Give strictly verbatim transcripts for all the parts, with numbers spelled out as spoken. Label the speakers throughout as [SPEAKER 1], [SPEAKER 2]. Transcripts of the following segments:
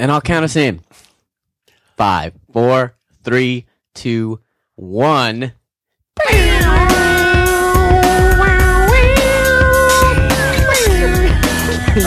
[SPEAKER 1] And I'll count us in. Five, four, three, two, one. You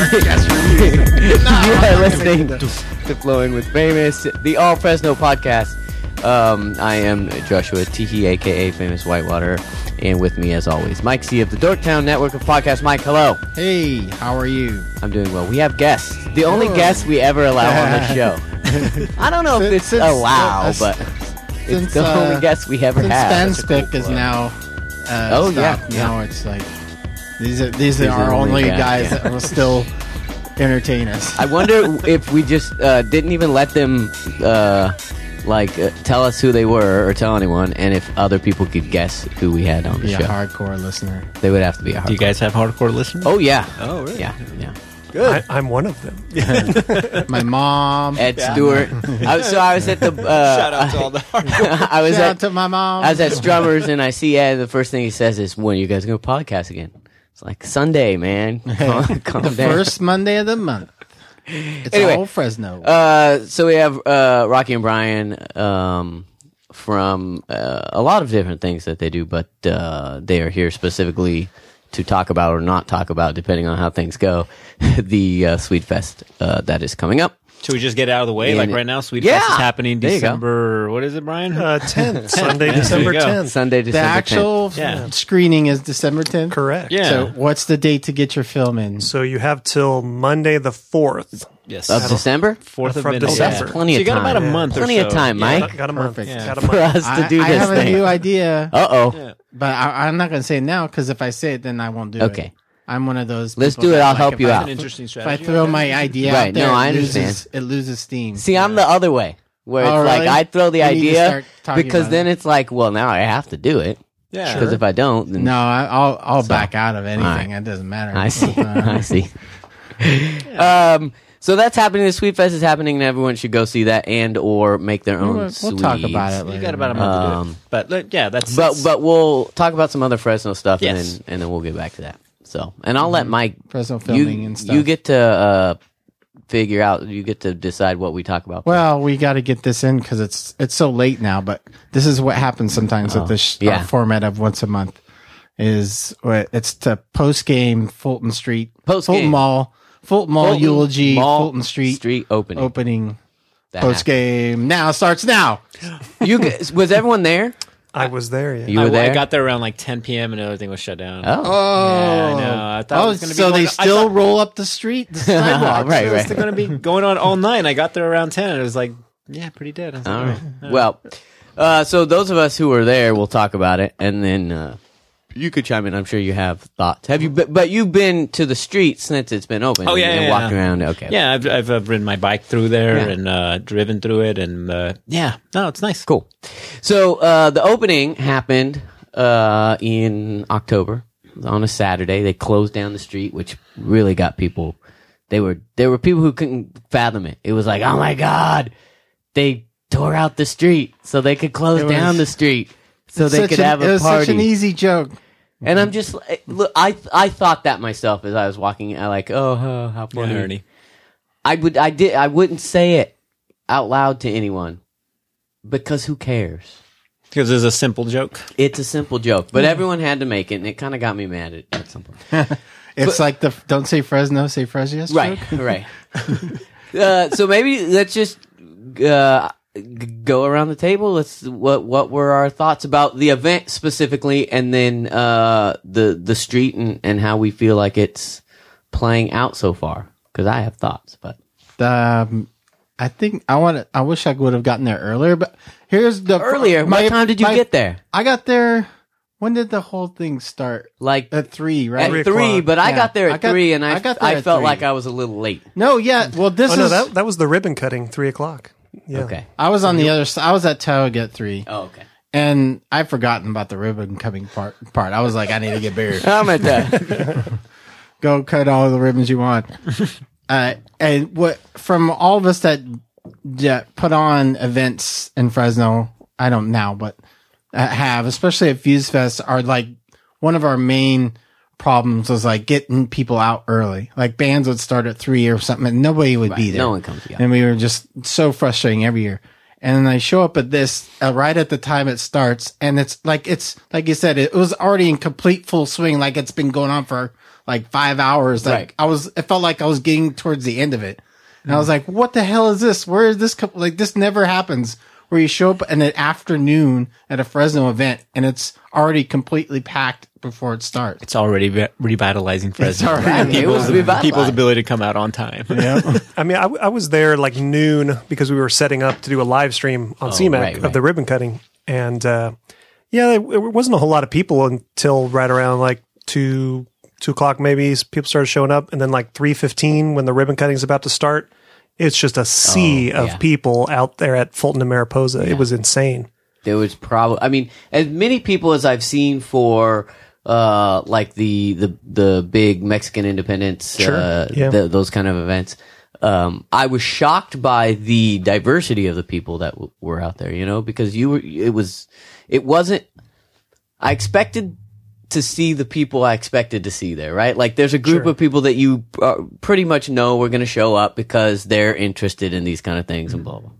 [SPEAKER 1] are listening to Flowing with Famous, the All Fresno podcast. Um, I am Joshua Teehee, a k a. Famous Whitewater, and with me, as always, Mike C. of the Dorktown Network of Podcasts. Mike, hello.
[SPEAKER 2] Hey, how are you?
[SPEAKER 1] I'm doing well. We have guests. The only oh. guests we ever allow on the show. I don't know if it's since, allow, uh, but it's since, the only uh, guests we ever
[SPEAKER 2] since
[SPEAKER 1] have.
[SPEAKER 2] Fanspic cool is now uh,
[SPEAKER 1] Oh,
[SPEAKER 2] stopped.
[SPEAKER 1] yeah.
[SPEAKER 2] Now
[SPEAKER 1] yeah.
[SPEAKER 2] it's like, these are, these, these are our only guys, guys yeah. that will still entertain us.
[SPEAKER 1] I wonder if we just uh, didn't even let them... Uh, Like, uh, tell us who they were, or tell anyone, and if other people could guess who we had on the
[SPEAKER 2] be
[SPEAKER 1] show.
[SPEAKER 2] A hardcore listener.
[SPEAKER 1] They would have to be a hardcore.
[SPEAKER 3] Do you guys have hardcore listeners?
[SPEAKER 1] Oh, yeah.
[SPEAKER 3] Oh, really?
[SPEAKER 1] Yeah, yeah.
[SPEAKER 4] Good. I, I'm one of them.
[SPEAKER 2] My mom.
[SPEAKER 1] Ed yeah. Stewart. I, so I was at the... Uh,
[SPEAKER 3] Shout out to all the hardcore.
[SPEAKER 1] I was
[SPEAKER 2] Shout
[SPEAKER 1] at,
[SPEAKER 2] out to my mom.
[SPEAKER 1] I was at Strummers, and I see Ed, and the first thing he says is, when are you guys going to podcast again? It's like, Sunday, man. Calm, calm
[SPEAKER 2] the
[SPEAKER 1] down.
[SPEAKER 2] first Monday of the month. It's
[SPEAKER 1] anyway,
[SPEAKER 2] all Fresno.
[SPEAKER 1] Uh, so we have uh, Rocky and Brian um, from uh, a lot of different things that they do, but uh, they are here specifically to talk about or not talk about, depending on how things go, the uh, Sweet Fest uh, that is coming up.
[SPEAKER 3] Should we just get out of the way?
[SPEAKER 1] And
[SPEAKER 3] like
[SPEAKER 1] it,
[SPEAKER 3] right now, Sweet
[SPEAKER 1] yeah,
[SPEAKER 3] Fest is happening
[SPEAKER 1] there you
[SPEAKER 3] December, what is it, Brian?
[SPEAKER 4] Uh, tenth. Sunday,
[SPEAKER 3] Yeah,
[SPEAKER 4] December
[SPEAKER 3] there you go.
[SPEAKER 4] tenth.
[SPEAKER 1] Sunday,
[SPEAKER 2] The
[SPEAKER 1] December
[SPEAKER 2] actual
[SPEAKER 3] Yeah.
[SPEAKER 2] f- screening is December tenth?
[SPEAKER 4] Correct.
[SPEAKER 3] Yeah.
[SPEAKER 2] So what's the date to get your film in?
[SPEAKER 4] So you have till Monday the fourth.
[SPEAKER 3] Yes.
[SPEAKER 1] Of December?
[SPEAKER 3] fourth of
[SPEAKER 4] From
[SPEAKER 3] midnight.
[SPEAKER 4] December.
[SPEAKER 1] That's plenty
[SPEAKER 3] So
[SPEAKER 1] of
[SPEAKER 3] you got
[SPEAKER 1] time.
[SPEAKER 3] about a
[SPEAKER 4] Yeah.
[SPEAKER 3] month or
[SPEAKER 1] Plenty
[SPEAKER 3] so.
[SPEAKER 1] of time,
[SPEAKER 3] Yeah.
[SPEAKER 1] Mike.
[SPEAKER 4] Got a month.
[SPEAKER 2] Perfect.
[SPEAKER 3] Yeah.
[SPEAKER 4] Got a
[SPEAKER 1] For
[SPEAKER 4] month.
[SPEAKER 1] us to
[SPEAKER 2] I,
[SPEAKER 1] do
[SPEAKER 2] I
[SPEAKER 1] this
[SPEAKER 2] have
[SPEAKER 1] thing.
[SPEAKER 2] a new idea,
[SPEAKER 1] Uh-oh.
[SPEAKER 3] Yeah.
[SPEAKER 2] but I, I'm not going to say it now, because if I say it, then I won't do it.
[SPEAKER 1] Okay.
[SPEAKER 2] I'm one of those
[SPEAKER 1] Let's
[SPEAKER 2] people
[SPEAKER 1] do it.
[SPEAKER 2] that,
[SPEAKER 1] I'll
[SPEAKER 2] like,
[SPEAKER 1] help
[SPEAKER 2] if
[SPEAKER 1] you
[SPEAKER 2] I-
[SPEAKER 1] out.
[SPEAKER 3] An interesting
[SPEAKER 2] If I
[SPEAKER 3] strategy.
[SPEAKER 2] throw
[SPEAKER 3] okay.
[SPEAKER 2] my idea
[SPEAKER 1] Right,
[SPEAKER 2] out there,
[SPEAKER 1] no, I
[SPEAKER 2] it, loses,
[SPEAKER 1] understand.
[SPEAKER 2] it loses steam.
[SPEAKER 1] See, I'm the other way, where it's
[SPEAKER 2] Oh,
[SPEAKER 1] like
[SPEAKER 2] really?
[SPEAKER 1] I throw the
[SPEAKER 2] We need to
[SPEAKER 1] idea
[SPEAKER 2] start talking
[SPEAKER 1] because
[SPEAKER 2] about
[SPEAKER 1] then
[SPEAKER 2] it.
[SPEAKER 1] it's like, well, now I have to do it.
[SPEAKER 3] Yeah.
[SPEAKER 1] Because if I don't, then
[SPEAKER 2] No, I, I'll I'll
[SPEAKER 1] So,
[SPEAKER 2] back out of anything.
[SPEAKER 1] right.
[SPEAKER 2] It doesn't matter.
[SPEAKER 1] I see.
[SPEAKER 2] Uh,
[SPEAKER 1] I see. Um, so that's happening. The Sweet Fest is happening, and everyone should go see that and or make their own.
[SPEAKER 2] We'll, we'll talk
[SPEAKER 1] sweets.
[SPEAKER 2] about it later.
[SPEAKER 3] You got about a month to do
[SPEAKER 1] Um,
[SPEAKER 3] it. But look, yeah, that's...
[SPEAKER 1] But
[SPEAKER 3] that's-
[SPEAKER 1] but we'll talk about some other Fresno stuff, and
[SPEAKER 3] Yes.
[SPEAKER 1] then and then we'll get back to that. So, and I'll let Mike.
[SPEAKER 2] Fresno
[SPEAKER 1] You
[SPEAKER 2] filming and stuff.
[SPEAKER 1] you get to uh, figure out. You get to decide what we talk about.
[SPEAKER 2] Well, we got to get this in because it's it's so late now. But this is what happens sometimes
[SPEAKER 1] Oh,
[SPEAKER 2] with this sh-
[SPEAKER 1] yeah.
[SPEAKER 2] our format of once a month. Is what it's the post game Fulton Street,
[SPEAKER 1] Post-game.
[SPEAKER 2] Fulton Mall, Fulton Mall
[SPEAKER 1] Fulton
[SPEAKER 2] eulogy,
[SPEAKER 1] Mall
[SPEAKER 2] Fulton Street,
[SPEAKER 1] Street opening.
[SPEAKER 2] opening
[SPEAKER 1] That
[SPEAKER 2] post game now starts now.
[SPEAKER 1] happened. You guys- was everyone there?
[SPEAKER 4] I was there. Yeah.
[SPEAKER 1] You
[SPEAKER 3] I,
[SPEAKER 1] were there.
[SPEAKER 3] I got there around like ten p.m. and everything was shut down.
[SPEAKER 1] Oh,
[SPEAKER 3] Yeah, I know. I thought it
[SPEAKER 2] oh,
[SPEAKER 3] was gonna be
[SPEAKER 2] so
[SPEAKER 3] going-
[SPEAKER 2] they
[SPEAKER 3] I
[SPEAKER 2] still
[SPEAKER 3] thought-
[SPEAKER 2] roll up the street, the sidewalk.
[SPEAKER 1] right,
[SPEAKER 3] It was
[SPEAKER 1] right.
[SPEAKER 3] going to be going on all night. And I got there around ten. And it was like, yeah, pretty dead. I was like,
[SPEAKER 1] All right.
[SPEAKER 3] oh.
[SPEAKER 1] Well, uh, so those of us who were there will talk about it, and then uh, you could chime in. I'm sure you have thoughts. Have you? But, but you've been to the street since it's been open.
[SPEAKER 3] Oh, yeah,
[SPEAKER 1] and, and
[SPEAKER 3] yeah,
[SPEAKER 1] walked
[SPEAKER 3] yeah.
[SPEAKER 1] around. Okay.
[SPEAKER 3] Yeah, I've, I've uh, ridden my bike through there
[SPEAKER 1] Yeah.
[SPEAKER 3] and uh, driven through it, and uh, yeah, no, it's nice.
[SPEAKER 1] Cool. So uh, the opening happened uh, in October on a Saturday. They closed down the street, which really got people. They were there were people who couldn't fathom it. It was like, oh my god, they tore out the street so they could close
[SPEAKER 2] It was-
[SPEAKER 1] down the street so they
[SPEAKER 2] Such
[SPEAKER 1] could
[SPEAKER 2] an-
[SPEAKER 1] have
[SPEAKER 2] it
[SPEAKER 1] a
[SPEAKER 2] was
[SPEAKER 1] party.
[SPEAKER 2] such an easy joke.
[SPEAKER 1] And I'm just like, look, I I thought that myself as I was walking. I like, oh, oh how
[SPEAKER 3] Yeah,
[SPEAKER 1] funny.
[SPEAKER 3] Ernie.
[SPEAKER 1] I would, I did, I wouldn't say it out loud to anyone because who cares?
[SPEAKER 3] Because it's a simple joke.
[SPEAKER 1] It's a simple joke, but everyone had to make it, and it kind of got me mad at, at some point.
[SPEAKER 2] It's like the don't say Fresno, say Fresno.
[SPEAKER 1] Right, right. uh, so maybe let's just uh, g- go around the table. Let's what what were our thoughts about the event specifically, and then uh, the the street and, and how we feel like it's playing out so far. Because I have thoughts, but
[SPEAKER 2] Um, I think I want. I wish I would have gotten there earlier. But here's the
[SPEAKER 1] earlier.
[SPEAKER 2] my-
[SPEAKER 1] what time did you
[SPEAKER 2] my-
[SPEAKER 1] get there?
[SPEAKER 2] I got there. When did the whole thing start?
[SPEAKER 1] Like
[SPEAKER 2] At three, right?
[SPEAKER 1] at
[SPEAKER 4] Three
[SPEAKER 1] three,
[SPEAKER 4] o'clock.
[SPEAKER 1] but I
[SPEAKER 2] Yeah.
[SPEAKER 1] got there at
[SPEAKER 2] I got-
[SPEAKER 1] three, and I
[SPEAKER 2] I got there
[SPEAKER 1] I
[SPEAKER 2] at
[SPEAKER 1] felt
[SPEAKER 2] three.
[SPEAKER 1] like I was a little late.
[SPEAKER 2] No, yeah. Well, this
[SPEAKER 4] Oh
[SPEAKER 2] is.
[SPEAKER 4] no, that that was the ribbon cutting. Three o'clock. Yeah.
[SPEAKER 1] Okay.
[SPEAKER 2] I was on the other side. I was at Tioga at three,
[SPEAKER 1] Oh, okay.
[SPEAKER 2] and I've forgotten about the ribbon coming part. Part. I was like, I need to get bigger.
[SPEAKER 1] I'm at that.
[SPEAKER 2] Go cut all the ribbons you want. uh, and what from all of us that, that put on events in Fresno, I don't now, but uh, have, especially at Fuse Fest, are like one of our main problems was like getting people out early. Like bands would start at three or something, and nobody would be there.
[SPEAKER 1] No one comes. Yeah.
[SPEAKER 2] And we were just so frustrating every year. And then I show up at this uh, right at the time it starts, and it's like it's like you said, it was already in complete full swing, like it's been going on for like five hours. Like
[SPEAKER 1] Right.
[SPEAKER 2] I was, it felt like I was getting towards the end of it, and I was like, "What the hell is this? Where is this? Co-? Like this never happens." Where you show up in an afternoon at a Fresno event, and it's already completely packed before it starts.
[SPEAKER 3] It's already re- revitalizing Fresno.
[SPEAKER 2] already-
[SPEAKER 1] It was
[SPEAKER 3] people's,
[SPEAKER 1] revitalized.
[SPEAKER 3] people's ability to come out on time.
[SPEAKER 2] Yeah.
[SPEAKER 4] I mean, I, w- I was there like noon because we were setting up to do a live stream on
[SPEAKER 1] Oh,
[SPEAKER 4] C MAC
[SPEAKER 1] right,
[SPEAKER 4] of
[SPEAKER 1] right.
[SPEAKER 4] the ribbon cutting. And uh, yeah, it, it wasn't a whole lot of people until right around like two, two o'clock maybe. People started showing up. And then like three fifteen when the ribbon cutting is about to start, it's just a sea
[SPEAKER 1] Oh,
[SPEAKER 4] of
[SPEAKER 1] yeah.
[SPEAKER 4] people out there at Fulton and Mariposa. It was insane.
[SPEAKER 1] There was probably, I mean, as many people as I've seen for, uh, like the, the, the big Mexican independence,
[SPEAKER 4] Sure,
[SPEAKER 1] uh,
[SPEAKER 4] yeah.
[SPEAKER 1] th- those kind of events. Um, I was shocked by the diversity of the people that w- were out there, you know, because you were, it was, it wasn't, I expected to see the people I expected to see there, right? Like there's a group
[SPEAKER 4] Sure.
[SPEAKER 1] of people that you uh, pretty much know were going to show up because they're interested in these kind of things and blah, blah.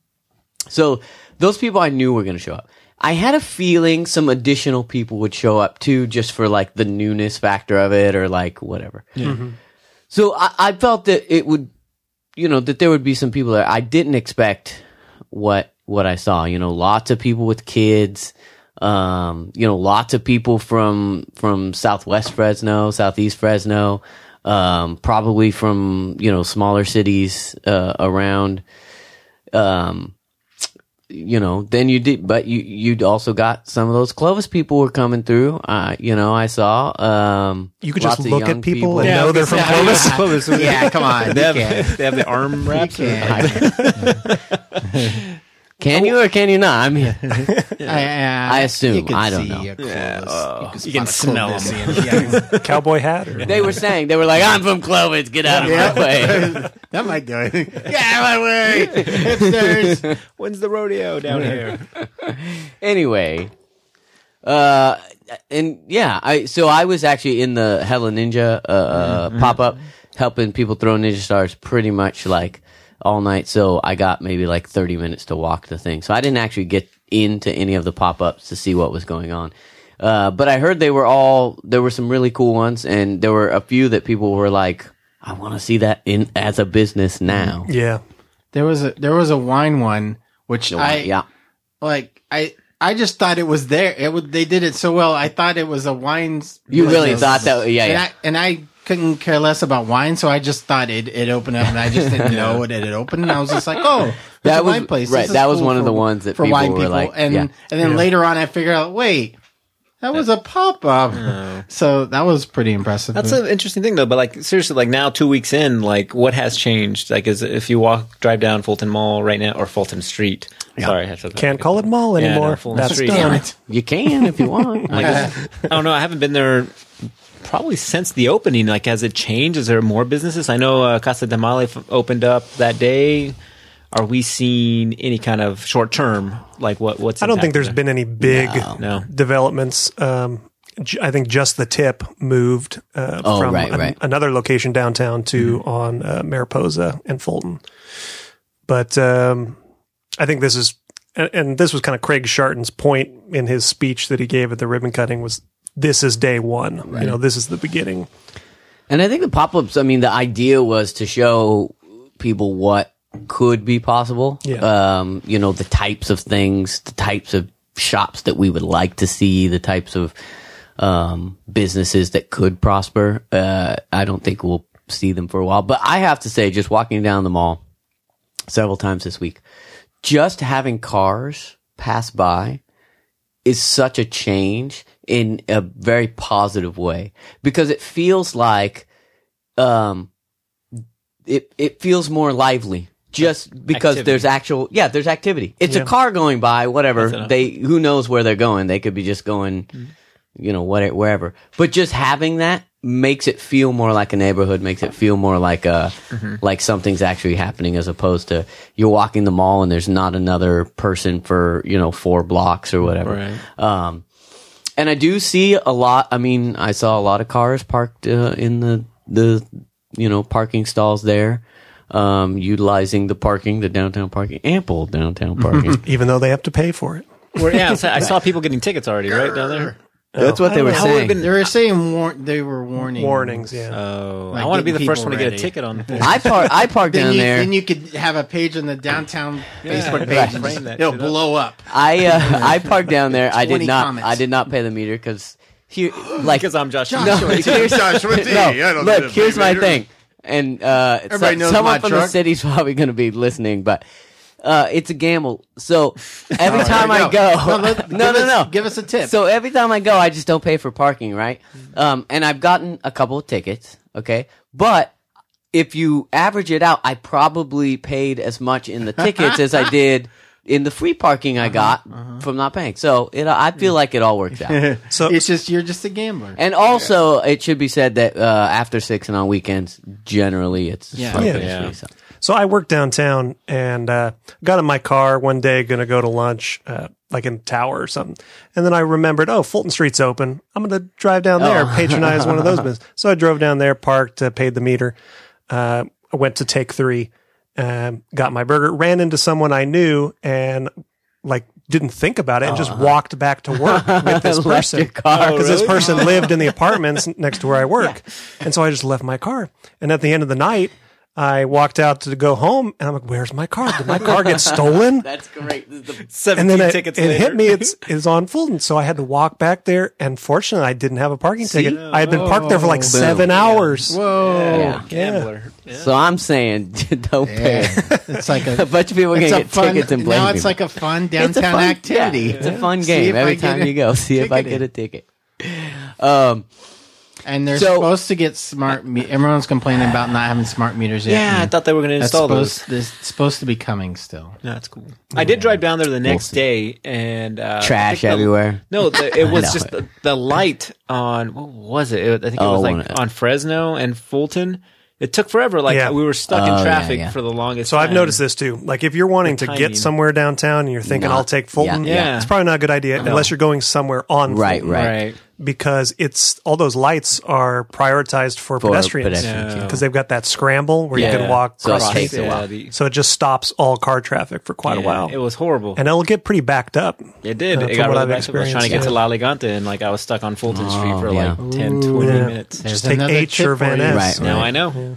[SPEAKER 1] So those people I knew were going to show up. I had a feeling some additional people would show up too, just for like the newness factor of it or like whatever. So I, I felt that it would, you know, that there would be some people there. I didn't expect what, what I saw, you know, lots of people with kids, um, you know, lots of people from, from Southwest Fresno, Southeast Fresno, um, probably from, you know, smaller cities, uh, around, um, you know, then you did, but you, you'd also got some of those Clovis people were coming through. Uh, you know, I saw, um,
[SPEAKER 4] You could
[SPEAKER 1] lots
[SPEAKER 4] just
[SPEAKER 1] of
[SPEAKER 4] look
[SPEAKER 1] young
[SPEAKER 4] at people and
[SPEAKER 3] Yeah,
[SPEAKER 4] know they're from
[SPEAKER 2] yeah,
[SPEAKER 4] Clovis.
[SPEAKER 3] Clovis.
[SPEAKER 2] Yeah, come on.
[SPEAKER 3] They
[SPEAKER 2] you
[SPEAKER 3] have,
[SPEAKER 2] can't.
[SPEAKER 3] they have the arm wraps.
[SPEAKER 2] You
[SPEAKER 3] or-
[SPEAKER 2] can't.
[SPEAKER 1] Can you or can you not? I mean,
[SPEAKER 2] I,
[SPEAKER 1] I assume.
[SPEAKER 2] You can
[SPEAKER 1] I don't
[SPEAKER 2] see
[SPEAKER 1] know.
[SPEAKER 2] a Clovis.
[SPEAKER 3] Yeah, oh,
[SPEAKER 2] can
[SPEAKER 3] you can
[SPEAKER 2] spot a
[SPEAKER 3] smell
[SPEAKER 2] Clovisian. Yeah.
[SPEAKER 4] Cowboy hat? Or,
[SPEAKER 1] they were saying, they were like, I'm from Clovis, get out of my way.
[SPEAKER 2] That might do it. Get out of my way, hipsters.
[SPEAKER 3] When's the rodeo down here?
[SPEAKER 1] Anyway, uh, and yeah, I, so I was actually in the Hella Ninja, uh, uh pop up, helping people throw ninja stars pretty much like all night. So I got maybe like thirty minutes to walk the thing. So I didn't actually get into any of the pop ups to see what was going on. Uh, but I heard they were all, there were some really cool ones, and there were a few that people were like, I want to see that in as a business now.
[SPEAKER 4] yeah.
[SPEAKER 2] There was a there was a wine one which
[SPEAKER 1] The
[SPEAKER 2] I
[SPEAKER 1] one- yeah.
[SPEAKER 2] like. I I just thought it was there. It would they did it so well. I thought it was a wine.
[SPEAKER 1] You really
[SPEAKER 2] business.
[SPEAKER 1] thought that, yeah,
[SPEAKER 2] and
[SPEAKER 1] yeah.
[SPEAKER 2] I, and I couldn't care less about wine, so I just thought it it opened up, and I just didn't know it had opened. And I was just like, oh, there's
[SPEAKER 1] That
[SPEAKER 2] a
[SPEAKER 1] was-
[SPEAKER 2] wine place.
[SPEAKER 1] right,
[SPEAKER 2] This is
[SPEAKER 1] that was
[SPEAKER 2] cool
[SPEAKER 1] one of
[SPEAKER 2] for-
[SPEAKER 1] the ones that
[SPEAKER 2] for
[SPEAKER 1] people
[SPEAKER 2] wine
[SPEAKER 1] were
[SPEAKER 2] people.
[SPEAKER 1] like,
[SPEAKER 2] and
[SPEAKER 1] yeah.
[SPEAKER 2] and then
[SPEAKER 4] Yeah.
[SPEAKER 2] later on, I figured out, wait, that was a pop up. So that was pretty impressive.
[SPEAKER 3] That's an interesting thing, though. But like, seriously, like now, two weeks in, like, what has changed? Like, is if you walk, drive down Fulton Mall right now, or Fulton Street? Sorry, I said that.
[SPEAKER 4] Can't call it mall
[SPEAKER 3] Yeah,
[SPEAKER 4] anymore.
[SPEAKER 3] no, Fulton
[SPEAKER 4] That's
[SPEAKER 3] Street.
[SPEAKER 4] done.
[SPEAKER 2] Damn it.
[SPEAKER 1] You can if you want.
[SPEAKER 3] Like, I don't know. I haven't been there probably since the opening. Like, has it changed? Is there more businesses? I know uh, Casa de Male f- opened up that day. Are we seeing any kind of short term? Like, what? What's?
[SPEAKER 4] I don't think
[SPEAKER 3] impacting
[SPEAKER 4] there's
[SPEAKER 3] it?
[SPEAKER 4] been any big
[SPEAKER 3] No.
[SPEAKER 4] developments. Um, j- I think just the tip moved uh,
[SPEAKER 1] Oh,
[SPEAKER 4] from
[SPEAKER 1] right,
[SPEAKER 4] an-
[SPEAKER 1] right.
[SPEAKER 4] another location downtown to on uh, Mariposa and Fulton. But um, I think this is, and, and this was kind of Craig Sharton's point in his speech that he gave at the ribbon cutting was, this is day one. You know, this is the beginning.
[SPEAKER 1] And I think the pop ups, I mean, the idea was to show people what could be possible.
[SPEAKER 4] Yeah.
[SPEAKER 1] Um, you know, the types of things, the types of shops that we would like to see, the types of um, businesses that could prosper. Uh, I don't think we'll see them for a while. But I have to say, just walking down the mall several times this week, just having cars pass by is such a change in a very positive way, because it feels like, um, it, it feels more lively just because
[SPEAKER 3] Activity.
[SPEAKER 1] there's actual, yeah, there's activity. It's
[SPEAKER 4] Yeah.
[SPEAKER 1] a car going by, whatever.
[SPEAKER 3] That's enough.
[SPEAKER 1] They, who knows where they're going? They could be just going, you know, what, wherever. But just having that makes it feel more like a neighborhood, makes it feel more like a, like something's actually happening, as opposed to you're walking the mall and there's not another person for, you know, four blocks or whatever.
[SPEAKER 3] Right.
[SPEAKER 1] Um, and I do see a lot. I mean, I saw a lot of cars parked uh, in the the you know parking stalls there, um, utilizing the parking, the downtown parking, ample downtown parking.
[SPEAKER 4] Even though they have to pay for it.
[SPEAKER 3] Well, yeah, so I saw people getting tickets already, right down there.
[SPEAKER 1] That's what they were
[SPEAKER 3] How would it
[SPEAKER 1] saying.
[SPEAKER 3] been-
[SPEAKER 2] They were saying war- they were warning
[SPEAKER 4] Warnings, yeah.
[SPEAKER 3] Oh,
[SPEAKER 2] Like
[SPEAKER 3] I want to be
[SPEAKER 2] getting
[SPEAKER 3] the first
[SPEAKER 2] people
[SPEAKER 3] one to get a
[SPEAKER 2] ready.
[SPEAKER 3] ticket on.
[SPEAKER 1] I park. I parked
[SPEAKER 2] Then
[SPEAKER 1] down
[SPEAKER 2] you,
[SPEAKER 1] there.
[SPEAKER 2] then you could have a page on the downtown Facebook
[SPEAKER 3] right.
[SPEAKER 2] page. and
[SPEAKER 3] Frame that
[SPEAKER 2] It'll
[SPEAKER 3] shit up.
[SPEAKER 2] blow up.
[SPEAKER 1] I uh, I parked down there. I did
[SPEAKER 2] twenty
[SPEAKER 1] not.
[SPEAKER 2] comments.
[SPEAKER 1] I did not pay the meter because here, like,
[SPEAKER 3] Because I'm Josh.
[SPEAKER 1] no,
[SPEAKER 2] Joshua T.
[SPEAKER 1] here's,
[SPEAKER 5] Joshua T.
[SPEAKER 1] no,
[SPEAKER 5] I don't
[SPEAKER 1] look,
[SPEAKER 5] know,
[SPEAKER 1] here's my
[SPEAKER 5] meter.
[SPEAKER 1] thing, and uh,
[SPEAKER 2] Everybody
[SPEAKER 1] so-
[SPEAKER 2] knows
[SPEAKER 1] someone
[SPEAKER 2] my
[SPEAKER 1] from the
[SPEAKER 2] truck.
[SPEAKER 1] city's probably going to be listening, but uh, it's a gamble. So every
[SPEAKER 2] Oh,
[SPEAKER 1] time
[SPEAKER 2] there
[SPEAKER 1] I
[SPEAKER 2] we
[SPEAKER 1] go,
[SPEAKER 2] No, let-
[SPEAKER 1] no,
[SPEAKER 2] give
[SPEAKER 1] no,
[SPEAKER 2] us-
[SPEAKER 1] no,
[SPEAKER 2] Give us a tip.
[SPEAKER 1] So every time I go, I just don't pay for parking, right? Um, and I've gotten a couple of tickets, okay? But if you average it out, I probably paid as much in the tickets as I did in the free parking I got from not paying. So it, I feel like it all works out.
[SPEAKER 4] So
[SPEAKER 2] it's just you're just a gambler.
[SPEAKER 1] And also, it should be said that uh, after six and on weekends, generally it's
[SPEAKER 2] Yeah.
[SPEAKER 1] perfectly
[SPEAKER 3] Yeah.
[SPEAKER 1] free, so.
[SPEAKER 4] So I work downtown and uh, got in my car one day, going to go to lunch, uh, like in the Tower or something. And then I remembered, oh, Fulton Street's open. I'm going to drive down there,
[SPEAKER 1] Oh.
[SPEAKER 4] patronize one of those businesses. So I drove down there, parked, uh, paid the meter. Uh, I went to Take Three, um, got my burger, ran into someone I knew, and like didn't think about it and just walked back to work with this
[SPEAKER 1] Left
[SPEAKER 4] person
[SPEAKER 1] your car.
[SPEAKER 4] because this person lived in the apartments next to where I work. And so I just left my car. And at the end of the night, I walked out to go home and I'm like, where's my car? Did my car get stolen?
[SPEAKER 1] That's great. This is the-
[SPEAKER 4] And
[SPEAKER 3] seventeen
[SPEAKER 4] then it,
[SPEAKER 3] tickets
[SPEAKER 4] it
[SPEAKER 3] later.
[SPEAKER 4] hit me. It's it's on Fulton, so I had to walk back there. And fortunately, I didn't have a parking ticket. I had been parked there for like seven hours.
[SPEAKER 2] Whoa.
[SPEAKER 1] Yeah.
[SPEAKER 3] Gambler. Yeah.
[SPEAKER 1] So I'm saying, don't pay.
[SPEAKER 2] Yeah. It's like
[SPEAKER 1] A
[SPEAKER 2] a,
[SPEAKER 1] bunch of people are
[SPEAKER 2] it's
[SPEAKER 1] going to
[SPEAKER 2] a
[SPEAKER 1] get
[SPEAKER 2] fun,
[SPEAKER 1] tickets and blame
[SPEAKER 2] now it's
[SPEAKER 1] people.
[SPEAKER 2] like a fun
[SPEAKER 1] It's a
[SPEAKER 2] downtown
[SPEAKER 1] fun-
[SPEAKER 2] activity.
[SPEAKER 1] yeah, it's a fun
[SPEAKER 2] See
[SPEAKER 1] game
[SPEAKER 2] if I
[SPEAKER 1] every
[SPEAKER 2] get
[SPEAKER 1] time
[SPEAKER 2] it
[SPEAKER 1] you go. See if I get
[SPEAKER 2] ticketed.
[SPEAKER 1] a ticket. Um,
[SPEAKER 2] And they're
[SPEAKER 1] So-
[SPEAKER 2] supposed to get smart. Me- Everyone's complaining about not having smart meters yet.
[SPEAKER 3] Yeah, I
[SPEAKER 2] and
[SPEAKER 3] thought they were going to
[SPEAKER 2] that's
[SPEAKER 3] install
[SPEAKER 2] supposed,
[SPEAKER 3] those.
[SPEAKER 2] It's supposed to be coming still.
[SPEAKER 3] No, that's cool. I did drive down there the next day and uh, I
[SPEAKER 1] trash
[SPEAKER 3] think the-
[SPEAKER 1] everywhere.
[SPEAKER 3] No, the, it was
[SPEAKER 1] know
[SPEAKER 3] just
[SPEAKER 1] it.
[SPEAKER 3] the, the light on what was it? It- I think it
[SPEAKER 1] Oh,
[SPEAKER 3] was
[SPEAKER 1] one
[SPEAKER 3] like
[SPEAKER 1] of-
[SPEAKER 3] on Fresno and Fulton. It took forever. Like
[SPEAKER 4] Yeah.
[SPEAKER 3] we were stuck
[SPEAKER 1] Oh,
[SPEAKER 3] in
[SPEAKER 1] yeah,
[SPEAKER 3] traffic
[SPEAKER 1] yeah.
[SPEAKER 3] for the longest.
[SPEAKER 4] So I've
[SPEAKER 3] time.
[SPEAKER 4] noticed this too. Like if you're wanting
[SPEAKER 3] The
[SPEAKER 4] to
[SPEAKER 3] timing.
[SPEAKER 4] get somewhere downtown and you're thinking
[SPEAKER 1] Not-
[SPEAKER 4] I'll take Fulton,
[SPEAKER 1] yeah,
[SPEAKER 3] yeah.
[SPEAKER 4] it's probably not a good idea unless you're going somewhere on
[SPEAKER 1] Right,
[SPEAKER 4] Fulton.
[SPEAKER 1] right.
[SPEAKER 3] Right.
[SPEAKER 4] Because it's all those lights are prioritized for,
[SPEAKER 1] For
[SPEAKER 4] pedestrians
[SPEAKER 1] pedestrians,
[SPEAKER 3] Yeah.
[SPEAKER 4] because they've got that scramble where you
[SPEAKER 3] Yeah.
[SPEAKER 4] can walk
[SPEAKER 1] So it
[SPEAKER 4] across.
[SPEAKER 1] takes a
[SPEAKER 3] Yeah,
[SPEAKER 1] while.
[SPEAKER 3] the-
[SPEAKER 4] So it just stops all car traffic for quite a
[SPEAKER 3] yeah,
[SPEAKER 4] while.
[SPEAKER 3] It was horrible.
[SPEAKER 4] And it'll get pretty backed up.
[SPEAKER 3] It did.
[SPEAKER 4] uh,
[SPEAKER 3] it
[SPEAKER 4] from
[SPEAKER 3] got
[SPEAKER 4] what
[SPEAKER 3] really
[SPEAKER 4] I've
[SPEAKER 3] back up. I was trying to get
[SPEAKER 4] experienced,
[SPEAKER 3] to La Ligante and like I was stuck on Fulton
[SPEAKER 1] Oh,
[SPEAKER 3] Street for
[SPEAKER 1] yeah.
[SPEAKER 3] like ten, twenty
[SPEAKER 4] Yeah.
[SPEAKER 3] minutes.
[SPEAKER 2] There's
[SPEAKER 4] Just take
[SPEAKER 2] another
[SPEAKER 4] H
[SPEAKER 2] tip
[SPEAKER 4] or Van
[SPEAKER 2] for you.
[SPEAKER 4] Ness.
[SPEAKER 1] Right.
[SPEAKER 3] Now I know.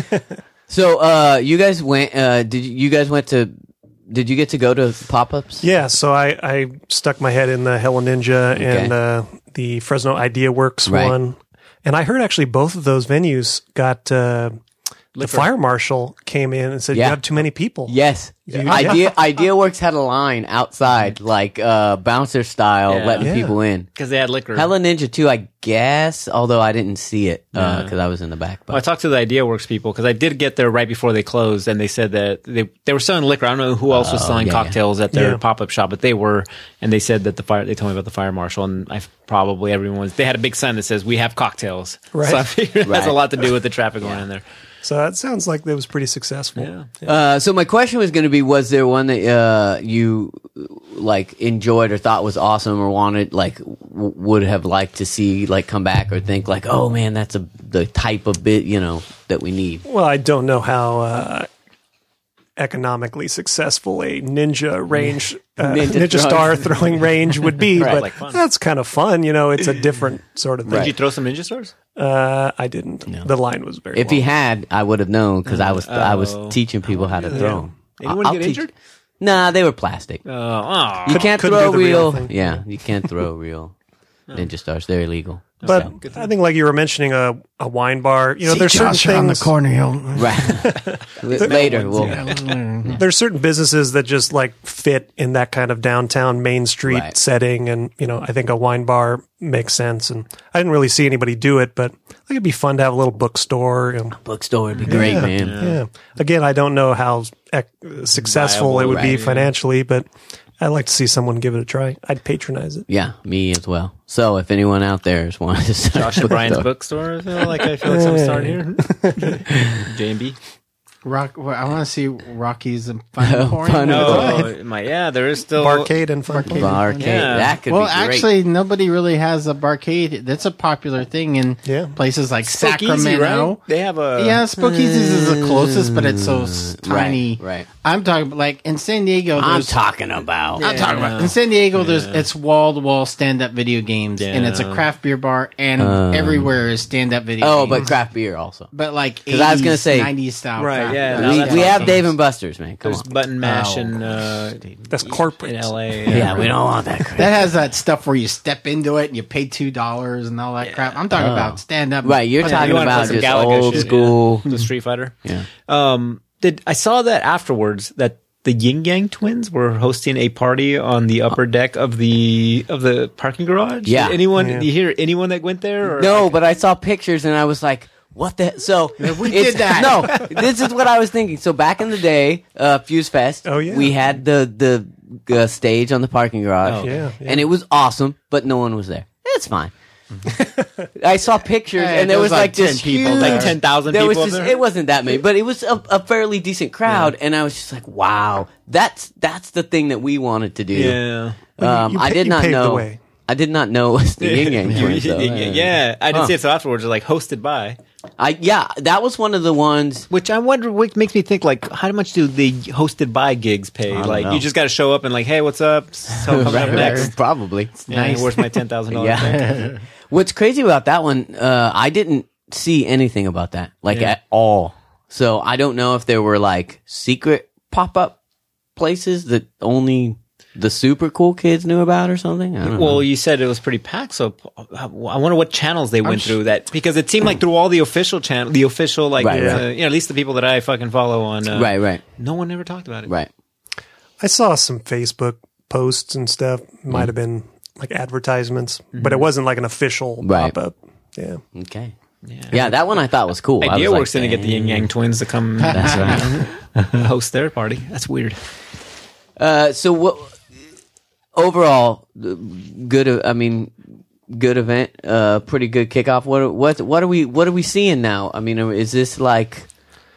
[SPEAKER 1] So, uh, you guys went, uh, did you, you guys went to, did you get to go to pop-ups?
[SPEAKER 4] Yeah, so I, I stuck my head in the Hello Ninja
[SPEAKER 1] Okay.
[SPEAKER 4] and uh, the Fresno Idea Works
[SPEAKER 1] Right.
[SPEAKER 4] one. And I heard actually both of those venues got uh, the fire marshal came in and said,
[SPEAKER 1] Yeah.
[SPEAKER 4] you have too many people.
[SPEAKER 1] Yes. Idea Idea Works had a line outside, like, uh, bouncer style,
[SPEAKER 3] Yeah.
[SPEAKER 1] letting
[SPEAKER 4] Yeah.
[SPEAKER 1] people in.
[SPEAKER 3] Because they had liquor.
[SPEAKER 1] Hella Ninja too, I guess, although I didn't see it, uh, cause I was in the back.
[SPEAKER 3] Well, I
[SPEAKER 1] But
[SPEAKER 3] talked to the Idea Works people because I did get there right before they closed, and they said that they they were selling liquor. I don't know who else was
[SPEAKER 1] Oh,
[SPEAKER 3] selling
[SPEAKER 1] yeah, yeah.
[SPEAKER 3] cocktails at their
[SPEAKER 4] Yeah.
[SPEAKER 3] pop up shop, but they were, and they said that the fire. They told me about the fire marshal, and I probably everyone was. They had a big sign that says "We have cocktails."
[SPEAKER 4] Right.
[SPEAKER 3] So I figured it has a
[SPEAKER 1] Right.
[SPEAKER 3] lot to do with the traffic going in there.
[SPEAKER 4] So that sounds like it was pretty successful.
[SPEAKER 3] Yeah.
[SPEAKER 1] Uh, so my question was going to be: was there one that uh, you like enjoyed or thought was awesome or wanted, like w- would have liked to see, like come back or think like, oh man, that's a the type of bit you know that we need.
[SPEAKER 4] Well, I don't know how uh, economically successful a ninja range, uh,
[SPEAKER 1] Ninja
[SPEAKER 4] ninja,
[SPEAKER 1] throwing.
[SPEAKER 4] star throwing range would be,
[SPEAKER 3] Right,
[SPEAKER 4] but
[SPEAKER 3] like fun.
[SPEAKER 4] that's kind of fun. You know, it's a different sort of thing.
[SPEAKER 3] Did you throw some ninja stars?
[SPEAKER 4] Uh, I didn't. The line was very
[SPEAKER 1] If he
[SPEAKER 4] long.
[SPEAKER 1] had, I would have known because I was I was
[SPEAKER 3] Oh.
[SPEAKER 1] teaching people how to throw 'em.
[SPEAKER 3] Anyone
[SPEAKER 1] I'll
[SPEAKER 3] get
[SPEAKER 1] teach-
[SPEAKER 3] injured?
[SPEAKER 1] Nah, they were plastic.
[SPEAKER 3] Oh, aw.
[SPEAKER 1] You can't
[SPEAKER 4] couldn't
[SPEAKER 1] throw
[SPEAKER 4] do the real
[SPEAKER 1] real.
[SPEAKER 4] thing.
[SPEAKER 1] Yeah, you can't throw real ninja stars. They're illegal.
[SPEAKER 4] But I think, like you were mentioning, a, a wine bar. You know, there's certain
[SPEAKER 2] Josh on the
[SPEAKER 4] things.
[SPEAKER 2] corner. He'll,
[SPEAKER 1] Right. Later, we'll.
[SPEAKER 4] There's certain businesses that just like fit in that kind of downtown Main Street
[SPEAKER 1] Right.
[SPEAKER 4] setting, and you know, I think a wine bar makes sense. And I didn't really see anybody do it, but I think it'd be fun to have a little bookstore. You know.
[SPEAKER 1] Bookstore would be great,
[SPEAKER 4] Yeah,
[SPEAKER 1] man.
[SPEAKER 4] Yeah. Again, I don't know how ec- successful
[SPEAKER 3] Viable,
[SPEAKER 4] it would be
[SPEAKER 1] right.
[SPEAKER 4] financially, but I'd like to see someone give it a try. I'd patronize it.
[SPEAKER 1] Yeah, me as well. So if anyone out there is wanting to start
[SPEAKER 3] Josh
[SPEAKER 1] a
[SPEAKER 3] and Brian's
[SPEAKER 1] bookstore-
[SPEAKER 3] bookstore. I feel like I feel like some start here. J and B.
[SPEAKER 2] Rock. Well, I want to see Rocky's and Fun Porn.
[SPEAKER 1] Fun
[SPEAKER 3] No, my, yeah, there is still
[SPEAKER 4] Barcade and fun.
[SPEAKER 2] Barcade.
[SPEAKER 1] Barcade.
[SPEAKER 3] Yeah.
[SPEAKER 1] That could
[SPEAKER 2] Well,
[SPEAKER 1] be great.
[SPEAKER 2] actually, nobody really has a barcade. That's a popular thing in
[SPEAKER 4] Yeah.
[SPEAKER 2] places like
[SPEAKER 3] Spokeasy,
[SPEAKER 2] Sacramento.
[SPEAKER 3] right? They have a
[SPEAKER 2] Yeah, Spokeasy's is the closest, but it's so s- tiny.
[SPEAKER 1] Right, right.
[SPEAKER 2] I'm talking about, like in San Diego.
[SPEAKER 1] I'm
[SPEAKER 2] There's,
[SPEAKER 1] talking about.
[SPEAKER 2] I'm talking about in San Diego. There's it's wall to wall stand up video games, and it's a
[SPEAKER 3] Yeah.
[SPEAKER 2] craft beer bar, and everywhere is stand up video.
[SPEAKER 1] Oh,
[SPEAKER 2] games.
[SPEAKER 1] but craft beer also.
[SPEAKER 2] but like
[SPEAKER 1] 'Cause I was gonna
[SPEAKER 2] eighties,
[SPEAKER 1] say-
[SPEAKER 2] nineties style.
[SPEAKER 3] Right,
[SPEAKER 2] craft
[SPEAKER 3] yeah,
[SPEAKER 2] beer.
[SPEAKER 3] no,
[SPEAKER 1] we
[SPEAKER 3] that's
[SPEAKER 1] we
[SPEAKER 3] awesome.
[SPEAKER 1] have Dave and Buster's, man. Come
[SPEAKER 3] there's
[SPEAKER 1] on.
[SPEAKER 3] button mash
[SPEAKER 2] Oh.
[SPEAKER 3] in uh,
[SPEAKER 4] That's corporate.
[SPEAKER 3] in L A.
[SPEAKER 1] Yeah, we don't want that crap.
[SPEAKER 2] That has that stuff where you step into it and you pay two dollars and all that crap. I'm talking
[SPEAKER 1] Oh.
[SPEAKER 2] about stand up.
[SPEAKER 1] Right, you're talking
[SPEAKER 3] You wanna
[SPEAKER 1] about
[SPEAKER 3] play some
[SPEAKER 1] just
[SPEAKER 3] Galaga
[SPEAKER 1] old
[SPEAKER 3] shit,
[SPEAKER 1] school.
[SPEAKER 3] yeah. The Street Fighter.
[SPEAKER 1] Yeah.
[SPEAKER 3] Um, did I saw that afterwards that the Yin Yang twins were hosting a party on the upper deck of the of the parking garage?
[SPEAKER 1] Yeah.
[SPEAKER 3] Did anyone?
[SPEAKER 4] Yeah.
[SPEAKER 3] Did you hear anyone that went there? Or
[SPEAKER 1] No, but I saw pictures and I was like, what the? So
[SPEAKER 2] we
[SPEAKER 1] it's-
[SPEAKER 2] did that.
[SPEAKER 1] No, this is what I was thinking. So back in the day, uh, Fuse Fest,
[SPEAKER 4] Oh, yeah.
[SPEAKER 1] we had the the uh, stage on the parking garage,
[SPEAKER 3] Oh.
[SPEAKER 4] Yeah, yeah.
[SPEAKER 1] and it was awesome, but no one was there. It's fine. I saw pictures,
[SPEAKER 2] Hey,
[SPEAKER 1] and there
[SPEAKER 2] there
[SPEAKER 1] was
[SPEAKER 2] was
[SPEAKER 1] like,
[SPEAKER 2] like
[SPEAKER 1] this
[SPEAKER 2] ten people
[SPEAKER 1] huge,
[SPEAKER 2] there.
[SPEAKER 3] Like ten thousand
[SPEAKER 1] there
[SPEAKER 3] people
[SPEAKER 1] was
[SPEAKER 3] up
[SPEAKER 1] just,
[SPEAKER 3] there?
[SPEAKER 1] it wasn't that many, but it was a, a fairly decent crowd, and I was just like, wow, that's that's the thing that we wanted to do.
[SPEAKER 3] Yeah.
[SPEAKER 1] Um,
[SPEAKER 4] you
[SPEAKER 1] I
[SPEAKER 4] pa-
[SPEAKER 1] did
[SPEAKER 4] you
[SPEAKER 1] not
[SPEAKER 4] paved the
[SPEAKER 1] know.
[SPEAKER 4] way.
[SPEAKER 1] I did not know it was the Yin Yang twins. though.
[SPEAKER 3] yeah, I didn't
[SPEAKER 1] Huh.
[SPEAKER 3] see it till afterwards. Like hosted by,
[SPEAKER 1] I yeah, that was one of the ones.
[SPEAKER 3] which I wonder what makes me think like how much do the hosted by gigs pay?
[SPEAKER 1] don't
[SPEAKER 3] Like
[SPEAKER 1] know.
[SPEAKER 3] you just got to show up and like, hey, what's up? So coming up next.
[SPEAKER 1] Probably.
[SPEAKER 3] Yeah,
[SPEAKER 2] Nice.
[SPEAKER 3] where's my ten thousand dollars?
[SPEAKER 1] Yeah. What's crazy about that one? Uh, I didn't see anything about that, like
[SPEAKER 3] Yeah.
[SPEAKER 1] at all. So I don't know if there were like secret pop up places that only the super cool kids knew about or something. I don't know.
[SPEAKER 3] Well, you said it was pretty packed, so I wonder what channels they went
[SPEAKER 2] sh-
[SPEAKER 3] through that because it seemed like through all the official channel, the official like
[SPEAKER 1] Right,
[SPEAKER 3] uh,
[SPEAKER 1] right.
[SPEAKER 3] you know at least the people that I fucking follow on. Uh,
[SPEAKER 1] Right, right,
[SPEAKER 3] No one ever talked about it.
[SPEAKER 1] right.
[SPEAKER 4] I saw some Facebook posts and stuff. Might have been like advertisements, but it wasn't like an official
[SPEAKER 1] Right.
[SPEAKER 4] pop up. Yeah.
[SPEAKER 1] Okay. Yeah. that one I thought was cool. I was
[SPEAKER 3] Idea
[SPEAKER 1] like,
[SPEAKER 3] Works didn't get the Yin Yang twins to come
[SPEAKER 1] That's right.
[SPEAKER 3] host their party. That's weird.
[SPEAKER 1] Uh, so what? Overall, good. I mean, good event. Uh, pretty good kickoff. What? What? What are we? What are we seeing now? I mean, is this like,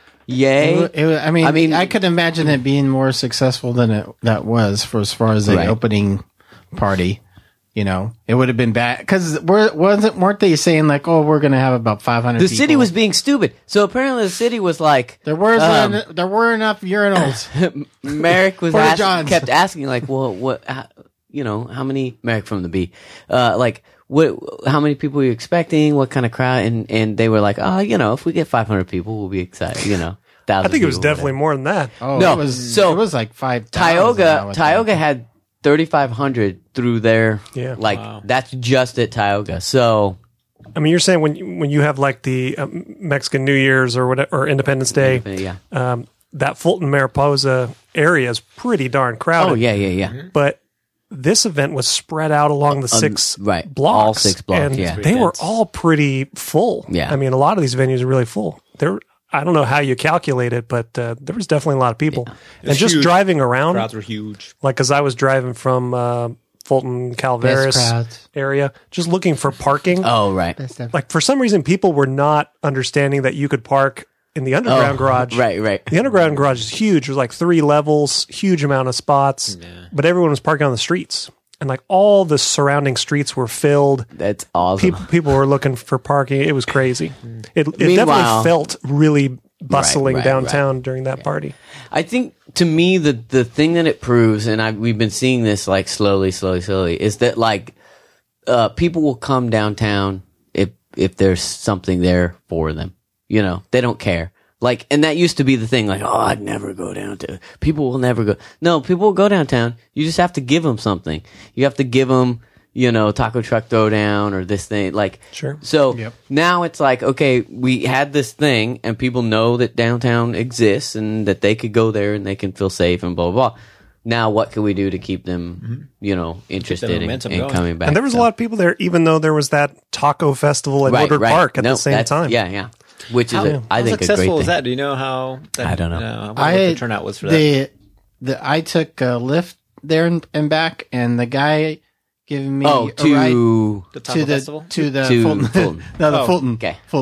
[SPEAKER 1] yay?
[SPEAKER 2] It, wa- it, wa- I mean,
[SPEAKER 1] I
[SPEAKER 2] I
[SPEAKER 1] mean-
[SPEAKER 2] mean, I could imagine it being more successful than it that was for as far as the
[SPEAKER 1] Right.
[SPEAKER 2] opening party. You know, it would have been bad because wasn't weren't they saying like, oh, we're going to have about five hundred?
[SPEAKER 1] The city was being stupid. So apparently, the city was like,
[SPEAKER 2] there was
[SPEAKER 1] um,
[SPEAKER 2] there were enough urinals.
[SPEAKER 1] Merrick was
[SPEAKER 2] For the
[SPEAKER 1] ask,
[SPEAKER 2] Johns.
[SPEAKER 1] kept asking like, well, what? How, you know, how many Merrick from the B? Uh, like, what? How many people are you expecting? What kind of crowd? And and they were like, oh, you know, if we get five hundred people, we'll be excited. You know,
[SPEAKER 4] I think it was definitely more than that.
[SPEAKER 2] Oh,
[SPEAKER 1] No,
[SPEAKER 2] it was
[SPEAKER 1] so
[SPEAKER 2] it was like five.
[SPEAKER 1] Tioga. Tioga had thirty-five hundred through their
[SPEAKER 4] Yeah.
[SPEAKER 1] like
[SPEAKER 3] Wow.
[SPEAKER 1] that's just at Tioga. So
[SPEAKER 4] I mean, you're saying when you, when you have like the um, Mexican New Year's or whatever, or Independence Day,
[SPEAKER 1] yeah.
[SPEAKER 4] um, that Fulton Mariposa area is pretty darn crowded.
[SPEAKER 1] Oh yeah, yeah, yeah.
[SPEAKER 4] But this event was spread out along the six
[SPEAKER 1] right.
[SPEAKER 4] blocks.
[SPEAKER 1] All six blocks,
[SPEAKER 4] and
[SPEAKER 1] yeah.
[SPEAKER 4] they were
[SPEAKER 3] dense.
[SPEAKER 4] all pretty full.
[SPEAKER 1] Yeah.
[SPEAKER 4] I mean, a lot of these venues are really full. There, I don't know how you calculate it, but uh, there was definitely a lot of people. And
[SPEAKER 3] was
[SPEAKER 4] just
[SPEAKER 3] huge.
[SPEAKER 4] driving around,
[SPEAKER 3] Crowds were huge.
[SPEAKER 4] like, because I was driving from uh, Fulton Calaveras
[SPEAKER 2] Best crowds.
[SPEAKER 4] area, just looking for parking.
[SPEAKER 1] Oh right.
[SPEAKER 4] Like, for some reason, people were not understanding that you could park in the underground
[SPEAKER 1] Oh,
[SPEAKER 4] garage.
[SPEAKER 1] Right, right.
[SPEAKER 4] The underground garage is huge. There's like three levels, huge amount of spots, but everyone was parking on the streets. And like all the surrounding streets were filled.
[SPEAKER 1] That's awesome.
[SPEAKER 4] People people were looking for parking. It was crazy. It, it
[SPEAKER 1] Meanwhile-
[SPEAKER 4] definitely felt really bustling
[SPEAKER 1] right,
[SPEAKER 4] downtown during that party.
[SPEAKER 1] I think to me the the thing that it proves, and I we've been seeing this like slowly, slowly, slowly, is that like uh, people will come downtown if if there's something there for them. You know, they don't care. Like, and that used to be the thing. Like, oh, I'd never go downtown. People will never go. No, people will go downtown. You just have to give them something. You have to give them, you know, taco truck throwdown or this thing. Like,
[SPEAKER 4] Sure.
[SPEAKER 1] So
[SPEAKER 2] Yep.
[SPEAKER 1] now it's like, okay, we had this thing and people know that downtown exists and that they could go there and they can feel safe and blah, blah, blah. Now what can we do to keep them, you know, interested in,
[SPEAKER 3] momentum
[SPEAKER 1] in
[SPEAKER 3] going.
[SPEAKER 1] coming back?
[SPEAKER 4] And there was
[SPEAKER 1] So-
[SPEAKER 4] a lot of people there, even though there was that taco festival at
[SPEAKER 1] right,
[SPEAKER 4] Woodward
[SPEAKER 1] right.
[SPEAKER 4] Park at
[SPEAKER 1] No,
[SPEAKER 4] the same
[SPEAKER 1] that's-
[SPEAKER 4] time.
[SPEAKER 1] Yeah, yeah. Which is,
[SPEAKER 3] How,
[SPEAKER 1] a, I
[SPEAKER 3] how
[SPEAKER 1] think, a great
[SPEAKER 3] successful
[SPEAKER 1] thing.
[SPEAKER 3] is that? Do you know how? That,
[SPEAKER 1] I don't know.
[SPEAKER 3] Uh, what,
[SPEAKER 2] I
[SPEAKER 3] what the turnout was for that.
[SPEAKER 2] the, the I took a lift there and, and back, and the guy giving me
[SPEAKER 1] Oh,
[SPEAKER 2] a ride
[SPEAKER 1] to
[SPEAKER 3] The taco
[SPEAKER 2] to the
[SPEAKER 3] festival.
[SPEAKER 2] to the
[SPEAKER 1] To
[SPEAKER 2] Fulton,
[SPEAKER 1] Fulton.
[SPEAKER 2] no, the
[SPEAKER 3] Oh,
[SPEAKER 2] Fulton,
[SPEAKER 1] okay.
[SPEAKER 2] Fulton.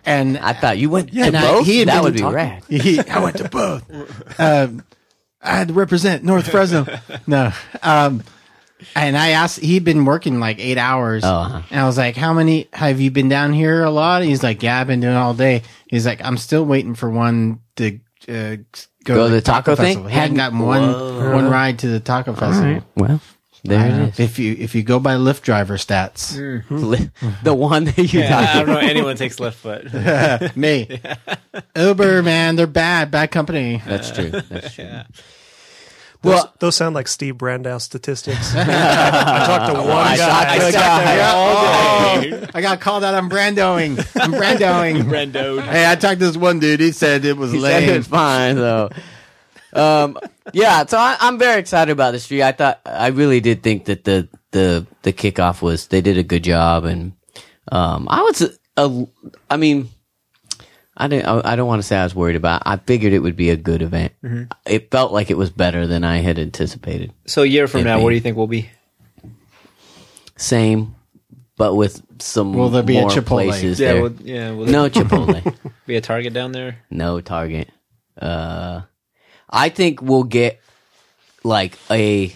[SPEAKER 2] And
[SPEAKER 1] I thought you went to
[SPEAKER 2] and I-
[SPEAKER 1] both.
[SPEAKER 2] he had
[SPEAKER 1] That
[SPEAKER 2] been
[SPEAKER 1] would be
[SPEAKER 2] talking-
[SPEAKER 1] rad.
[SPEAKER 2] He, I went to both. Um, I had to represent North Fresno. No. Um, and I asked, he'd been working like eight hours.
[SPEAKER 1] Oh, uh-huh.
[SPEAKER 2] And I was like, how many, have you been down here a lot? He's like, yeah, I've been doing it all day. He's like, I'm still waiting for one to uh, go,
[SPEAKER 1] Go to the taco thing?
[SPEAKER 2] festival. He hadn't gotten one,
[SPEAKER 1] Whoa.
[SPEAKER 2] one ride to the taco festival.
[SPEAKER 1] Well, there
[SPEAKER 2] Uh,
[SPEAKER 1] it is.
[SPEAKER 2] If you, if you go by Lyft driver stats,
[SPEAKER 1] Li- the one that you
[SPEAKER 3] Yeah, I
[SPEAKER 1] got.
[SPEAKER 3] don't know anyone takes Lyft, but
[SPEAKER 2] me, Uber, man, they're bad, bad company.
[SPEAKER 1] That's true. That's true.
[SPEAKER 4] Those,
[SPEAKER 1] Well,
[SPEAKER 4] those sound like Steve Brandow statistics. I talked to one
[SPEAKER 1] I
[SPEAKER 4] guy.
[SPEAKER 1] talked- I talked to
[SPEAKER 2] Yeah.
[SPEAKER 3] all day.
[SPEAKER 2] Oh, I got called out. I'm brandoing. I'm brandoing.
[SPEAKER 3] Brendo.
[SPEAKER 2] Hey, I talked to this one dude. He said it was
[SPEAKER 1] he said
[SPEAKER 2] lame.
[SPEAKER 1] it's fine though. Um, yeah, so I, I'm very excited about the street. I thought I really did think that the the the kickoff was they did a good job, and um, I was a, I mean, I didn't. I, I don't want to say I was worried about it. I figured it would be a good event. It felt like it was better than I had anticipated.
[SPEAKER 3] So a year from
[SPEAKER 1] It
[SPEAKER 3] now,
[SPEAKER 1] being-
[SPEAKER 3] what do you think we'll be?
[SPEAKER 1] Same, but with some
[SPEAKER 2] Will there be a
[SPEAKER 1] more
[SPEAKER 2] Chipotle?
[SPEAKER 1] places
[SPEAKER 3] Yeah,
[SPEAKER 1] there.
[SPEAKER 3] we'll, yeah. Will
[SPEAKER 1] No
[SPEAKER 3] there
[SPEAKER 1] Chipotle.
[SPEAKER 3] be a Target down there?
[SPEAKER 1] No Target. Uh, I think we'll get like a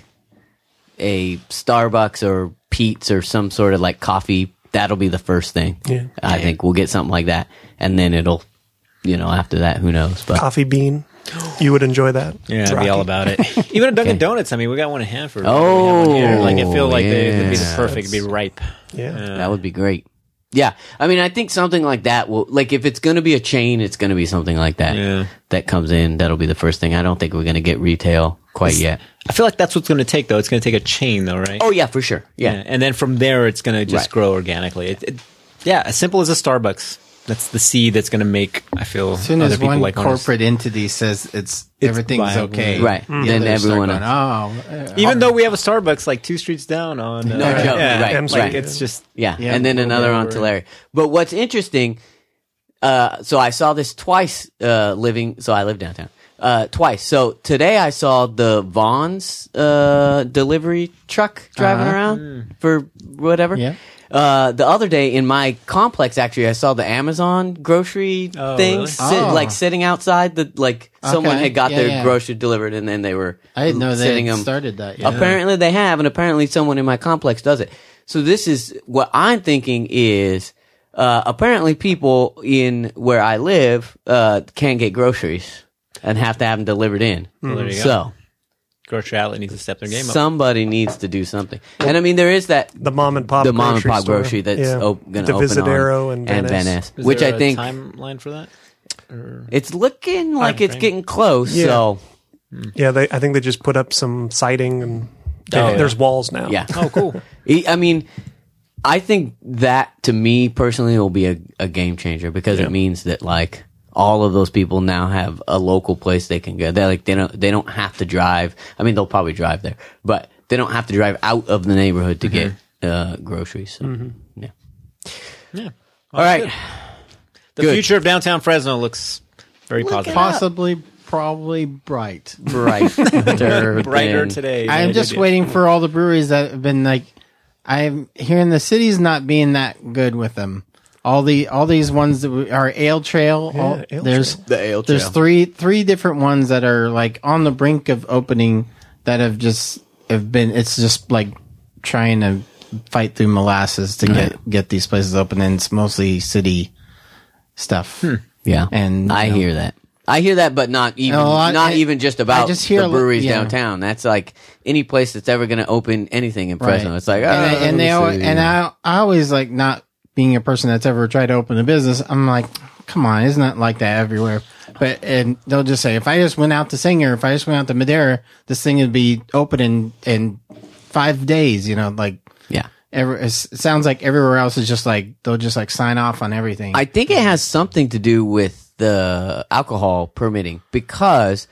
[SPEAKER 1] a Starbucks or Pete's or some sort of like coffee. That'll be the first thing.
[SPEAKER 4] Yeah.
[SPEAKER 1] I think we'll get something like that, and then it'll, you know, after that, who knows? But
[SPEAKER 4] Coffee bean. You would enjoy that.
[SPEAKER 3] Yeah, I'd be
[SPEAKER 4] Rocky.
[SPEAKER 3] all about it. Even at Dunkin'
[SPEAKER 1] Okay.
[SPEAKER 3] Donuts, I mean, we got one in Hanford. We
[SPEAKER 1] Oh,
[SPEAKER 3] have one here. Like I feel like they, it'd be the
[SPEAKER 1] yeah.
[SPEAKER 3] perfect, it'd be ripe.
[SPEAKER 4] Yeah.
[SPEAKER 1] that would be great. Yeah, I mean, I think something like that will, like, if it's going to be a chain, it's going to be something like that
[SPEAKER 3] Yeah.
[SPEAKER 1] that comes in. That'll be the first thing. I don't think we're going to get retail quite yet.
[SPEAKER 3] I feel like that's what's going to take, though. It's going to take a chain, though, right?
[SPEAKER 1] Oh yeah, for sure. Yeah,
[SPEAKER 3] And then from there, it's going to just
[SPEAKER 1] Right.
[SPEAKER 3] grow organically. It, it, yeah, as simple as a Starbucks. That's the seed that's going to make, I feel,
[SPEAKER 2] As soon
[SPEAKER 3] other
[SPEAKER 2] as
[SPEAKER 3] people
[SPEAKER 2] one
[SPEAKER 3] like ours.
[SPEAKER 2] corporate entity says it's,
[SPEAKER 3] It's
[SPEAKER 2] everything's
[SPEAKER 3] viable.
[SPEAKER 2] okay,
[SPEAKER 1] Right.
[SPEAKER 2] the
[SPEAKER 1] Then
[SPEAKER 2] others start
[SPEAKER 1] everyone
[SPEAKER 2] going,
[SPEAKER 1] else-
[SPEAKER 2] oh, uh,
[SPEAKER 3] Even though we have a Starbucks like two streets down on. Uh,
[SPEAKER 1] No joke.
[SPEAKER 3] yeah,
[SPEAKER 1] Right,
[SPEAKER 3] Like,
[SPEAKER 1] right.
[SPEAKER 3] it's just.
[SPEAKER 1] Yeah,
[SPEAKER 2] Yeah,
[SPEAKER 1] and then
[SPEAKER 3] we'll
[SPEAKER 1] another
[SPEAKER 3] go
[SPEAKER 1] on
[SPEAKER 3] over.
[SPEAKER 1] Tulare. But what's interesting, uh, so I saw this twice uh, living. So I live downtown uh, twice. So today I saw the Vaughn's uh, delivery truck driving
[SPEAKER 2] Uh-huh.
[SPEAKER 1] around for whatever.
[SPEAKER 2] Yeah.
[SPEAKER 1] Uh, the other day in my complex, actually, I saw the Amazon grocery
[SPEAKER 3] Oh,
[SPEAKER 1] thing,
[SPEAKER 3] really?
[SPEAKER 1] sit,
[SPEAKER 2] Oh.
[SPEAKER 1] like sitting outside. The like someone
[SPEAKER 2] Okay.
[SPEAKER 1] had got
[SPEAKER 2] Yeah,
[SPEAKER 1] their
[SPEAKER 2] yeah.
[SPEAKER 1] grocery delivered, and then they were
[SPEAKER 2] I didn't know they
[SPEAKER 1] sitting
[SPEAKER 2] had
[SPEAKER 1] them.
[SPEAKER 2] started that yet.
[SPEAKER 1] Apparently they have, and apparently someone in my complex does it. So this is what I'm thinking is, uh, apparently people in where I live, uh, can't get groceries and have to have them delivered in.
[SPEAKER 3] Well, there you go.
[SPEAKER 1] So
[SPEAKER 3] Grocery outlet needs to step their game up.
[SPEAKER 1] somebody needs to do something. And I mean, there is that,
[SPEAKER 4] The mom and pop.
[SPEAKER 1] the mom and
[SPEAKER 4] grocery
[SPEAKER 1] pop
[SPEAKER 4] store.
[SPEAKER 1] grocery that's
[SPEAKER 4] Yeah.
[SPEAKER 1] op- going to
[SPEAKER 4] the
[SPEAKER 1] open
[SPEAKER 4] Visadero
[SPEAKER 1] on,
[SPEAKER 4] and Van
[SPEAKER 1] Van
[SPEAKER 4] Ness.
[SPEAKER 1] Ness,
[SPEAKER 3] Is
[SPEAKER 1] which
[SPEAKER 3] there
[SPEAKER 1] I
[SPEAKER 3] a
[SPEAKER 1] think
[SPEAKER 3] timeline for that? Or-
[SPEAKER 1] it's looking like it's
[SPEAKER 3] frame.
[SPEAKER 1] getting close.
[SPEAKER 4] Yeah.
[SPEAKER 1] So
[SPEAKER 4] Yeah, they, I think they just put up some siding and
[SPEAKER 3] Oh, yeah.
[SPEAKER 4] there's walls now.
[SPEAKER 1] yeah.
[SPEAKER 3] Oh, cool.
[SPEAKER 1] I mean, I think that to me personally will be a, a game changer because
[SPEAKER 4] Yeah.
[SPEAKER 1] it means that like all of those people now have a local place they can go. They like they don't they don't have to drive. I mean, they'll probably drive there, but they don't have to drive out of the neighborhood to get uh, groceries. So, yeah.
[SPEAKER 3] Yeah.
[SPEAKER 1] All right.
[SPEAKER 3] The
[SPEAKER 1] Good.
[SPEAKER 3] future of downtown Fresno looks very positive.
[SPEAKER 2] possibly, probably bright.
[SPEAKER 1] Brighter,
[SPEAKER 3] Brighter
[SPEAKER 1] than-
[SPEAKER 3] today.
[SPEAKER 2] I'm
[SPEAKER 3] than
[SPEAKER 2] just
[SPEAKER 3] it did.
[SPEAKER 2] waiting for all the breweries that have been like, I'm hearing the city's not being that good with them. All the all these ones that we- are Ale Trail.
[SPEAKER 4] Yeah,
[SPEAKER 2] all,
[SPEAKER 4] Ale
[SPEAKER 2] there's
[SPEAKER 4] Trail.
[SPEAKER 1] The Ale
[SPEAKER 2] there's
[SPEAKER 1] Trail.
[SPEAKER 2] three three different ones that are like on the brink of opening that have just have been. It's just like trying to fight through molasses to get get these places open, and it's mostly city stuff.
[SPEAKER 1] Yeah,
[SPEAKER 2] And,
[SPEAKER 1] I
[SPEAKER 2] you know.
[SPEAKER 1] hear that. I hear that, but not even
[SPEAKER 2] No, I-
[SPEAKER 1] not
[SPEAKER 2] I-
[SPEAKER 1] even just about
[SPEAKER 2] I just hear
[SPEAKER 1] the
[SPEAKER 2] a li-
[SPEAKER 1] breweries
[SPEAKER 2] yeah.
[SPEAKER 1] downtown. That's like any place that's ever going to open anything in Fresno.
[SPEAKER 2] Right.
[SPEAKER 1] It's like, oh,
[SPEAKER 2] and, I- and they
[SPEAKER 1] let's
[SPEAKER 2] always,
[SPEAKER 1] see.
[SPEAKER 2] and I I always like not being a person that's ever tried to open a business. I'm like, come on, it's not like that everywhere. But and they'll just say, if I just went out to Singer, if I just went out to Madera, this thing would be open in in five days. You know, like
[SPEAKER 1] yeah.
[SPEAKER 2] every, it sounds like everywhere else is just like they'll just like sign off on everything.
[SPEAKER 1] I think it has something to do with the alcohol permitting because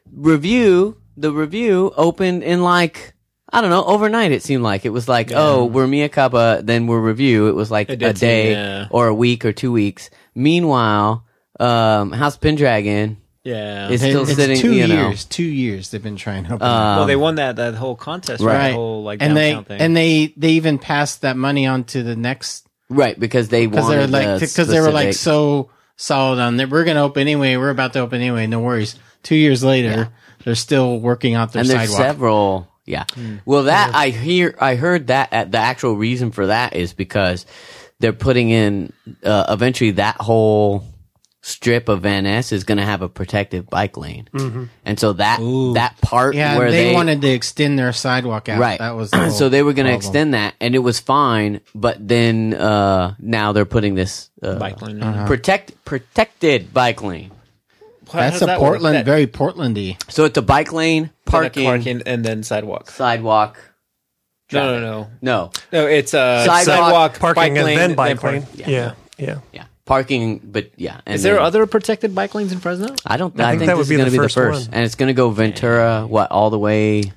[SPEAKER 1] review the review opened in like I don't know overnight. It seemed like it was like oh we're Mia Capa, then we're review. It was like
[SPEAKER 3] It
[SPEAKER 1] a
[SPEAKER 3] did seem,
[SPEAKER 1] day
[SPEAKER 3] yeah.
[SPEAKER 1] or a week or two weeks. Meanwhile, um, House Pendragon
[SPEAKER 3] Yeah.
[SPEAKER 1] is
[SPEAKER 2] It-
[SPEAKER 1] still
[SPEAKER 2] it's
[SPEAKER 1] sitting.
[SPEAKER 2] two
[SPEAKER 1] You know,
[SPEAKER 2] years. Two years they've been trying to open.
[SPEAKER 1] Uh,
[SPEAKER 3] well, they won that, that whole contest, right?
[SPEAKER 2] right.
[SPEAKER 3] The whole, like,
[SPEAKER 2] and they
[SPEAKER 3] downtown thing.
[SPEAKER 2] and they they even passed that money on to the next
[SPEAKER 1] right, because they
[SPEAKER 2] because
[SPEAKER 1] wanted
[SPEAKER 2] they're like
[SPEAKER 1] a
[SPEAKER 2] because they were like
[SPEAKER 1] specific-
[SPEAKER 2] so solid on that. We're gonna open anyway. We're about to open anyway. No worries. Two years later, they're still working out their
[SPEAKER 1] and there's
[SPEAKER 2] sidewalk.
[SPEAKER 1] several. Yeah. Well, that I hear, I heard that uh, the actual reason for that is because they're putting in uh, eventually that whole strip of Van Ness is going to have a protective bike lane,
[SPEAKER 4] Mm-hmm.
[SPEAKER 1] and so that
[SPEAKER 3] Ooh.
[SPEAKER 1] that part
[SPEAKER 2] yeah,
[SPEAKER 1] where
[SPEAKER 2] they,
[SPEAKER 1] they,
[SPEAKER 2] wanted to extend their sidewalk out.
[SPEAKER 1] right,
[SPEAKER 2] That was the
[SPEAKER 1] so
[SPEAKER 2] whole
[SPEAKER 1] they were going to
[SPEAKER 2] problem.
[SPEAKER 1] extend that, and it was fine. But then uh, now they're putting this uh,
[SPEAKER 3] Bike lane.
[SPEAKER 2] Uh-huh.
[SPEAKER 1] protect protected bike lane.
[SPEAKER 3] How does
[SPEAKER 2] That's a
[SPEAKER 3] that work?
[SPEAKER 2] Portland,
[SPEAKER 3] That-
[SPEAKER 2] very Portlandy.
[SPEAKER 1] So it's a bike lane,
[SPEAKER 3] parking,
[SPEAKER 1] parking,
[SPEAKER 3] parking, and then sidewalk.
[SPEAKER 1] sidewalk.
[SPEAKER 3] No, no, no,
[SPEAKER 1] No,
[SPEAKER 3] no. It's uh,
[SPEAKER 1] Sidewalk,
[SPEAKER 3] sidewalk,
[SPEAKER 4] Parking
[SPEAKER 3] bike
[SPEAKER 4] and
[SPEAKER 3] lane,
[SPEAKER 4] then bike
[SPEAKER 3] park-
[SPEAKER 4] lane.
[SPEAKER 1] Yeah.
[SPEAKER 4] Yeah, yeah.
[SPEAKER 1] yeah, parking, but yeah. And
[SPEAKER 3] Is there
[SPEAKER 1] then-
[SPEAKER 3] other protected bike lanes in Fresno?
[SPEAKER 1] I don't.
[SPEAKER 4] I
[SPEAKER 1] I,
[SPEAKER 4] think
[SPEAKER 1] think,
[SPEAKER 4] that
[SPEAKER 1] this
[SPEAKER 4] would
[SPEAKER 1] is
[SPEAKER 4] be
[SPEAKER 1] going
[SPEAKER 4] the
[SPEAKER 1] to be the
[SPEAKER 4] first
[SPEAKER 1] first,
[SPEAKER 4] one.
[SPEAKER 1] and it's going to go Ventura, what all the way.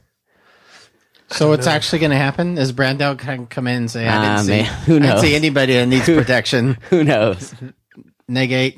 [SPEAKER 2] So what's actually going to happen is Brandel can come in and say, "I didn't
[SPEAKER 1] Ah,
[SPEAKER 2] see,
[SPEAKER 1] man, who
[SPEAKER 2] I didn't
[SPEAKER 1] knows?
[SPEAKER 2] see anybody that needs protection."
[SPEAKER 1] Who knows?
[SPEAKER 2] Negate.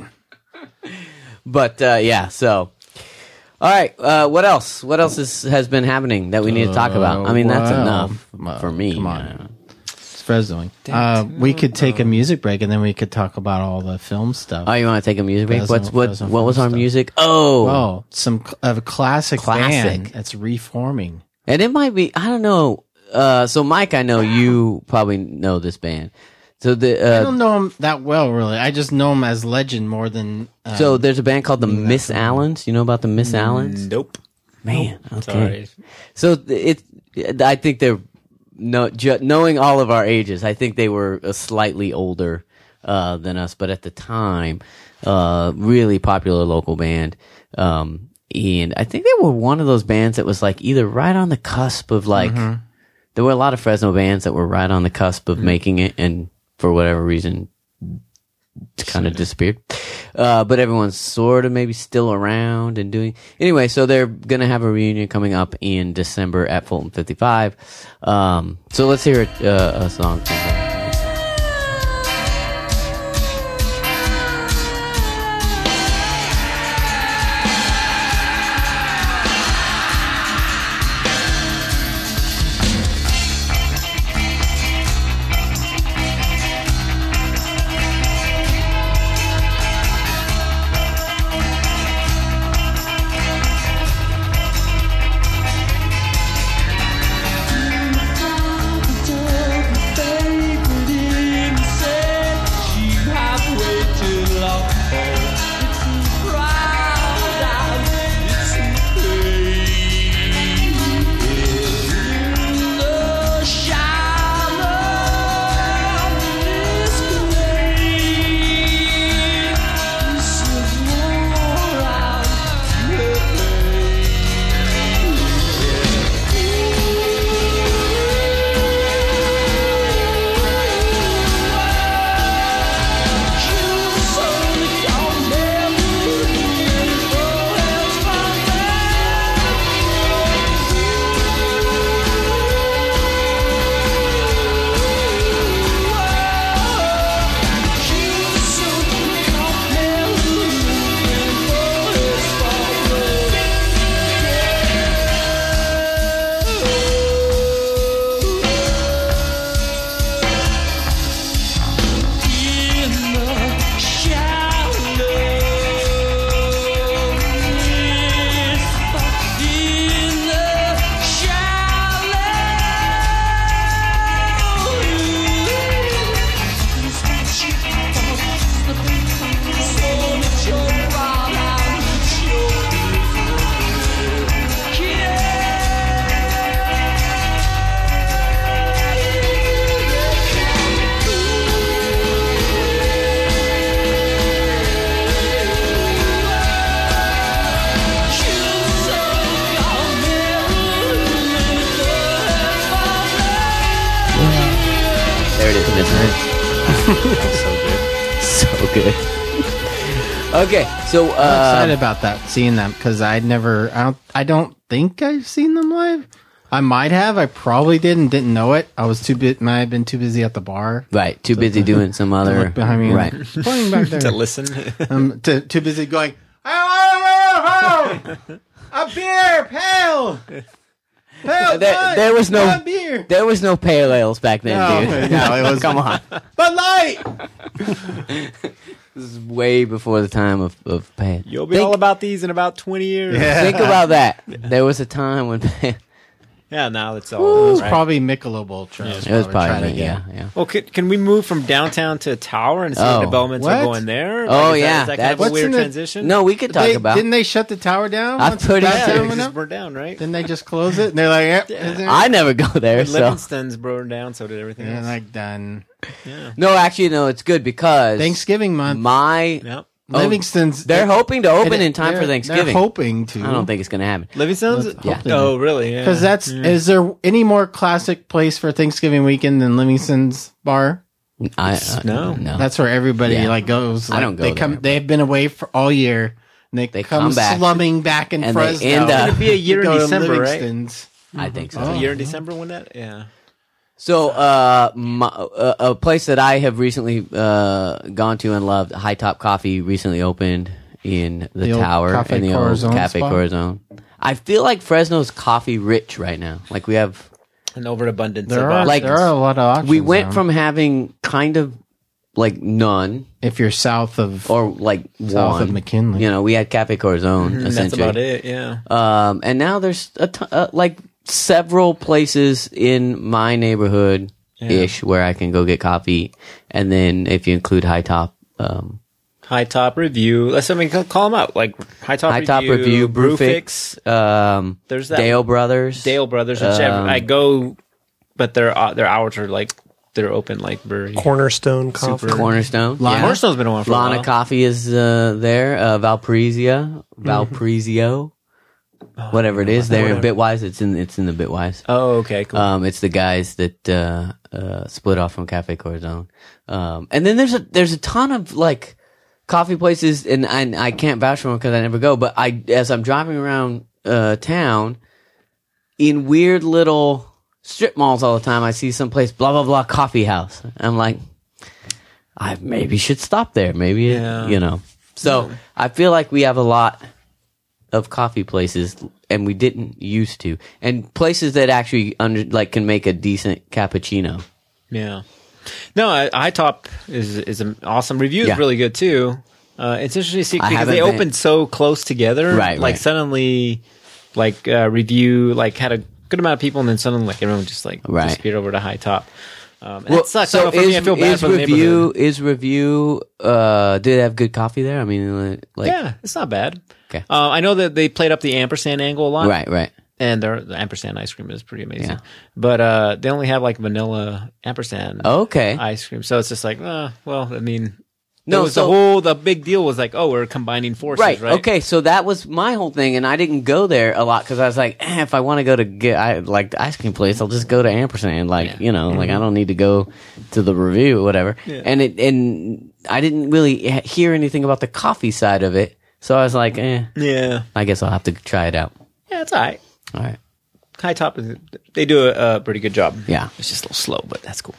[SPEAKER 1] But uh, yeah, so all right. Uh, what else? What else is, has been happening that we need to talk about? I mean, that's
[SPEAKER 2] well,
[SPEAKER 1] enough
[SPEAKER 2] well,
[SPEAKER 1] for me.
[SPEAKER 2] come on.
[SPEAKER 1] Uh,
[SPEAKER 2] It's Fresnoing. Uh, we could take a music break and then we could talk about all the film stuff.
[SPEAKER 1] Oh, you want to take a music break?
[SPEAKER 2] Fresno-
[SPEAKER 1] What's what?
[SPEAKER 2] Fresno
[SPEAKER 1] What was
[SPEAKER 2] film
[SPEAKER 1] our
[SPEAKER 2] stuff.
[SPEAKER 1] music? Oh,
[SPEAKER 2] Well, some cl- of a classic,
[SPEAKER 1] Classic.
[SPEAKER 2] band that's reforming.
[SPEAKER 1] and it might be. I don't know. Uh, so Mike, I know you probably know this band. So the
[SPEAKER 2] I
[SPEAKER 1] uh,
[SPEAKER 2] don't know him that well, really. I just know him as legend more than. Um,
[SPEAKER 1] so there's a band called the Miss Allens. You know about the Miss Allens?
[SPEAKER 3] Nope.
[SPEAKER 1] Man, okay.
[SPEAKER 3] Sorry.
[SPEAKER 1] So th- it, I think they're no, ju- knowing all of our ages. I think they were a slightly older uh, than us, but at the time, uh, really popular local band. Um, and I think they were one of those bands that was like either right on the cusp of like. There were a lot of Fresno bands that were right on the cusp of making it, and for whatever reason, kind of disappeared. Uh, but everyone's sort of maybe still around and doing. Anyway, so they're going to have a reunion coming up in December at Fulton fifty-five. Um, so let's hear it, uh, a song from them. There it is, Miss So good. Okay, so
[SPEAKER 2] I'm
[SPEAKER 1] uh,
[SPEAKER 2] excited about that, seeing them, because I never, I don't, I don't think I've seen them live. I might have. I probably did and didn't know it. I was too bit. Might have been too busy at the bar.
[SPEAKER 1] right, too busy doing some
[SPEAKER 2] To
[SPEAKER 1] other
[SPEAKER 2] look behind me.
[SPEAKER 1] right.
[SPEAKER 2] and pointing back there.
[SPEAKER 3] To listen.
[SPEAKER 2] I'm too, too busy going. Oh, oh, oh, oh, a beer, pale. Hell,
[SPEAKER 1] there,
[SPEAKER 2] Bud,
[SPEAKER 1] there was no
[SPEAKER 2] Bud beer.
[SPEAKER 1] there was no pale ales back then,
[SPEAKER 2] No,
[SPEAKER 1] dude.
[SPEAKER 2] no, it was
[SPEAKER 1] Come on.
[SPEAKER 2] Bud Light.
[SPEAKER 1] This is way before the time of of pale.
[SPEAKER 3] You'll be
[SPEAKER 1] Think-
[SPEAKER 3] all about these in about twenty years.
[SPEAKER 2] Yeah.
[SPEAKER 1] Think about that. There was a time when it
[SPEAKER 3] Yeah, now it's
[SPEAKER 2] It
[SPEAKER 3] all
[SPEAKER 2] was
[SPEAKER 3] right.
[SPEAKER 2] probably Michelob Ultra.
[SPEAKER 1] was
[SPEAKER 2] trying
[SPEAKER 1] probably
[SPEAKER 2] to
[SPEAKER 1] yeah,
[SPEAKER 2] get.
[SPEAKER 1] yeah.
[SPEAKER 3] Well, can, can we move from downtown to Tower and see
[SPEAKER 1] Oh.
[SPEAKER 3] what developments
[SPEAKER 2] What?
[SPEAKER 3] are going there?
[SPEAKER 1] Oh,
[SPEAKER 3] is that-
[SPEAKER 1] yeah,
[SPEAKER 3] is that kind
[SPEAKER 1] that's-
[SPEAKER 3] of a
[SPEAKER 2] What's
[SPEAKER 3] weird
[SPEAKER 2] in the-
[SPEAKER 3] transition?
[SPEAKER 1] No, we could talk
[SPEAKER 2] They,
[SPEAKER 1] about.
[SPEAKER 2] didn't they shut the tower down?
[SPEAKER 1] I'm
[SPEAKER 2] once
[SPEAKER 1] pretty
[SPEAKER 2] the
[SPEAKER 3] yeah,
[SPEAKER 1] sure.
[SPEAKER 2] tower
[SPEAKER 3] it
[SPEAKER 2] went
[SPEAKER 3] just
[SPEAKER 2] up?
[SPEAKER 3] burned down, right?
[SPEAKER 2] Didn't they just close it? And they're like, yep.
[SPEAKER 3] Yeah.
[SPEAKER 2] is there-
[SPEAKER 1] I never go there,
[SPEAKER 3] When
[SPEAKER 1] so
[SPEAKER 3] Livingston's burned down, so did everything
[SPEAKER 2] They're
[SPEAKER 3] else.
[SPEAKER 2] like done.
[SPEAKER 1] no. Actually, no. It's good because
[SPEAKER 2] Thanksgiving month.
[SPEAKER 1] my
[SPEAKER 3] Yep.
[SPEAKER 1] oh,
[SPEAKER 2] Livingston's.
[SPEAKER 1] they're hoping to open
[SPEAKER 2] it-
[SPEAKER 1] in time
[SPEAKER 2] they're-
[SPEAKER 1] for Thanksgiving.
[SPEAKER 2] They're hoping to.
[SPEAKER 1] I don't think it's going to happen.
[SPEAKER 3] Livingston's?
[SPEAKER 2] Let's
[SPEAKER 1] Yeah.
[SPEAKER 2] hope they
[SPEAKER 3] Oh, really? Yeah.
[SPEAKER 2] Because that's is there any more classic place for Thanksgiving weekend than Livingston's Bar?
[SPEAKER 1] I, uh,
[SPEAKER 3] No.
[SPEAKER 1] no.
[SPEAKER 2] That's where everybody
[SPEAKER 1] Yeah.
[SPEAKER 2] like goes.
[SPEAKER 1] I
[SPEAKER 2] Like,
[SPEAKER 1] don't go
[SPEAKER 2] They come.
[SPEAKER 1] there,
[SPEAKER 2] They've been away for all year. And they,
[SPEAKER 1] They
[SPEAKER 2] come,
[SPEAKER 1] come back.
[SPEAKER 2] slumming back in
[SPEAKER 1] And they
[SPEAKER 2] Fresno.
[SPEAKER 1] end up-
[SPEAKER 3] It'd be a year
[SPEAKER 2] to
[SPEAKER 3] in
[SPEAKER 2] go to
[SPEAKER 3] December, right?
[SPEAKER 2] Livingston's.
[SPEAKER 1] I think so.
[SPEAKER 2] Oh.
[SPEAKER 3] A year in December when that? Yeah.
[SPEAKER 1] So, uh, my, uh, a place that I have recently uh, gone to and loved, High Top Coffee, recently opened in the,
[SPEAKER 2] The old
[SPEAKER 1] tower
[SPEAKER 2] Cafe
[SPEAKER 1] in the old
[SPEAKER 2] Corazon
[SPEAKER 1] Cafe
[SPEAKER 2] spot?
[SPEAKER 1] Corazon. I feel like Fresno's coffee rich right now. Like we have,
[SPEAKER 3] An overabundance
[SPEAKER 2] There
[SPEAKER 3] of
[SPEAKER 2] are
[SPEAKER 3] options.
[SPEAKER 1] Like,
[SPEAKER 2] there are a lot of options.
[SPEAKER 1] we went
[SPEAKER 2] now.
[SPEAKER 1] from having kind of like none
[SPEAKER 2] if you're south of
[SPEAKER 1] or like
[SPEAKER 2] south
[SPEAKER 1] one.
[SPEAKER 2] of McKinley.
[SPEAKER 1] You know, we had Cafe Corazon
[SPEAKER 3] Mm, that's
[SPEAKER 1] essentially.
[SPEAKER 3] about it, yeah.
[SPEAKER 1] Um, and now there's a t- uh, like several places in my neighborhood ish where I can go get coffee, and then if you include High Top, um,
[SPEAKER 3] High Top Review. Let's I mean, call call them out. Like High Top
[SPEAKER 1] High
[SPEAKER 3] Review,
[SPEAKER 1] Top Review,
[SPEAKER 3] Brewfix,
[SPEAKER 1] Brewfix, um,
[SPEAKER 3] There's that
[SPEAKER 1] Dale Brothers,
[SPEAKER 3] Dale Brothers, which
[SPEAKER 1] Um,
[SPEAKER 3] I go, but their uh, their hours are like they're open like very.
[SPEAKER 4] Cornerstone Coffee.
[SPEAKER 3] Super.
[SPEAKER 1] Cornerstone,
[SPEAKER 2] Lana-
[SPEAKER 1] yeah.
[SPEAKER 3] Cornerstone's been around for a
[SPEAKER 1] Lana
[SPEAKER 3] while.
[SPEAKER 1] Coffee is uh, there. Uh, Valparaiso, Valparaiso, whatever it is. There in Bitwise, it's in it's in the Bitwise.
[SPEAKER 3] Oh, okay, cool.
[SPEAKER 1] Um, it's the guys that uh, uh, split off from Cafe Corazon. Um, and then there's a there's a ton of like coffee places, and I, I can't vouch for them because I never go. But I as I'm driving around uh, town in weird little strip malls all the time, I see someplace blah blah blah coffee house. I'm like, I maybe should stop there. Maybe
[SPEAKER 3] Yeah.
[SPEAKER 1] you know. So I feel like we have a lot of coffee places, and we didn't used to, and places that actually under like can make a decent cappuccino.
[SPEAKER 3] Yeah. No, I- High Top is is an awesome. Review is
[SPEAKER 1] Yeah.
[SPEAKER 3] really good too. Uh, it's interesting to see
[SPEAKER 1] I
[SPEAKER 3] because they
[SPEAKER 1] haven't been-
[SPEAKER 3] opened so close together.
[SPEAKER 1] Right,
[SPEAKER 3] Like
[SPEAKER 1] right.
[SPEAKER 3] suddenly, like uh, Review like had a good amount of people, and then suddenly like everyone just like
[SPEAKER 1] Right.
[SPEAKER 3] disappeared over to High Top. Um, and
[SPEAKER 1] Well,
[SPEAKER 3] that sucks. I
[SPEAKER 1] so
[SPEAKER 3] don't know, for
[SPEAKER 1] is,
[SPEAKER 3] me, I feel bad
[SPEAKER 1] is
[SPEAKER 3] for the
[SPEAKER 1] review
[SPEAKER 3] neighborhood.
[SPEAKER 1] is review? Uh, did it have good coffee there? I mean, like
[SPEAKER 3] Yeah, it's not bad.
[SPEAKER 1] Okay.
[SPEAKER 3] Uh, I know that they played up the ampersand angle a lot.
[SPEAKER 1] right, right.
[SPEAKER 3] And their the ampersand ice cream is pretty amazing.
[SPEAKER 1] Yeah.
[SPEAKER 3] But uh, they only have like vanilla ampersand
[SPEAKER 1] Okay.
[SPEAKER 3] ice cream. So it's just like, uh, well, I mean,
[SPEAKER 1] No,
[SPEAKER 3] no, was
[SPEAKER 1] so-
[SPEAKER 3] the whole the big deal was like, oh, we're combining forces,
[SPEAKER 1] Right.
[SPEAKER 3] right?
[SPEAKER 1] Okay. So that was my whole thing, and I didn't go there a lot because I was like, eh, if I want to go to get I, like the ice cream place, I'll just go to Ampersand. Like
[SPEAKER 3] Yeah.
[SPEAKER 1] you know, like I don't need to go to the review or whatever.
[SPEAKER 3] Yeah.
[SPEAKER 1] And it and I didn't really he- hear anything about the coffee side of it, so I was like, eh,
[SPEAKER 3] Yeah,
[SPEAKER 1] I guess I'll have to try it out.
[SPEAKER 3] yeah, it's all right.
[SPEAKER 1] All right.
[SPEAKER 3] High Top, is they do a, a pretty good job.
[SPEAKER 1] Yeah.
[SPEAKER 3] It's just a little slow, but that's cool.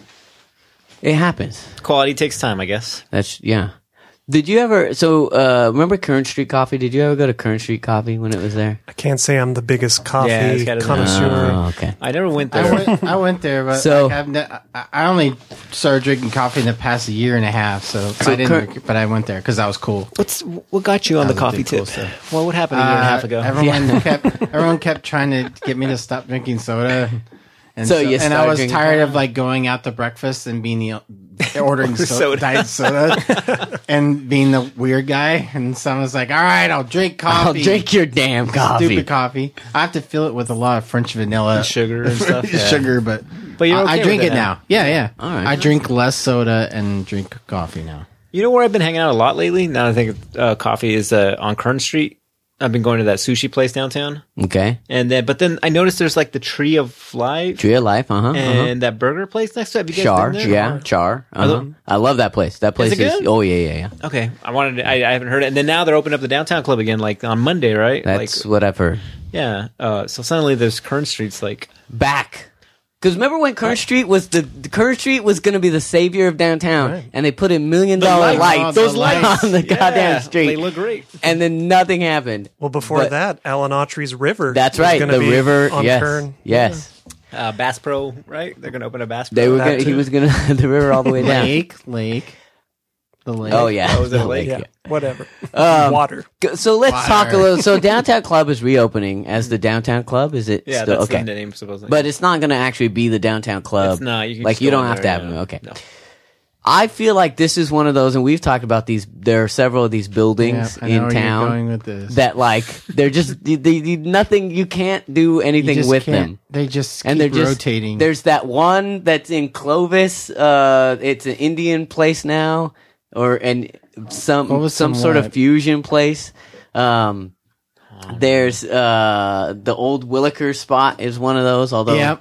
[SPEAKER 1] It happens.
[SPEAKER 3] Quality takes time, I guess.
[SPEAKER 1] That's yeah. Did you ever? So uh, remember Kern Street Coffee? Did you ever go to Kern Street Coffee when it was there?
[SPEAKER 4] I can't say I'm the biggest coffee
[SPEAKER 3] Yeah, it's gotta be-
[SPEAKER 4] connoisseur.
[SPEAKER 1] Oh, okay.
[SPEAKER 3] I never went
[SPEAKER 2] I
[SPEAKER 3] there.
[SPEAKER 2] went, I went there, but
[SPEAKER 1] So-
[SPEAKER 2] like, I've ne- I, I only started drinking coffee in the past year and a half. So,
[SPEAKER 1] So
[SPEAKER 2] I didn't.
[SPEAKER 1] cur-
[SPEAKER 2] but I went there because that was cool.
[SPEAKER 3] What's what got you on
[SPEAKER 2] That
[SPEAKER 3] the
[SPEAKER 2] was a
[SPEAKER 3] coffee
[SPEAKER 2] big cool
[SPEAKER 3] tip?
[SPEAKER 2] stuff.
[SPEAKER 3] Well, what happened a year and a half
[SPEAKER 2] Uh,
[SPEAKER 3] ago?
[SPEAKER 2] Everyone kept everyone kept trying to get me to stop drinking soda. And
[SPEAKER 1] So you
[SPEAKER 2] and I
[SPEAKER 1] started
[SPEAKER 2] was
[SPEAKER 1] drinking
[SPEAKER 2] tired
[SPEAKER 1] coffee?
[SPEAKER 2] of like going out to breakfast and being the ordering so-
[SPEAKER 3] Soda.
[SPEAKER 2] diet soda and being the weird guy. And someone was like, "All right, I'll drink
[SPEAKER 1] I'll
[SPEAKER 2] coffee.
[SPEAKER 1] drink your damn coffee.
[SPEAKER 2] stupid coffee. I have to fill it with a lot of French vanilla,
[SPEAKER 3] Sugar and stuff. Yeah.
[SPEAKER 2] sugar, but
[SPEAKER 3] But you're
[SPEAKER 2] I-
[SPEAKER 3] okay
[SPEAKER 2] I
[SPEAKER 3] with
[SPEAKER 2] drink
[SPEAKER 3] it
[SPEAKER 2] it
[SPEAKER 3] now?
[SPEAKER 2] now. Yeah, yeah.
[SPEAKER 1] All right.
[SPEAKER 2] I drink less soda and drink coffee now.
[SPEAKER 3] You know where I've been hanging out a lot lately? Now that I think of uh, coffee is uh, on Kern Street. I've been going to that sushi place downtown,
[SPEAKER 1] Okay.
[SPEAKER 3] and then but then I noticed there's like the Tree of Life
[SPEAKER 1] Tree of Life. Uh huh.
[SPEAKER 3] and that burger place next to it. Have you guys
[SPEAKER 1] Char.
[SPEAKER 3] been there?
[SPEAKER 1] Yeah. Char. Uh huh.
[SPEAKER 3] those-
[SPEAKER 1] I love that place. That place
[SPEAKER 3] it
[SPEAKER 1] is.
[SPEAKER 3] good?
[SPEAKER 1] Oh yeah, yeah, yeah.
[SPEAKER 3] Okay, I wanted. To, I, I haven't heard it, and then now they're opening up the downtown club again, like on Monday, right?
[SPEAKER 1] That's
[SPEAKER 3] like
[SPEAKER 1] what I've heard.
[SPEAKER 3] yeah. Uh, so suddenly there's Kern Street's like
[SPEAKER 1] Back. Because remember when Kern Street was the, the Kern Street was going to be the savior of downtown,
[SPEAKER 4] Right.
[SPEAKER 1] and they put in million dollar
[SPEAKER 3] lights.
[SPEAKER 1] lights,
[SPEAKER 2] Oh, those lights.
[SPEAKER 1] on the
[SPEAKER 3] Yeah,
[SPEAKER 1] goddamn street,
[SPEAKER 3] They look great.
[SPEAKER 1] and then nothing happened.
[SPEAKER 4] Well, before
[SPEAKER 1] But-
[SPEAKER 4] that, Alan Autry's River.
[SPEAKER 1] That's
[SPEAKER 4] was
[SPEAKER 1] right,
[SPEAKER 4] gonna
[SPEAKER 1] the
[SPEAKER 4] be
[SPEAKER 1] river.
[SPEAKER 4] on
[SPEAKER 1] Yes,
[SPEAKER 4] Kern.
[SPEAKER 1] yes,
[SPEAKER 3] Uh, Bass Pro, right? They're going to open a Bass Pro.
[SPEAKER 1] they were.
[SPEAKER 4] That
[SPEAKER 1] Gonna, he
[SPEAKER 4] too.
[SPEAKER 1] was going to the river all the way down.
[SPEAKER 2] Lake, lake, the lake.
[SPEAKER 1] Oh yeah,
[SPEAKER 3] Oh, was it a lake?
[SPEAKER 4] Yeah, whatever.
[SPEAKER 1] Um,
[SPEAKER 4] Water.
[SPEAKER 1] Go- So let's
[SPEAKER 2] Fire.
[SPEAKER 1] talk a little. So Downtown Club is reopening as the Downtown Club. Is it?
[SPEAKER 3] Yeah,
[SPEAKER 1] still,
[SPEAKER 3] that's
[SPEAKER 1] okay.
[SPEAKER 3] the name, supposedly.
[SPEAKER 1] But it's not going to actually be the Downtown Club.
[SPEAKER 3] It's not. You can
[SPEAKER 1] like
[SPEAKER 3] just
[SPEAKER 1] you
[SPEAKER 3] go
[SPEAKER 1] don't
[SPEAKER 3] in
[SPEAKER 1] have to
[SPEAKER 3] there,
[SPEAKER 1] have
[SPEAKER 3] yeah.
[SPEAKER 1] them. Okay.
[SPEAKER 3] No.
[SPEAKER 1] I feel like this is one of those, and we've talked about these. There are several of these
[SPEAKER 2] Yeah,
[SPEAKER 1] buildings
[SPEAKER 2] I know
[SPEAKER 1] in
[SPEAKER 2] where you're
[SPEAKER 1] town
[SPEAKER 2] going with this.
[SPEAKER 1] that, like, they're just they, they, nothing. You can't do
[SPEAKER 2] You
[SPEAKER 1] anything
[SPEAKER 2] just
[SPEAKER 1] with
[SPEAKER 2] can't-
[SPEAKER 1] them.
[SPEAKER 2] They just
[SPEAKER 1] And
[SPEAKER 2] keep
[SPEAKER 1] they're just
[SPEAKER 2] rotating.
[SPEAKER 1] There's that one that's in Clovis. Uh, it's an Indian place now, or and some
[SPEAKER 2] What was
[SPEAKER 1] some
[SPEAKER 2] some
[SPEAKER 1] sort of
[SPEAKER 2] what?
[SPEAKER 1] fusion place. Um, there's uh the old Williker spot is one of those. Although,
[SPEAKER 2] Yep.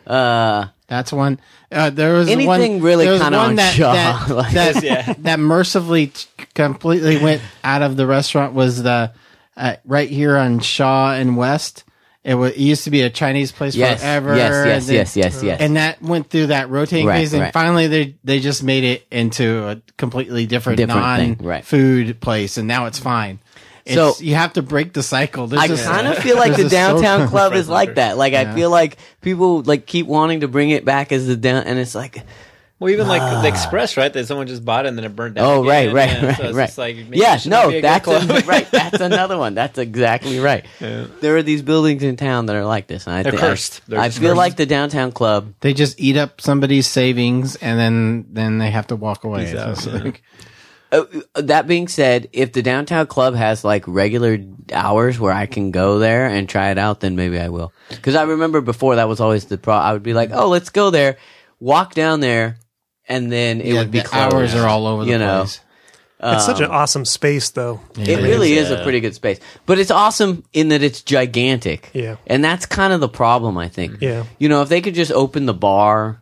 [SPEAKER 1] uh,
[SPEAKER 2] That's one. Uh, there was
[SPEAKER 1] Anything
[SPEAKER 2] one,
[SPEAKER 1] really
[SPEAKER 2] there was
[SPEAKER 1] kinda
[SPEAKER 2] one
[SPEAKER 1] on
[SPEAKER 2] that,
[SPEAKER 1] Shaw,
[SPEAKER 2] That,
[SPEAKER 1] like-
[SPEAKER 2] that,
[SPEAKER 3] Yeah.
[SPEAKER 2] that mercifully t- completely went out of the restaurant was the uh, right here on Shaw and West. It, was, it used to be a Chinese place
[SPEAKER 1] yes,
[SPEAKER 2] forever.
[SPEAKER 1] yes, yes,
[SPEAKER 2] and then-
[SPEAKER 1] yes, yes, yes.
[SPEAKER 2] And that went through that rotating
[SPEAKER 1] Right,
[SPEAKER 2] phase, and
[SPEAKER 1] right.
[SPEAKER 2] finally they they just made it into a completely different,
[SPEAKER 1] Different thing,
[SPEAKER 2] non
[SPEAKER 1] right.
[SPEAKER 2] food place, and now it's fine. It's,
[SPEAKER 1] So-
[SPEAKER 2] you have to break the cycle. There's
[SPEAKER 1] I
[SPEAKER 2] this-
[SPEAKER 1] kind of feel like the
[SPEAKER 2] there's this
[SPEAKER 1] downtown
[SPEAKER 2] social-
[SPEAKER 1] club is like that. Like I
[SPEAKER 2] Yeah.
[SPEAKER 1] feel like people like keep wanting to bring it back as the down, and it's like,
[SPEAKER 3] Well, even like the Express, right? That someone just bought it and then it burned down.
[SPEAKER 1] oh right,
[SPEAKER 3] again.
[SPEAKER 1] right,
[SPEAKER 3] Yeah,
[SPEAKER 1] right,
[SPEAKER 3] so it's
[SPEAKER 1] right.
[SPEAKER 3] just like, maybe
[SPEAKER 1] yeah,
[SPEAKER 3] it should
[SPEAKER 1] no,
[SPEAKER 3] be a good
[SPEAKER 1] that's
[SPEAKER 3] club.
[SPEAKER 1] a, right. That's another one. That's exactly right. There are these buildings in town that are like this, and I
[SPEAKER 3] They're
[SPEAKER 1] think
[SPEAKER 3] cursed. They're
[SPEAKER 1] I, I
[SPEAKER 3] just
[SPEAKER 1] feel
[SPEAKER 3] cursed.
[SPEAKER 1] like the downtown club.
[SPEAKER 2] They just eat up somebody's savings, and then then they have to walk away.
[SPEAKER 3] Peace
[SPEAKER 2] So
[SPEAKER 3] out,
[SPEAKER 2] it's
[SPEAKER 3] yeah.
[SPEAKER 2] like-
[SPEAKER 1] Uh, that being said, if the downtown club has like regular hours where I can go there and try it out, then maybe I will. Because I remember before that was always the pro. I would be like, oh, let's go there, walk down there, and then it
[SPEAKER 2] yeah,
[SPEAKER 1] would be
[SPEAKER 2] the
[SPEAKER 1] closed.
[SPEAKER 2] hours are all over the
[SPEAKER 1] you know.
[SPEAKER 2] place.
[SPEAKER 4] It's such an awesome space, though.
[SPEAKER 1] It really is a
[SPEAKER 3] yeah.
[SPEAKER 1] pretty good space, but it's awesome in that it's gigantic.
[SPEAKER 4] Yeah.
[SPEAKER 1] and that's kind of the problem, I think.
[SPEAKER 4] Yeah.
[SPEAKER 1] you know, if they could just open the bar,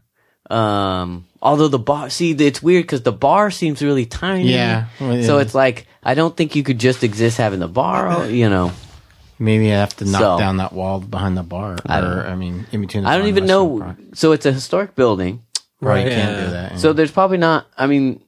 [SPEAKER 1] um, although the bar, see, it's weird because the bar seems really tiny.
[SPEAKER 2] Yeah. Well,
[SPEAKER 1] so
[SPEAKER 2] yeah.
[SPEAKER 1] it's like I don't think you could just exist having the bar. You know,
[SPEAKER 2] Maybe I have to knock
[SPEAKER 1] So-
[SPEAKER 2] down that wall behind the bar.
[SPEAKER 1] I don't
[SPEAKER 2] or,
[SPEAKER 1] know.
[SPEAKER 2] I mean, in between. The
[SPEAKER 1] I
[SPEAKER 2] bar
[SPEAKER 1] don't
[SPEAKER 2] and
[SPEAKER 1] even
[SPEAKER 2] restaurant
[SPEAKER 1] know.
[SPEAKER 2] bar.
[SPEAKER 1] So it's a historic building,
[SPEAKER 2] Right, you
[SPEAKER 3] Yeah.
[SPEAKER 2] can't do that.
[SPEAKER 1] so there's probably not. I mean,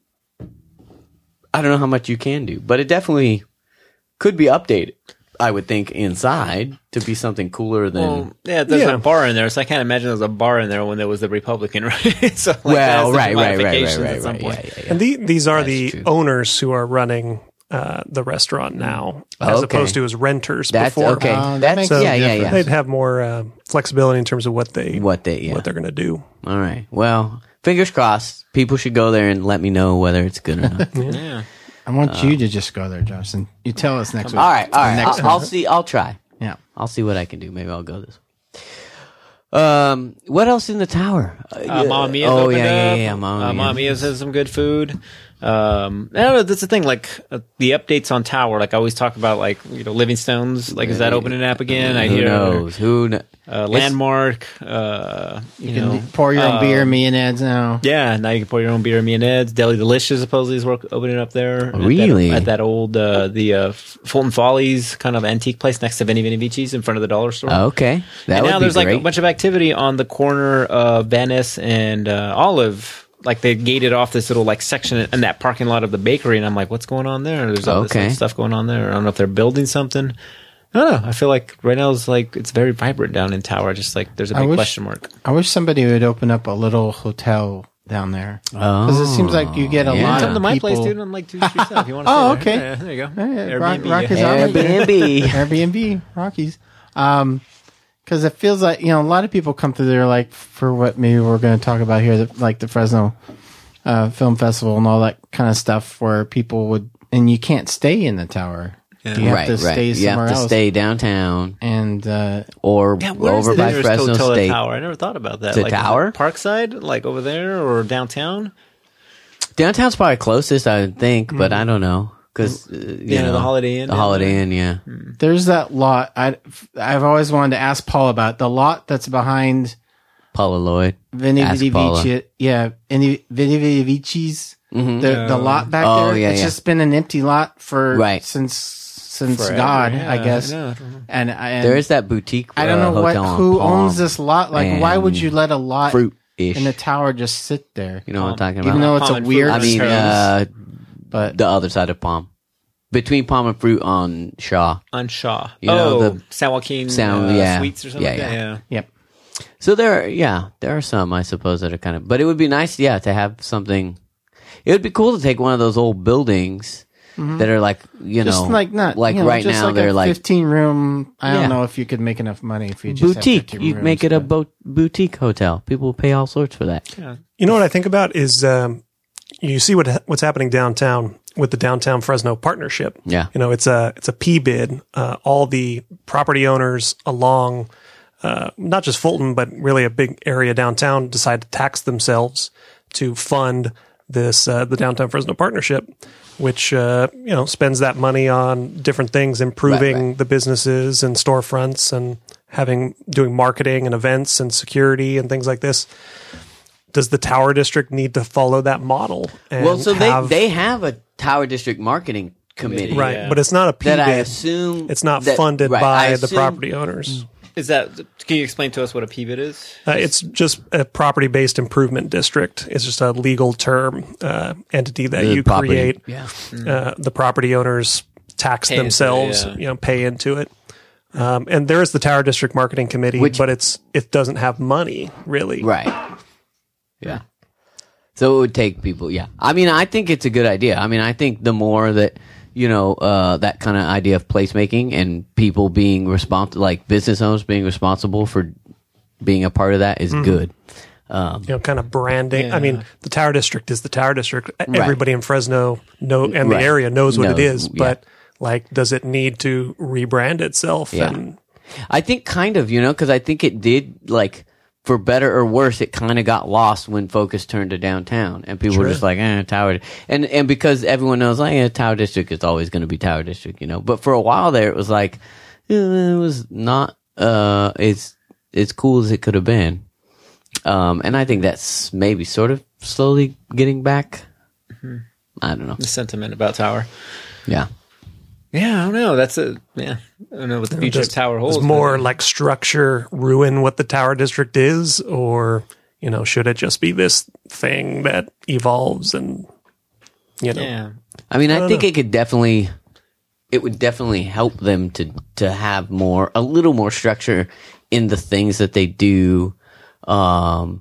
[SPEAKER 1] I don't know how much you can do, but it definitely could be updated. I would think inside to be something cooler than.
[SPEAKER 3] Well, yeah, there's
[SPEAKER 4] Yeah.
[SPEAKER 3] a bar in there, so I can't imagine there was a bar in there when there was the Republican, right? so, like,
[SPEAKER 1] well,
[SPEAKER 3] that's the
[SPEAKER 1] right, right, right, right,
[SPEAKER 3] modifications
[SPEAKER 1] right,
[SPEAKER 3] at some
[SPEAKER 1] right.
[SPEAKER 3] point.
[SPEAKER 1] Yeah, yeah, yeah.
[SPEAKER 4] And the, these are the
[SPEAKER 1] true.
[SPEAKER 4] owners who are running uh, the restaurant now, as
[SPEAKER 1] Okay.
[SPEAKER 4] opposed to as renters
[SPEAKER 1] That's
[SPEAKER 4] before.
[SPEAKER 1] okay.
[SPEAKER 2] Oh, that
[SPEAKER 1] That's
[SPEAKER 2] makes
[SPEAKER 4] a
[SPEAKER 1] yeah, yeah,
[SPEAKER 2] difference.
[SPEAKER 1] yeah.
[SPEAKER 4] They'd have more uh, flexibility in terms of what they
[SPEAKER 1] What they, yeah.
[SPEAKER 4] what they're going to do.
[SPEAKER 1] All right. Well, fingers crossed. People should go there and let me know whether it's good or not.
[SPEAKER 3] Yeah.
[SPEAKER 2] I want you to just go there, Justin. You tell us next week.
[SPEAKER 1] all right, all right.
[SPEAKER 2] Next
[SPEAKER 1] I'll, I'll see. I'll try.
[SPEAKER 2] Yeah.
[SPEAKER 1] I'll see what I can do. Maybe I'll go this way. Um, what else in the tower?
[SPEAKER 3] Uh, Mamma Mia's
[SPEAKER 1] Oh
[SPEAKER 3] opened
[SPEAKER 1] yeah, yeah,
[SPEAKER 3] up.
[SPEAKER 1] yeah. Mamma
[SPEAKER 3] uh,
[SPEAKER 1] Mia.
[SPEAKER 3] Mamma Mia's has some good food. Um, I don't know. That's the thing. Like uh, the updates on Tower. Like I always talk about, like you know, Livingstone's. Like is that opening up again? I
[SPEAKER 1] Who
[SPEAKER 3] hear
[SPEAKER 1] knows? Who knows?
[SPEAKER 3] uh, Landmark. Uh, you,
[SPEAKER 2] You
[SPEAKER 3] know,
[SPEAKER 2] can pour your own
[SPEAKER 3] uh,
[SPEAKER 2] beer, me and Ed's now.
[SPEAKER 3] Yeah, now you can pour your own beer. Me and Ed's Deli Delicious supposedly is work, opening up there. At that-
[SPEAKER 1] Really?
[SPEAKER 3] At that, old uh, the uh, Fulton Follies kind of antique place next to Vinny Vinny Vici's in front of the dollar store.
[SPEAKER 1] Okay, that
[SPEAKER 3] and
[SPEAKER 1] would
[SPEAKER 3] now
[SPEAKER 1] be
[SPEAKER 3] there's
[SPEAKER 1] great.
[SPEAKER 3] like a bunch of activity on the corner of Venice and uh, Olive. Like they gated off this little like section in that parking lot of the bakery, and I'm like, what's going on there? There's all
[SPEAKER 1] Okay.
[SPEAKER 3] this like, stuff going on there. I don't know if they're building something. I don't know. I feel like right now it's like it's very vibrant down in Tower. Just like there's a
[SPEAKER 2] I
[SPEAKER 3] big
[SPEAKER 2] wish-
[SPEAKER 3] question mark.
[SPEAKER 2] I wish somebody would open up a little hotel down there.
[SPEAKER 1] Oh,
[SPEAKER 2] Because it seems like you get a
[SPEAKER 1] yeah.
[SPEAKER 2] lot
[SPEAKER 3] Come
[SPEAKER 2] of
[SPEAKER 3] to my
[SPEAKER 2] people.
[SPEAKER 3] place, dude. I'm like two streets south. If you want to?
[SPEAKER 2] Oh,
[SPEAKER 3] stay
[SPEAKER 2] okay.
[SPEAKER 3] there. Yeah, there you go.
[SPEAKER 2] Hey, Rock-
[SPEAKER 3] Airbnb.
[SPEAKER 2] Rock is
[SPEAKER 3] yeah.
[SPEAKER 2] on it.
[SPEAKER 1] Airbnb.
[SPEAKER 2] Airbnb, Rockies. Um, because it feels like, you know, a lot of people come through there, like, for what maybe we're going to talk about here, the, like the Fresno uh, Film Festival and all that kind of stuff, where people would, and you can't stay in the tower. You have
[SPEAKER 1] right,
[SPEAKER 2] to
[SPEAKER 1] right.
[SPEAKER 2] stay
[SPEAKER 1] You
[SPEAKER 2] somewhere
[SPEAKER 1] have to
[SPEAKER 2] else.
[SPEAKER 1] stay downtown
[SPEAKER 2] And, uh,
[SPEAKER 1] or
[SPEAKER 3] Yeah, where's
[SPEAKER 1] over
[SPEAKER 3] the
[SPEAKER 1] by
[SPEAKER 3] nearest
[SPEAKER 1] Fresno
[SPEAKER 3] hotel to
[SPEAKER 1] State.
[SPEAKER 3] Tower? I never thought about that.
[SPEAKER 1] To
[SPEAKER 3] like, is it
[SPEAKER 1] Tower?
[SPEAKER 3] Parkside, like over there, or downtown?
[SPEAKER 1] Downtown's probably closest, I would think, but I don't know because uh, you
[SPEAKER 3] Yeah,
[SPEAKER 1] know
[SPEAKER 3] the Holiday Inn
[SPEAKER 1] the
[SPEAKER 3] down
[SPEAKER 1] Holiday
[SPEAKER 3] there.
[SPEAKER 1] Inn, yeah.
[SPEAKER 2] there's that lot. I, I've always wanted to ask Paul about the lot that's behind
[SPEAKER 1] Paula Lloyd.
[SPEAKER 2] Vinny
[SPEAKER 1] Ask
[SPEAKER 2] Vidi
[SPEAKER 1] Paula.
[SPEAKER 2] Vici. Yeah, Vinny Vinny Vici's.
[SPEAKER 1] Mhm.
[SPEAKER 2] The, the lot back
[SPEAKER 1] Oh,
[SPEAKER 2] there.
[SPEAKER 1] yeah,
[SPEAKER 2] it's
[SPEAKER 1] yeah.
[SPEAKER 2] just been an empty lot for
[SPEAKER 1] Right.
[SPEAKER 2] since since
[SPEAKER 3] Forever,
[SPEAKER 2] God,
[SPEAKER 3] yeah,
[SPEAKER 2] I guess.
[SPEAKER 3] I know, I don't know.
[SPEAKER 2] And, and
[SPEAKER 1] There is that boutique.
[SPEAKER 2] I don't
[SPEAKER 1] uh,
[SPEAKER 2] know what
[SPEAKER 1] hotel on
[SPEAKER 2] who
[SPEAKER 1] Palm
[SPEAKER 2] owns this lot. Like, why would
[SPEAKER 1] and
[SPEAKER 2] you let a lot
[SPEAKER 1] Fruit-ish.
[SPEAKER 2] in the tower just sit there?
[SPEAKER 1] You know what I'm talking
[SPEAKER 2] Even
[SPEAKER 1] about?
[SPEAKER 2] though it's
[SPEAKER 3] Palm
[SPEAKER 2] a
[SPEAKER 3] and
[SPEAKER 2] weird.
[SPEAKER 3] Fruit.
[SPEAKER 1] I mean,
[SPEAKER 3] Terrace.
[SPEAKER 1] uh,
[SPEAKER 2] but
[SPEAKER 1] the other side of Palm, between Palm and Fruit on Shaw.
[SPEAKER 3] On Shaw.
[SPEAKER 1] You know,
[SPEAKER 3] oh,
[SPEAKER 1] the-
[SPEAKER 3] San Joaquin
[SPEAKER 1] San-
[SPEAKER 3] uh,
[SPEAKER 1] yeah.
[SPEAKER 3] Suites or something
[SPEAKER 1] Yeah,
[SPEAKER 3] like that.
[SPEAKER 1] yeah.
[SPEAKER 3] Yeah.
[SPEAKER 2] yep.
[SPEAKER 1] So there, are, yeah, there are some, I suppose, that are kind of. But it would be nice, yeah, to have something. It would be cool to take one of those old buildings that are like, you
[SPEAKER 2] Just
[SPEAKER 1] know,
[SPEAKER 2] like not
[SPEAKER 1] like
[SPEAKER 2] you know,
[SPEAKER 1] right
[SPEAKER 2] just
[SPEAKER 1] now
[SPEAKER 2] like
[SPEAKER 1] they're
[SPEAKER 2] a
[SPEAKER 1] like
[SPEAKER 2] fifteen room. I
[SPEAKER 1] Yeah.
[SPEAKER 2] don't know if you could make enough money if you just
[SPEAKER 1] boutique.
[SPEAKER 2] Have
[SPEAKER 1] You
[SPEAKER 2] fifteen
[SPEAKER 1] make it
[SPEAKER 2] rooms,
[SPEAKER 1] a bo- boutique hotel. People will pay all sorts for that.
[SPEAKER 4] You know what I think about is um, you see what what's happening downtown with the downtown Fresno partnership.
[SPEAKER 1] Yeah.
[SPEAKER 4] You know, it's a it's a P bid. Uh, all the property owners along, uh, not just Fulton, but really a big area downtown, decide to tax themselves to fund this uh, the downtown Fresno partnership, which uh, you know spends that money on different things, improving
[SPEAKER 1] Right, right.
[SPEAKER 4] the businesses and storefronts, and having doing marketing and events and security and things like this. Does the Tower District need to follow that model? And
[SPEAKER 1] Well, so
[SPEAKER 4] have-
[SPEAKER 1] they they have a Tower District marketing committee,
[SPEAKER 4] right,
[SPEAKER 3] Yeah.
[SPEAKER 4] but it's not a P
[SPEAKER 1] That I
[SPEAKER 4] bid.
[SPEAKER 1] assume
[SPEAKER 4] It's not
[SPEAKER 1] that-
[SPEAKER 4] funded
[SPEAKER 1] right,
[SPEAKER 4] by
[SPEAKER 1] I
[SPEAKER 4] the
[SPEAKER 1] assume-
[SPEAKER 4] property owners.
[SPEAKER 3] Is that? Can you explain to us what a P B I D is?
[SPEAKER 4] Uh, it's just a property-based improvement district. It's just a legal term uh, entity that
[SPEAKER 1] The
[SPEAKER 4] you
[SPEAKER 1] property-
[SPEAKER 4] create.
[SPEAKER 1] Yeah.
[SPEAKER 4] Uh, the property owners tax
[SPEAKER 3] Pay into it,
[SPEAKER 4] themselves,
[SPEAKER 3] yeah.
[SPEAKER 4] you know, pay into it. Um, and there is the Tower District Marketing Committee,
[SPEAKER 1] Which-
[SPEAKER 4] but it's it doesn't have money really.
[SPEAKER 1] Right. Yeah. So it would take people. Yeah. I mean, I think it's a good idea. I mean, I think the more that you know, uh, that kind of idea of placemaking and people being responsible, like business owners being responsible for being a part of that, is good. Um,
[SPEAKER 4] You know, kind of branding. I mean, the Tower District is the Tower District.
[SPEAKER 1] Right.
[SPEAKER 4] Everybody in Fresno know and
[SPEAKER 1] Right.
[SPEAKER 4] the area knows what it
[SPEAKER 1] Knows,
[SPEAKER 4] is,
[SPEAKER 1] yeah.
[SPEAKER 4] but like, does it need to rebrand itself?
[SPEAKER 1] Yeah.
[SPEAKER 4] And
[SPEAKER 1] I think kind of, you know, because I think it did, like, for better or worse, it kind of got lost when focus turned to downtown, and people were
[SPEAKER 4] Sure.
[SPEAKER 1] just like, "Eh, Tower," and and because everyone knows, like, eh, Tower District is always going to be Tower District, you know. But for a while there, it was like, eh, it was not uh, as as cool as it could have been, um, and I think that's maybe sort of slowly getting back. I don't know.
[SPEAKER 3] The sentiment about Tower.
[SPEAKER 1] Yeah.
[SPEAKER 3] Yeah, I don't know. That's a yeah. I don't know what the future of
[SPEAKER 4] does-
[SPEAKER 3] Tower holds.
[SPEAKER 4] Does more
[SPEAKER 3] but-
[SPEAKER 4] like structure ruin what the Tower District is, or you know, should it just be this thing that evolves and you know?
[SPEAKER 3] Yeah.
[SPEAKER 1] I mean, I,
[SPEAKER 4] don't
[SPEAKER 1] think
[SPEAKER 4] know.
[SPEAKER 1] it could definitely, it would definitely help them to to have more, a little more structure in the things that they do, um,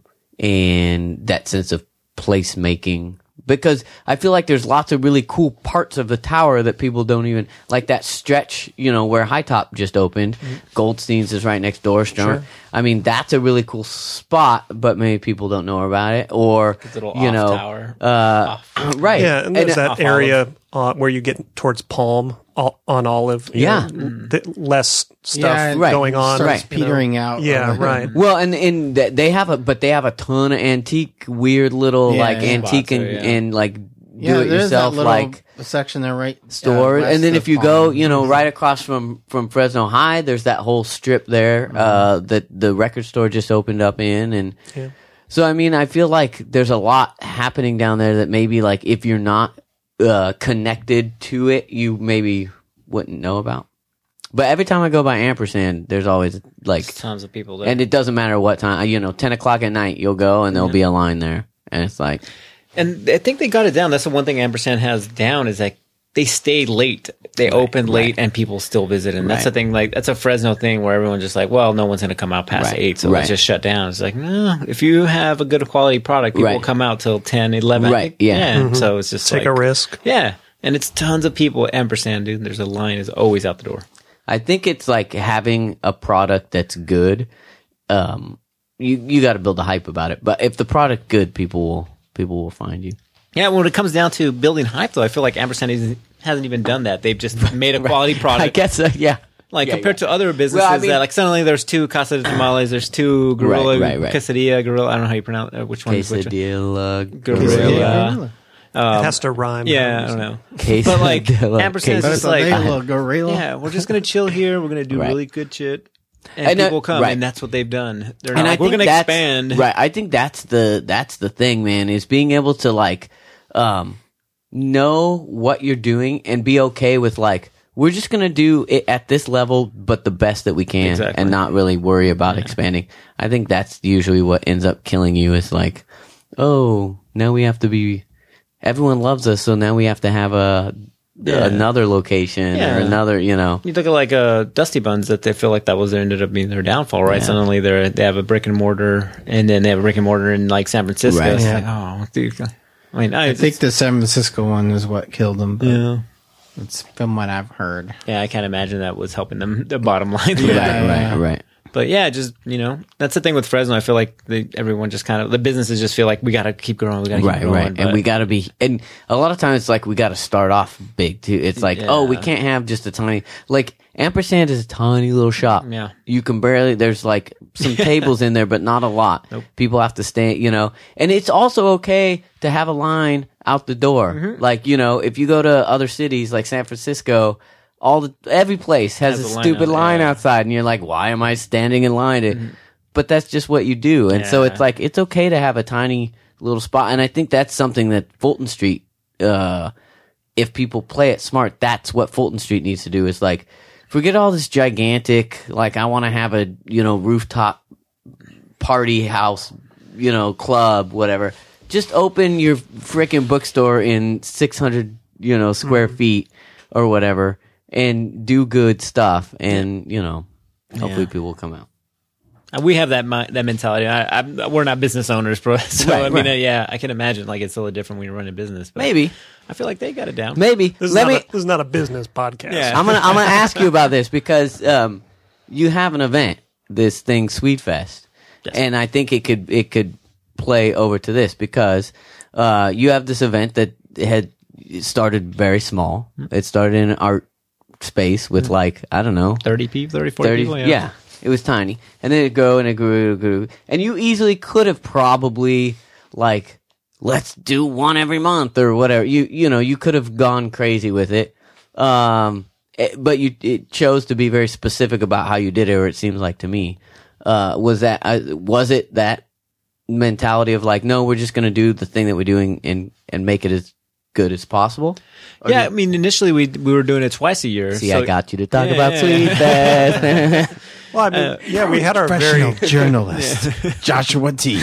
[SPEAKER 1] and that sense of placemaking. Because I feel like there's lots of really cool parts of the tower that people don't even like. That stretch, you know, where High Top just opened. Goldstein's is right next door. Sure. I mean, that's a really cool spot, but maybe people don't know about it. Or
[SPEAKER 3] little
[SPEAKER 1] you
[SPEAKER 3] off
[SPEAKER 1] know,
[SPEAKER 3] tower.
[SPEAKER 1] uh, right?
[SPEAKER 4] Yeah, and there's
[SPEAKER 1] uh,
[SPEAKER 4] that
[SPEAKER 3] off
[SPEAKER 4] area uh, where you get towards Palm Ol- on Olive. you
[SPEAKER 1] Yeah.
[SPEAKER 4] know, th- less stuff
[SPEAKER 2] Yeah,
[SPEAKER 1] Right.
[SPEAKER 4] going on.
[SPEAKER 2] starts
[SPEAKER 1] Right.
[SPEAKER 2] petering out.
[SPEAKER 4] Yeah,
[SPEAKER 2] Uh,
[SPEAKER 4] right.
[SPEAKER 1] Well, and and th- they have a, but they have a ton of antique, weird little
[SPEAKER 2] Yeah,
[SPEAKER 1] like
[SPEAKER 2] yeah.
[SPEAKER 1] antique
[SPEAKER 3] Spots
[SPEAKER 1] and,
[SPEAKER 3] there, yeah.
[SPEAKER 1] and like
[SPEAKER 2] Yeah,
[SPEAKER 1] do it
[SPEAKER 2] there's
[SPEAKER 1] yourself
[SPEAKER 2] that little
[SPEAKER 1] like
[SPEAKER 2] section there, right? uh,
[SPEAKER 1] stores.
[SPEAKER 2] west
[SPEAKER 1] And then
[SPEAKER 2] of
[SPEAKER 1] if you go,
[SPEAKER 2] Palm.
[SPEAKER 1] you know, right across from from Fresno High, there's that whole strip there uh, that the record store just opened up in, and
[SPEAKER 4] Yeah.
[SPEAKER 1] so I mean, I feel like there's a lot happening down there that maybe like if you're not uh, connected to it, you maybe wouldn't know about. But every time I go by Ampersand, there's always like.
[SPEAKER 3] Tons of people there.
[SPEAKER 1] And it doesn't matter what time, you know, ten o'clock at night, you'll go and there'll be a line there. And it's like,
[SPEAKER 3] And I think they got it down. That's the one thing Ampersand has down is like they stayed late. They opened late and people still visit. And that's
[SPEAKER 1] Right.
[SPEAKER 3] the thing, like, that's a Fresno thing where everyone's just like, well, no one's going to come out past
[SPEAKER 1] Right.
[SPEAKER 3] eight. So
[SPEAKER 1] Right.
[SPEAKER 3] let's just shut down. It's like, no, if you have a good quality product, people
[SPEAKER 1] Right.
[SPEAKER 3] will come out till ten, eleven.
[SPEAKER 1] Right, yeah.
[SPEAKER 3] So it's just
[SPEAKER 4] Take
[SPEAKER 3] like,
[SPEAKER 4] a risk.
[SPEAKER 3] Yeah. And it's tons of people at Ampersand, dude. There's a line is always out the door.
[SPEAKER 1] I think it's like having a product that's good. Um, you you got to build a hype about it. But if the product good, people will people will find you.
[SPEAKER 3] Yeah, when it comes down to building hype, though, I feel like Ampersand isn't- hasn't even done that. They've just made a quality product.
[SPEAKER 1] I guess, uh, yeah.
[SPEAKER 3] Like
[SPEAKER 1] Yeah,
[SPEAKER 3] compared
[SPEAKER 1] yeah.
[SPEAKER 3] to other businesses,
[SPEAKER 1] Well, I mean-
[SPEAKER 3] that like suddenly there's two Casa de Tamales, there's two Gorilla,
[SPEAKER 1] Right, right, right.
[SPEAKER 3] Quesadilla, Gorilla. I don't know how you pronounce uh, which one is which.
[SPEAKER 1] Quesadilla,
[SPEAKER 3] Gorilla.
[SPEAKER 1] gorilla,
[SPEAKER 4] it has to rhyme.
[SPEAKER 3] Yeah, I don't know.
[SPEAKER 1] Quesadilla,
[SPEAKER 3] But like Ampersand's
[SPEAKER 1] quesadilla.
[SPEAKER 3] just like,
[SPEAKER 2] Quesadilla, gorilla.
[SPEAKER 3] yeah, we're just gonna chill here. We're gonna do
[SPEAKER 1] Right.
[SPEAKER 3] really good shit, and,
[SPEAKER 1] And, uh,
[SPEAKER 3] people come,
[SPEAKER 1] right.
[SPEAKER 3] and that's what they've done. They're
[SPEAKER 1] And
[SPEAKER 3] not
[SPEAKER 1] I
[SPEAKER 3] like, we're
[SPEAKER 1] think
[SPEAKER 3] gonna
[SPEAKER 1] that's-
[SPEAKER 3] expand.
[SPEAKER 1] Right. I think that's the that's the thing, man, is being able to like um know what you're doing and be okay with like we're just going to do it at this level, but the best that we can
[SPEAKER 3] Exactly.
[SPEAKER 1] and not really worry about expanding. I think that's usually what ends up killing you is like, oh, now we have to be, everyone loves us. So now we have to have a,
[SPEAKER 3] Yeah.
[SPEAKER 1] another location
[SPEAKER 3] Yeah.
[SPEAKER 1] or another, you know.
[SPEAKER 3] You look at like uh, Dusty Buns that they feel like that was their, ended up being their downfall, right?
[SPEAKER 1] Yeah.
[SPEAKER 3] Suddenly they they have a brick and mortar, and then they have a brick and mortar in like San Francisco.
[SPEAKER 1] Right.
[SPEAKER 3] It's
[SPEAKER 2] Yeah.
[SPEAKER 3] like, oh, dude. I mean, I,
[SPEAKER 2] I think the San Francisco one is what killed them. But
[SPEAKER 3] yeah,
[SPEAKER 2] it's from what I've heard.
[SPEAKER 3] yeah, I can't imagine that was helping them the bottom line.
[SPEAKER 1] Right,
[SPEAKER 2] Yeah.
[SPEAKER 1] right, right.
[SPEAKER 3] But yeah, just you know, that's the thing with Fresno. I feel like they, everyone just kind of the businesses just feel like we got to keep growing, we got to keep
[SPEAKER 1] Right,
[SPEAKER 3] growing,
[SPEAKER 1] right. And
[SPEAKER 3] but-
[SPEAKER 1] we got to be, and a lot of times it's like we got to start off big too. It's like,
[SPEAKER 3] Yeah.
[SPEAKER 1] oh, we can't have just a tiny, like Ampersand is a tiny little shop.
[SPEAKER 3] Yeah.
[SPEAKER 1] You can barely, there's like some tables in there, but not a lot.
[SPEAKER 3] Nope.
[SPEAKER 1] People have to stand, you know, and it's also okay to have a line out the door.
[SPEAKER 3] Mm-hmm.
[SPEAKER 1] Like, you know, if you go to other cities like San Francisco, all the, every place has,
[SPEAKER 3] Has
[SPEAKER 1] a
[SPEAKER 3] a line
[SPEAKER 1] stupid
[SPEAKER 3] out,
[SPEAKER 1] line
[SPEAKER 3] yeah.
[SPEAKER 1] outside and you're like, why am I standing in line to, but that's just what you do. And so
[SPEAKER 3] Yeah.
[SPEAKER 1] it's like, it's okay to have a tiny little spot. And I think that's something that Fulton Street, uh, if people play it smart, that's what Fulton Street needs to do is like, forget all this gigantic, like I want to have a, you know, rooftop party house, you know, club, whatever. Just open your freaking bookstore in six hundred, you know, square feet or whatever and do good stuff. And, you know, hopefully
[SPEAKER 3] Yeah.
[SPEAKER 1] people will come out.
[SPEAKER 3] Uh, We have that mi- that mentality. I, I, we're not business owners, bro. So
[SPEAKER 1] Right,
[SPEAKER 3] I mean,
[SPEAKER 1] right.
[SPEAKER 3] uh, yeah, I can imagine like it's a little different when you're running a business. But
[SPEAKER 1] Maybe,
[SPEAKER 3] I feel like they got it down.
[SPEAKER 1] maybe.
[SPEAKER 4] This is,
[SPEAKER 1] Let
[SPEAKER 4] not
[SPEAKER 1] me,
[SPEAKER 4] a, this is not a business podcast.
[SPEAKER 3] Yeah.
[SPEAKER 1] I'm gonna I'm gonna ask you about this because um, you have an event, this thing Sweet Fest,
[SPEAKER 3] Yes.
[SPEAKER 1] and I think it could it could play over to this because uh, you have this event that had started very small. It started in an art space with like I don't know
[SPEAKER 3] thirty people, thirty, forty
[SPEAKER 1] thirty,
[SPEAKER 3] people.
[SPEAKER 1] yeah. It was tiny, and then it grew and it grew and it grew, and you easily could have probably like let's do one every month or whatever. You you know you could have gone crazy with it, um, it- but you it chose to be very specific about how you did it, or it seems like to me. Uh, was that uh, was it that mentality of like no, we're just going to do the thing that we're doing and and make it as good as possible? Or
[SPEAKER 3] Yeah, I
[SPEAKER 1] you-
[SPEAKER 3] mean, initially we we were doing it twice a year.
[SPEAKER 1] see,
[SPEAKER 3] so-
[SPEAKER 1] I got you to talk
[SPEAKER 3] Yeah,
[SPEAKER 1] about
[SPEAKER 3] yeah,
[SPEAKER 1] Sweet Fest.
[SPEAKER 4] Well, I mean, yeah, we had our
[SPEAKER 2] Professional
[SPEAKER 4] very
[SPEAKER 2] journalist, Joshua T.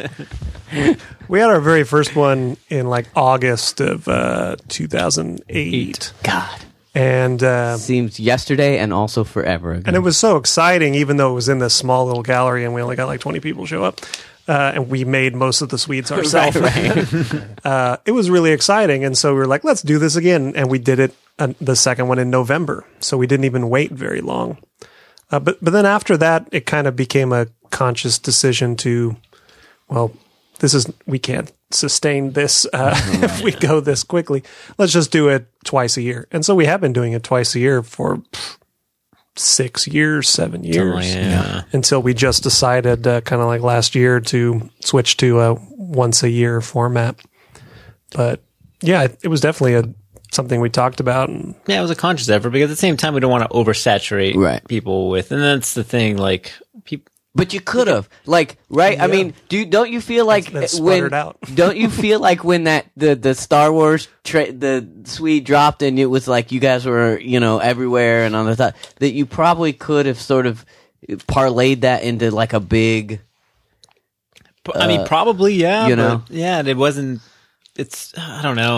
[SPEAKER 4] we had our very first one in like August of uh, two thousand eight,
[SPEAKER 1] God.
[SPEAKER 4] and uh,
[SPEAKER 1] Seems yesterday and also forever ago.
[SPEAKER 4] and it was so exciting, even though it was in this small little gallery, and we only got like twenty people show up, uh, and we made most of the sweets ourselves. uh, it was really exciting, and so we were like, let's do this again, and we did it uh, the second one in November. So we didn't even wait very long. Uh, but but then after that, it kind of became a conscious decision to, well, this is we can't sustain this uh, if we go this quickly. Let's just do it twice a year. And so we have been doing it twice a year for pff, six years, seven years,
[SPEAKER 3] yeah.
[SPEAKER 4] until we just decided, uh, kind of like last year, to switch to a once a year format. But yeah, it, it was definitely a something we talked about. And
[SPEAKER 3] Yeah, it was a conscious effort because at the same time we don't want to oversaturate
[SPEAKER 1] Right.
[SPEAKER 3] people with, and that's the thing. Like people,
[SPEAKER 1] But you could have, like, right? I
[SPEAKER 4] Yeah.
[SPEAKER 1] mean, do you, don't you feel like
[SPEAKER 4] That- that
[SPEAKER 1] when
[SPEAKER 4] sputtered out.
[SPEAKER 1] don't you feel like when that the the Star Wars tra- the suite dropped and it was like you guys were you know everywhere and on the top that you probably could have sort of parlayed that into like a big
[SPEAKER 3] I mean, probably yeah.
[SPEAKER 1] you
[SPEAKER 3] but
[SPEAKER 1] know?
[SPEAKER 3] yeah, it wasn't. It's I don't know.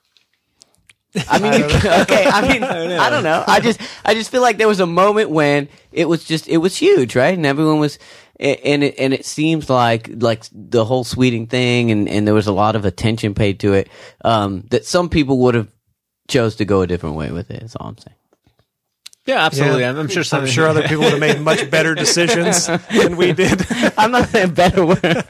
[SPEAKER 1] I mean, you, okay. I mean, I don't know. I just, I just feel like there was a moment when it was just, it was huge, right? And everyone was, and it, and it seems like, like the whole sweeting thing, and, and there was a lot of attention paid to it. Um, that some people would have chose to go a different way with it. That's all I'm saying.
[SPEAKER 3] Yeah, absolutely.
[SPEAKER 4] Yeah.
[SPEAKER 3] I'm, I'm sure. Some,
[SPEAKER 4] I'm sure other people would have made much better decisions than we did.
[SPEAKER 1] I'm not saying better word.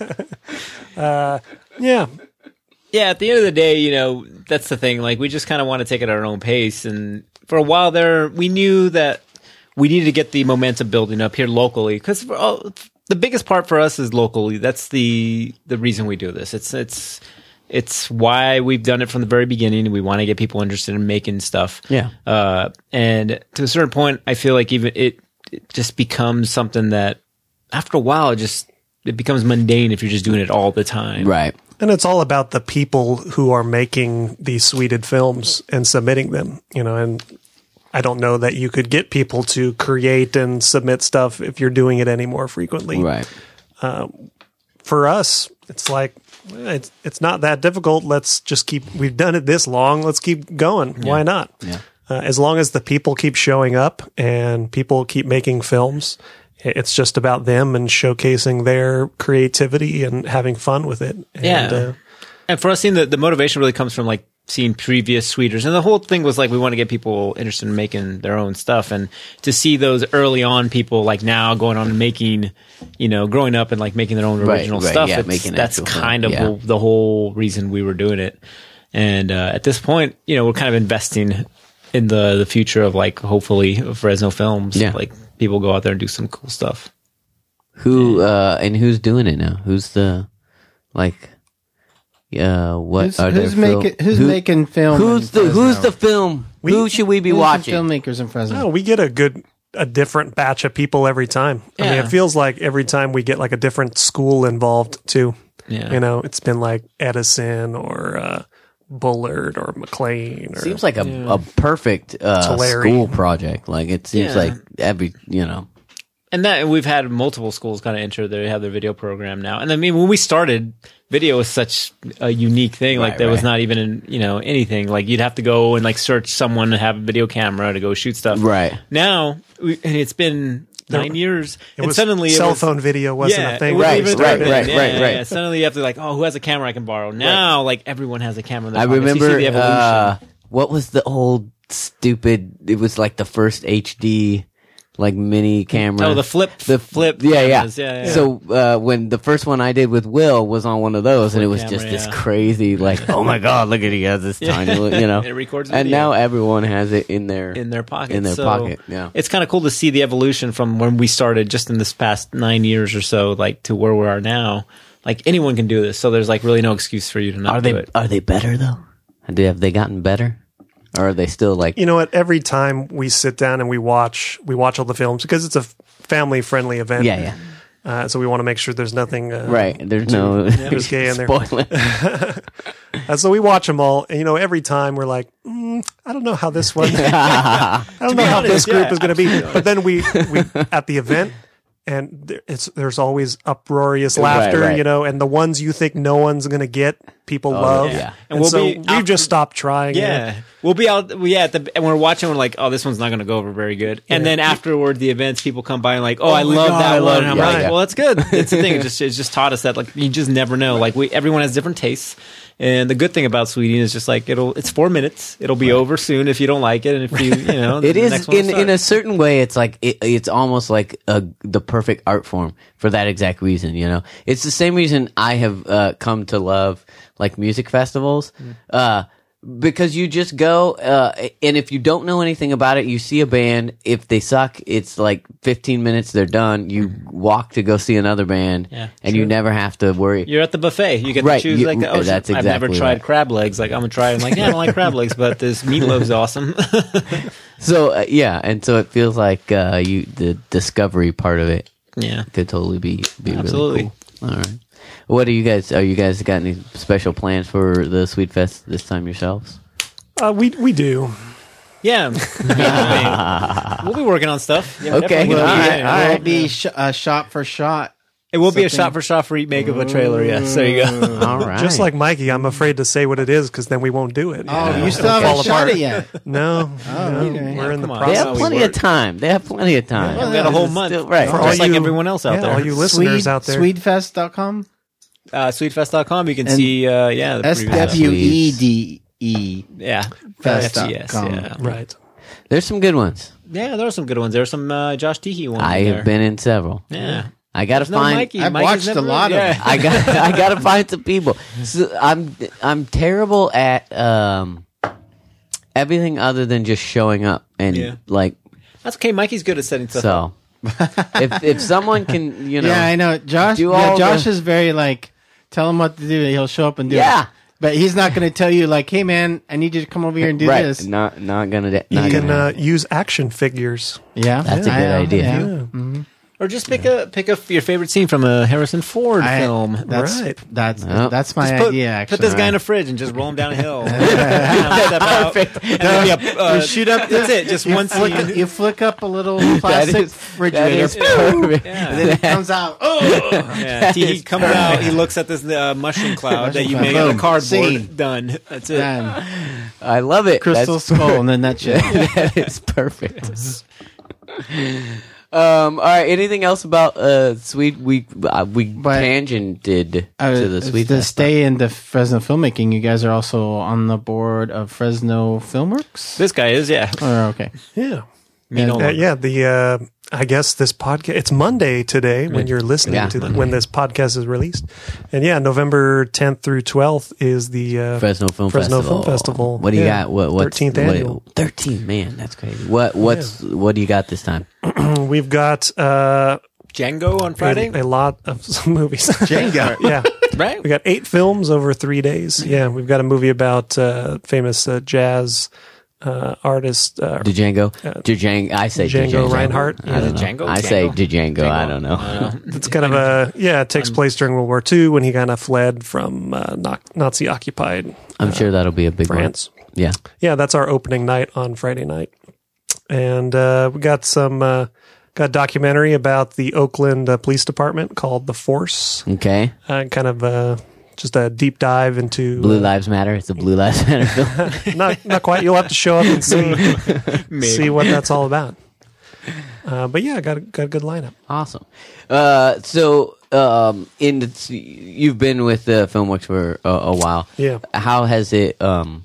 [SPEAKER 4] Yeah.
[SPEAKER 3] Yeah, at the end of the day, you know, that's the thing. Like, we just kind of want to take it at our own pace. And for a while there, we knew that we needed to get the momentum building up here locally. Because the biggest part for us is locally. That's the the reason we do this. It's it's it's why we've done it from the very beginning. We want to get people interested in making stuff.
[SPEAKER 1] Yeah.
[SPEAKER 3] Uh, and to a certain point, I feel like even it, it just becomes something that after a while, it just it becomes mundane if you're just doing it all the time.
[SPEAKER 1] Right.
[SPEAKER 4] And it's all about the people who are making these sweeted films and submitting them, you know, and I don't know that you could get people to create and submit stuff if you're doing it any more frequently.
[SPEAKER 1] Right.
[SPEAKER 4] For us, it's like, it's it's not that difficult. Let's just keep, we've done it this long. Let's keep going. Why not?
[SPEAKER 1] Yeah.
[SPEAKER 4] Uh, as long as the people keep showing up and people keep making films, it's just about them and showcasing their creativity and having fun with it. And,
[SPEAKER 3] Yeah.
[SPEAKER 4] uh,
[SPEAKER 3] And for us, seeing the, the motivation really comes from like seeing previous Sweeters. And the whole thing was like, we want to get people interested in making their own stuff. And to see those early on people like now going on and making, you know, growing up and like making their own
[SPEAKER 1] Right,
[SPEAKER 3] original
[SPEAKER 1] right,
[SPEAKER 3] stuff.
[SPEAKER 1] yeah,
[SPEAKER 3] it's-
[SPEAKER 1] making
[SPEAKER 3] that's
[SPEAKER 1] actual film,
[SPEAKER 3] kind of
[SPEAKER 1] yeah.
[SPEAKER 3] the, the whole reason we were doing it. And uh, at this point, you know, we're kind of investing in the, the future of like, hopefully Fresno Films.
[SPEAKER 1] Yeah.
[SPEAKER 3] Like people go out there and do some cool stuff.
[SPEAKER 1] Who uh and who's doing it now? Who's the like? Uh, what
[SPEAKER 2] Who's,
[SPEAKER 1] are
[SPEAKER 2] who's
[SPEAKER 1] there fil-
[SPEAKER 2] making who's
[SPEAKER 1] who-
[SPEAKER 2] making film?
[SPEAKER 1] Who's
[SPEAKER 2] in
[SPEAKER 1] the who's
[SPEAKER 2] Fresno?
[SPEAKER 1] the film?
[SPEAKER 4] We-
[SPEAKER 1] Who should we be
[SPEAKER 2] Who's the
[SPEAKER 1] watching?
[SPEAKER 2] filmmakers in Fresno.
[SPEAKER 4] no, we get a good, a different batch of people every time. I mean,
[SPEAKER 3] Yeah.
[SPEAKER 4] it feels like every time we get like a different school involved too.
[SPEAKER 3] Yeah.
[SPEAKER 4] You know, it's been like Edison or uh, Bullard or McLean. Or,
[SPEAKER 1] Seems like a, a perfect uh,
[SPEAKER 4] Tulare.
[SPEAKER 1] school project. Like it seems
[SPEAKER 3] Yeah.
[SPEAKER 1] like every you know.
[SPEAKER 3] And that we've had multiple schools kind of enter. They have their video program now. And I mean, when we started, video was such a unique thing. Like
[SPEAKER 1] Right,
[SPEAKER 3] there was
[SPEAKER 1] right.
[SPEAKER 3] not even, in, you know, anything. Like you'd have to go and like search someone to have a video camera to go shoot stuff.
[SPEAKER 1] Right.
[SPEAKER 3] Now, we, and it's been nine years,
[SPEAKER 4] it
[SPEAKER 3] and
[SPEAKER 4] was
[SPEAKER 3] suddenly it
[SPEAKER 4] cell
[SPEAKER 3] was-
[SPEAKER 4] phone video wasn't
[SPEAKER 3] yeah,
[SPEAKER 4] a thing.
[SPEAKER 3] it
[SPEAKER 4] when
[SPEAKER 3] wasn't
[SPEAKER 1] Right,
[SPEAKER 4] we
[SPEAKER 3] even a
[SPEAKER 1] right,
[SPEAKER 3] thing.
[SPEAKER 1] right,
[SPEAKER 3] Yeah,
[SPEAKER 1] right,
[SPEAKER 3] yeah,
[SPEAKER 1] right.
[SPEAKER 3] yeah. Suddenly you have to like, oh, who has a camera I can borrow? Now, like everyone has a camera. In their
[SPEAKER 1] I
[SPEAKER 3] pocket. So you see
[SPEAKER 1] remember
[SPEAKER 3] the evolution.
[SPEAKER 1] uh, what was the old stupid? It was like the first H D like mini camera.
[SPEAKER 3] Oh, the flip,
[SPEAKER 1] the
[SPEAKER 3] flip.
[SPEAKER 1] Yeah, yeah.
[SPEAKER 3] cameras. yeah, yeah.
[SPEAKER 1] So uh, when the first one I did with Will was on one of those, and it was
[SPEAKER 3] Flip
[SPEAKER 1] just
[SPEAKER 3] camera,
[SPEAKER 1] this
[SPEAKER 3] yeah.
[SPEAKER 1] crazy, like, oh my god, look at he has this tiny, little, you know.
[SPEAKER 3] It records
[SPEAKER 1] and
[SPEAKER 3] video.
[SPEAKER 1] now everyone has it in their
[SPEAKER 3] in their pocket.
[SPEAKER 1] in their
[SPEAKER 3] So
[SPEAKER 1] pocket. Yeah,
[SPEAKER 3] it's kind of cool to see the evolution from when we started just in this past nine years or so, like to where we are now. Like anyone can do this, so there's like really no excuse for you to not
[SPEAKER 1] are
[SPEAKER 3] do
[SPEAKER 1] they
[SPEAKER 3] it.
[SPEAKER 1] are they better though? Do have they gotten better, or are they still like?
[SPEAKER 4] You know what? Every time we sit down and we watch, we watch all the films because it's a family friendly event.
[SPEAKER 1] Yeah, yeah,
[SPEAKER 4] Uh, so we want to make sure there's nothing uh,
[SPEAKER 1] right. There's no
[SPEAKER 4] risque in there.
[SPEAKER 1] spoiling.
[SPEAKER 4] Uh, so we watch them all, and you know, every time we're like, mm, I don't know how this one, I don't know how
[SPEAKER 3] honest,
[SPEAKER 4] this group
[SPEAKER 3] yeah,
[SPEAKER 4] is going to be. But then we, we at the event, and there, it's there's always uproarious laughter,
[SPEAKER 1] right.
[SPEAKER 4] you know, and the ones you think no one's going to get, people love.
[SPEAKER 1] yeah.
[SPEAKER 4] And,
[SPEAKER 3] And we'll
[SPEAKER 4] so
[SPEAKER 3] be
[SPEAKER 4] we've
[SPEAKER 3] out-
[SPEAKER 4] just stopped trying. you know.
[SPEAKER 3] Yeah, we'll be out. we- Yeah, at the, and we're watching. We're like, oh, this one's not going to go over very good. And then afterward, the events, people come by and like, oh, I
[SPEAKER 1] my
[SPEAKER 3] love
[SPEAKER 1] God,
[SPEAKER 3] that
[SPEAKER 1] I
[SPEAKER 3] one.
[SPEAKER 1] love-
[SPEAKER 3] And I'm
[SPEAKER 1] yeah,
[SPEAKER 3] like,
[SPEAKER 1] yeah.
[SPEAKER 3] well, that's good. It's the thing. It just it's just taught us that like you just never know. Like we, everyone has different tastes. And the good thing about Sweetie is just like it'll. It's four minutes. It'll be over soon if you don't like it, and if you, you know,
[SPEAKER 1] It
[SPEAKER 3] the
[SPEAKER 1] is
[SPEAKER 3] next one will
[SPEAKER 1] in
[SPEAKER 3] start.
[SPEAKER 1] in a certain way. It's like it, it's almost like a, the perfect art form for that exact reason. You know, it's the same reason I have uh, come to love like music festivals,
[SPEAKER 3] Mm.
[SPEAKER 1] uh, because you just go uh, and if you don't know anything about it, you see a band. If they suck, it's like fifteen minutes. They're done. You walk to go see another band,
[SPEAKER 3] Yeah,
[SPEAKER 1] and you never have to worry.
[SPEAKER 3] You're at the buffet. You get
[SPEAKER 1] Right,
[SPEAKER 3] to choose
[SPEAKER 1] you-
[SPEAKER 3] like, oh,
[SPEAKER 1] that's
[SPEAKER 3] shit, I've never
[SPEAKER 1] exactly
[SPEAKER 3] tried
[SPEAKER 1] right.
[SPEAKER 3] crab legs. Like I'm gonna try it. I'm like, yeah, I don't like crab legs, but this meatloaf's awesome.
[SPEAKER 1] So uh, yeah, and so it feels like uh, you the discovery part of it
[SPEAKER 3] yeah.
[SPEAKER 1] could totally be be
[SPEAKER 3] Absolutely.
[SPEAKER 1] really cool. All right. What are you guys? Are you guys got any special plans for the Sweet Fest this time yourselves?
[SPEAKER 4] Uh, we we do.
[SPEAKER 3] Yeah, I mean, we'll be working on stuff. Yeah, we're
[SPEAKER 1] Okay.
[SPEAKER 3] definitely gonna
[SPEAKER 1] All
[SPEAKER 3] be-
[SPEAKER 1] right,
[SPEAKER 3] yeah,
[SPEAKER 1] all
[SPEAKER 2] Will
[SPEAKER 1] right.
[SPEAKER 2] it be sh- uh, shot for shot?
[SPEAKER 3] It will be a
[SPEAKER 2] Something-
[SPEAKER 3] shot for shot remake of a trailer. Yes, there you go.
[SPEAKER 1] All right.
[SPEAKER 4] Just like Mikey, I'm afraid to say what it is because then we won't do it.
[SPEAKER 2] Oh, you still
[SPEAKER 4] It'll
[SPEAKER 2] haven't
[SPEAKER 4] fall
[SPEAKER 2] shot
[SPEAKER 4] apart.
[SPEAKER 2] it yet.
[SPEAKER 4] No,
[SPEAKER 2] Oh,
[SPEAKER 4] no,
[SPEAKER 2] okay.
[SPEAKER 4] we're in the
[SPEAKER 3] Come on.
[SPEAKER 1] they
[SPEAKER 4] process.
[SPEAKER 1] have
[SPEAKER 3] how we
[SPEAKER 1] plenty of
[SPEAKER 3] work.
[SPEAKER 1] time. They have plenty of time.
[SPEAKER 3] we got a whole
[SPEAKER 1] It's
[SPEAKER 3] month,
[SPEAKER 1] still- right?
[SPEAKER 4] For
[SPEAKER 1] right.
[SPEAKER 4] all
[SPEAKER 3] just like
[SPEAKER 4] you-
[SPEAKER 3] everyone else out
[SPEAKER 4] yeah,
[SPEAKER 3] there.
[SPEAKER 4] all you listeners
[SPEAKER 2] Swede,
[SPEAKER 4] out there.
[SPEAKER 2] Swedefest dot com?
[SPEAKER 3] uh, sweetfest dot com. You can
[SPEAKER 2] And
[SPEAKER 3] see, uh, yeah, the
[SPEAKER 2] S
[SPEAKER 3] previews.
[SPEAKER 2] W E D E.
[SPEAKER 3] Yeah,
[SPEAKER 2] Fest dot
[SPEAKER 3] F G S,
[SPEAKER 2] com.
[SPEAKER 3] yeah,
[SPEAKER 4] Right.
[SPEAKER 1] There's some good ones.
[SPEAKER 3] yeah. There are some good ones. There's some uh, Josh Teehee ones.
[SPEAKER 1] I
[SPEAKER 3] in
[SPEAKER 1] have
[SPEAKER 3] there.
[SPEAKER 1] been in several.
[SPEAKER 3] Yeah,
[SPEAKER 1] I gotta
[SPEAKER 3] There's no
[SPEAKER 1] find.
[SPEAKER 3] Mikey.
[SPEAKER 2] I've
[SPEAKER 3] Mikey's
[SPEAKER 2] watched a
[SPEAKER 3] never-
[SPEAKER 2] lot of
[SPEAKER 3] yeah.
[SPEAKER 2] them.
[SPEAKER 1] I got. I gotta find some people. So I'm. I'm terrible at um everything other than just showing up and
[SPEAKER 3] Yeah.
[SPEAKER 1] like
[SPEAKER 3] That's okay. Mikey's good at setting stuff up.
[SPEAKER 1] so. if if someone can, you know,
[SPEAKER 2] Yeah, I know. Josh.
[SPEAKER 1] do
[SPEAKER 2] Yeah,
[SPEAKER 1] all
[SPEAKER 2] Josh
[SPEAKER 1] the-
[SPEAKER 2] is very like, tell him what to do. He'll show up and do
[SPEAKER 1] Yeah.
[SPEAKER 2] it. But he's not going to tell you like, hey man, I need you to come over here and do
[SPEAKER 1] right?
[SPEAKER 2] this.
[SPEAKER 1] Not not gonna. Not
[SPEAKER 4] You can
[SPEAKER 1] gonna
[SPEAKER 4] uh, use action figures.
[SPEAKER 2] Yeah,
[SPEAKER 1] That's a
[SPEAKER 2] I
[SPEAKER 1] good
[SPEAKER 2] know,
[SPEAKER 1] idea.
[SPEAKER 2] yeah.
[SPEAKER 4] Yeah.
[SPEAKER 2] Mhm.
[SPEAKER 3] Or just pick a pick a your favorite scene from a Harrison Ford
[SPEAKER 2] I-
[SPEAKER 3] film.
[SPEAKER 2] That's
[SPEAKER 4] Right.
[SPEAKER 2] that's
[SPEAKER 1] Yep.
[SPEAKER 2] that's my
[SPEAKER 3] Just put,
[SPEAKER 2] idea. Actually,
[SPEAKER 3] put this guy in a fridge and just roll him down a hill. Perfect. And then, yeah, uh,
[SPEAKER 2] shoot up.
[SPEAKER 3] That's it. Just
[SPEAKER 2] You
[SPEAKER 3] one
[SPEAKER 2] flick,
[SPEAKER 3] scene.
[SPEAKER 2] you flick up a little plastic
[SPEAKER 1] is-
[SPEAKER 2] refrigerator,
[SPEAKER 1] that is perfect.
[SPEAKER 2] and then it comes out. Oh,
[SPEAKER 3] Yeah, he, he comes out. He looks at this uh, mushroom cloud that you
[SPEAKER 2] Mushroom
[SPEAKER 3] made
[SPEAKER 2] cloud.
[SPEAKER 3] out of
[SPEAKER 2] Boom.
[SPEAKER 3] cardboard.
[SPEAKER 2] Scene.
[SPEAKER 3] Done. That's it.
[SPEAKER 2] man.
[SPEAKER 1] I love it.
[SPEAKER 2] Crystal
[SPEAKER 1] That's,
[SPEAKER 2] skull in a nutshell.
[SPEAKER 1] that is perfect. Um, all right. Anything else about uh sweet? We uh, we
[SPEAKER 2] But-
[SPEAKER 1] tangented
[SPEAKER 2] Uh,
[SPEAKER 1] to the sweet.
[SPEAKER 2] to
[SPEAKER 1] Fest.
[SPEAKER 2] stay into Fresno filmmaking, you guys are also on the board of Fresno Filmworks.
[SPEAKER 3] This guy is, yeah.
[SPEAKER 2] Oh, okay.
[SPEAKER 4] Yeah.
[SPEAKER 3] Me no
[SPEAKER 4] Uh,
[SPEAKER 3] longer.
[SPEAKER 4] yeah, the uh, I guess this podcast it's Monday today when you're listening
[SPEAKER 1] Yeah,
[SPEAKER 4] to the,
[SPEAKER 1] Monday.
[SPEAKER 4] when this podcast is released, and yeah, November tenth through twelfth is the uh,
[SPEAKER 1] Fresno Film
[SPEAKER 4] Fresno
[SPEAKER 1] Festival.
[SPEAKER 4] Film Festival.
[SPEAKER 1] What do you
[SPEAKER 4] Yeah.
[SPEAKER 1] got? What what's
[SPEAKER 4] thirteenth
[SPEAKER 1] what-
[SPEAKER 4] annual.
[SPEAKER 1] Thirteen, man, that's crazy. What what's what do you got this time?
[SPEAKER 4] We've got uh,
[SPEAKER 3] Django on Friday.
[SPEAKER 4] a, a lot of some movies.
[SPEAKER 2] Django.
[SPEAKER 4] yeah,
[SPEAKER 3] Right?
[SPEAKER 4] we got eight films over three days. Yeah, we've got a movie about uh, famous uh, jazz uh, artist. Uh,
[SPEAKER 1] Django, Django. I say
[SPEAKER 4] Django
[SPEAKER 1] Django
[SPEAKER 4] Reinhardt.
[SPEAKER 1] I don't know.
[SPEAKER 3] Django?
[SPEAKER 1] I say
[SPEAKER 3] Django?
[SPEAKER 1] Django. I don't know.
[SPEAKER 3] Uh,
[SPEAKER 4] It's kind of a yeah. It takes place during World War Two when he kind of fled from uh, Nazi occupied
[SPEAKER 1] I'm sure that'll be a big
[SPEAKER 4] France.
[SPEAKER 1] one. Yeah.
[SPEAKER 4] Yeah, that's our opening night on Friday night, and uh, we got some uh, got a documentary about the Oakland uh, Police Department called The Force.
[SPEAKER 1] Okay.
[SPEAKER 4] Uh, kind of uh, just a deep dive into
[SPEAKER 1] Blue
[SPEAKER 4] uh,
[SPEAKER 1] Lives Matter. It's a Blue Lives Matter film.
[SPEAKER 4] not not quite. You'll have to show up and see see what that's all about. Uh, but yeah, got a, got a good lineup.
[SPEAKER 1] Awesome. Uh, so, um, in the, you've been with uh, Filmworks for a, a while.
[SPEAKER 4] Yeah.
[SPEAKER 1] How has it um,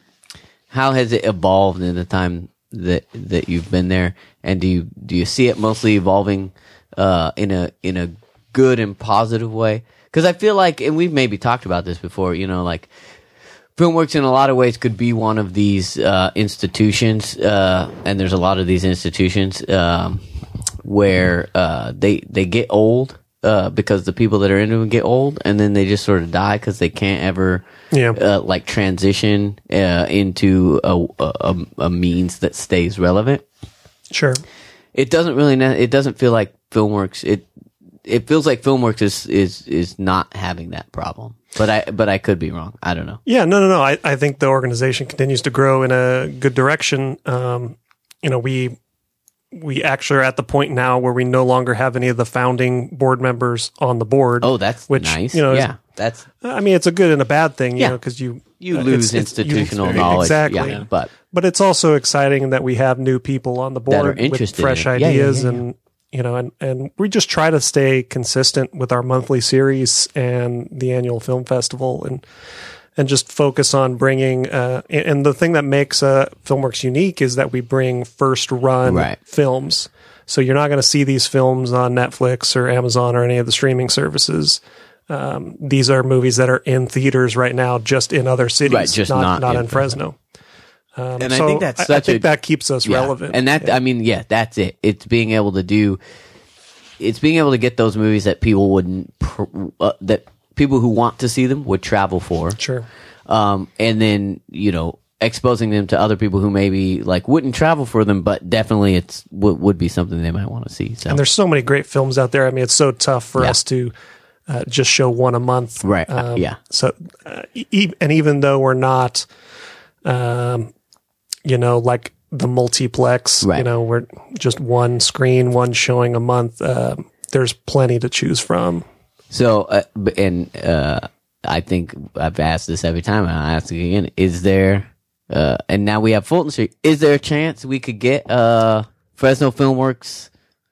[SPEAKER 1] how has it evolved in the time that that you've been there? And do you do you see it mostly evolving uh, in a in a good and positive way? Because I feel like, and we've maybe talked about this before. You know, like Filmworks in a lot of ways could be one of these uh, institutions, uh, and there's a lot of these institutions um, where uh, they they get old uh, because the people that are into them get old, and then they just sort of die because they can't ever
[SPEAKER 4] Yeah.
[SPEAKER 1] uh, like transition uh, into a, a a means that stays relevant.
[SPEAKER 4] Sure.
[SPEAKER 1] It doesn't really. Ne- it doesn't feel like Filmworks. It it feels like Filmworks is is is not having that problem. But I but I could be wrong. I don't know.
[SPEAKER 4] Yeah, no, no, no. I, I think the organization continues to grow in a good direction. Um, you know, we we actually are at the point now where we no longer have any of the founding board members on the board.
[SPEAKER 1] Oh, that's
[SPEAKER 4] Which,
[SPEAKER 1] nice.
[SPEAKER 4] you know, is-
[SPEAKER 1] yeah, that's
[SPEAKER 4] I mean, it's a good and a bad thing, you
[SPEAKER 1] Yeah.
[SPEAKER 4] know, because you
[SPEAKER 1] you
[SPEAKER 4] uh,
[SPEAKER 1] lose
[SPEAKER 4] it's- it's- you-
[SPEAKER 1] institutional knowledge.
[SPEAKER 4] Exactly.
[SPEAKER 1] Yeah, but
[SPEAKER 4] But it's also exciting that we have new people on the
[SPEAKER 1] That are
[SPEAKER 4] board with
[SPEAKER 1] interested
[SPEAKER 4] fresh
[SPEAKER 1] in it. Yeah, yeah,
[SPEAKER 4] ideas,
[SPEAKER 1] yeah, yeah.
[SPEAKER 4] and you know, and and we just try to stay consistent with our monthly series and the annual film festival, and and just focus on bringing. Uh, and and the thing that makes uh, Filmworks unique is that we bring first run
[SPEAKER 1] Right.
[SPEAKER 4] films. So you're not going to see these films on Netflix or Amazon or any of the streaming services. Um, these are movies that are in theaters right now, just in other cities,
[SPEAKER 1] Right, just
[SPEAKER 4] not
[SPEAKER 1] not
[SPEAKER 4] not
[SPEAKER 1] in
[SPEAKER 4] in Fresno. Um,
[SPEAKER 1] And I
[SPEAKER 4] so
[SPEAKER 1] think that's
[SPEAKER 4] I,
[SPEAKER 1] such
[SPEAKER 4] I think
[SPEAKER 1] a-
[SPEAKER 4] that keeps us
[SPEAKER 1] yeah.
[SPEAKER 4] relevant.
[SPEAKER 1] And that I mean, yeah, that's it. It's being able to do. It's being able to get those movies that people wouldn't pr- uh, that people who want to see them would travel for.
[SPEAKER 4] Sure.
[SPEAKER 1] Um, and then you know exposing them to other people who maybe like wouldn't travel for them, but definitely it's would would be something they might want to see. So
[SPEAKER 4] And there's so many great films out there. I mean, it's so tough for
[SPEAKER 1] Yeah.
[SPEAKER 4] us to uh, just show one a month.
[SPEAKER 1] Right. Uh, yeah.
[SPEAKER 4] So, uh, e- and even though we're not, um, you know, like the multiplex,
[SPEAKER 1] Right.
[SPEAKER 4] you know, we're just one screen, one showing a month. Uh, there's plenty to choose from.
[SPEAKER 1] So, uh, b- and uh, I think I've asked this every time, and I'll ask it again. Is there, uh, and now we have Fulton Street, is there a chance we could get uh, Fresno Filmworks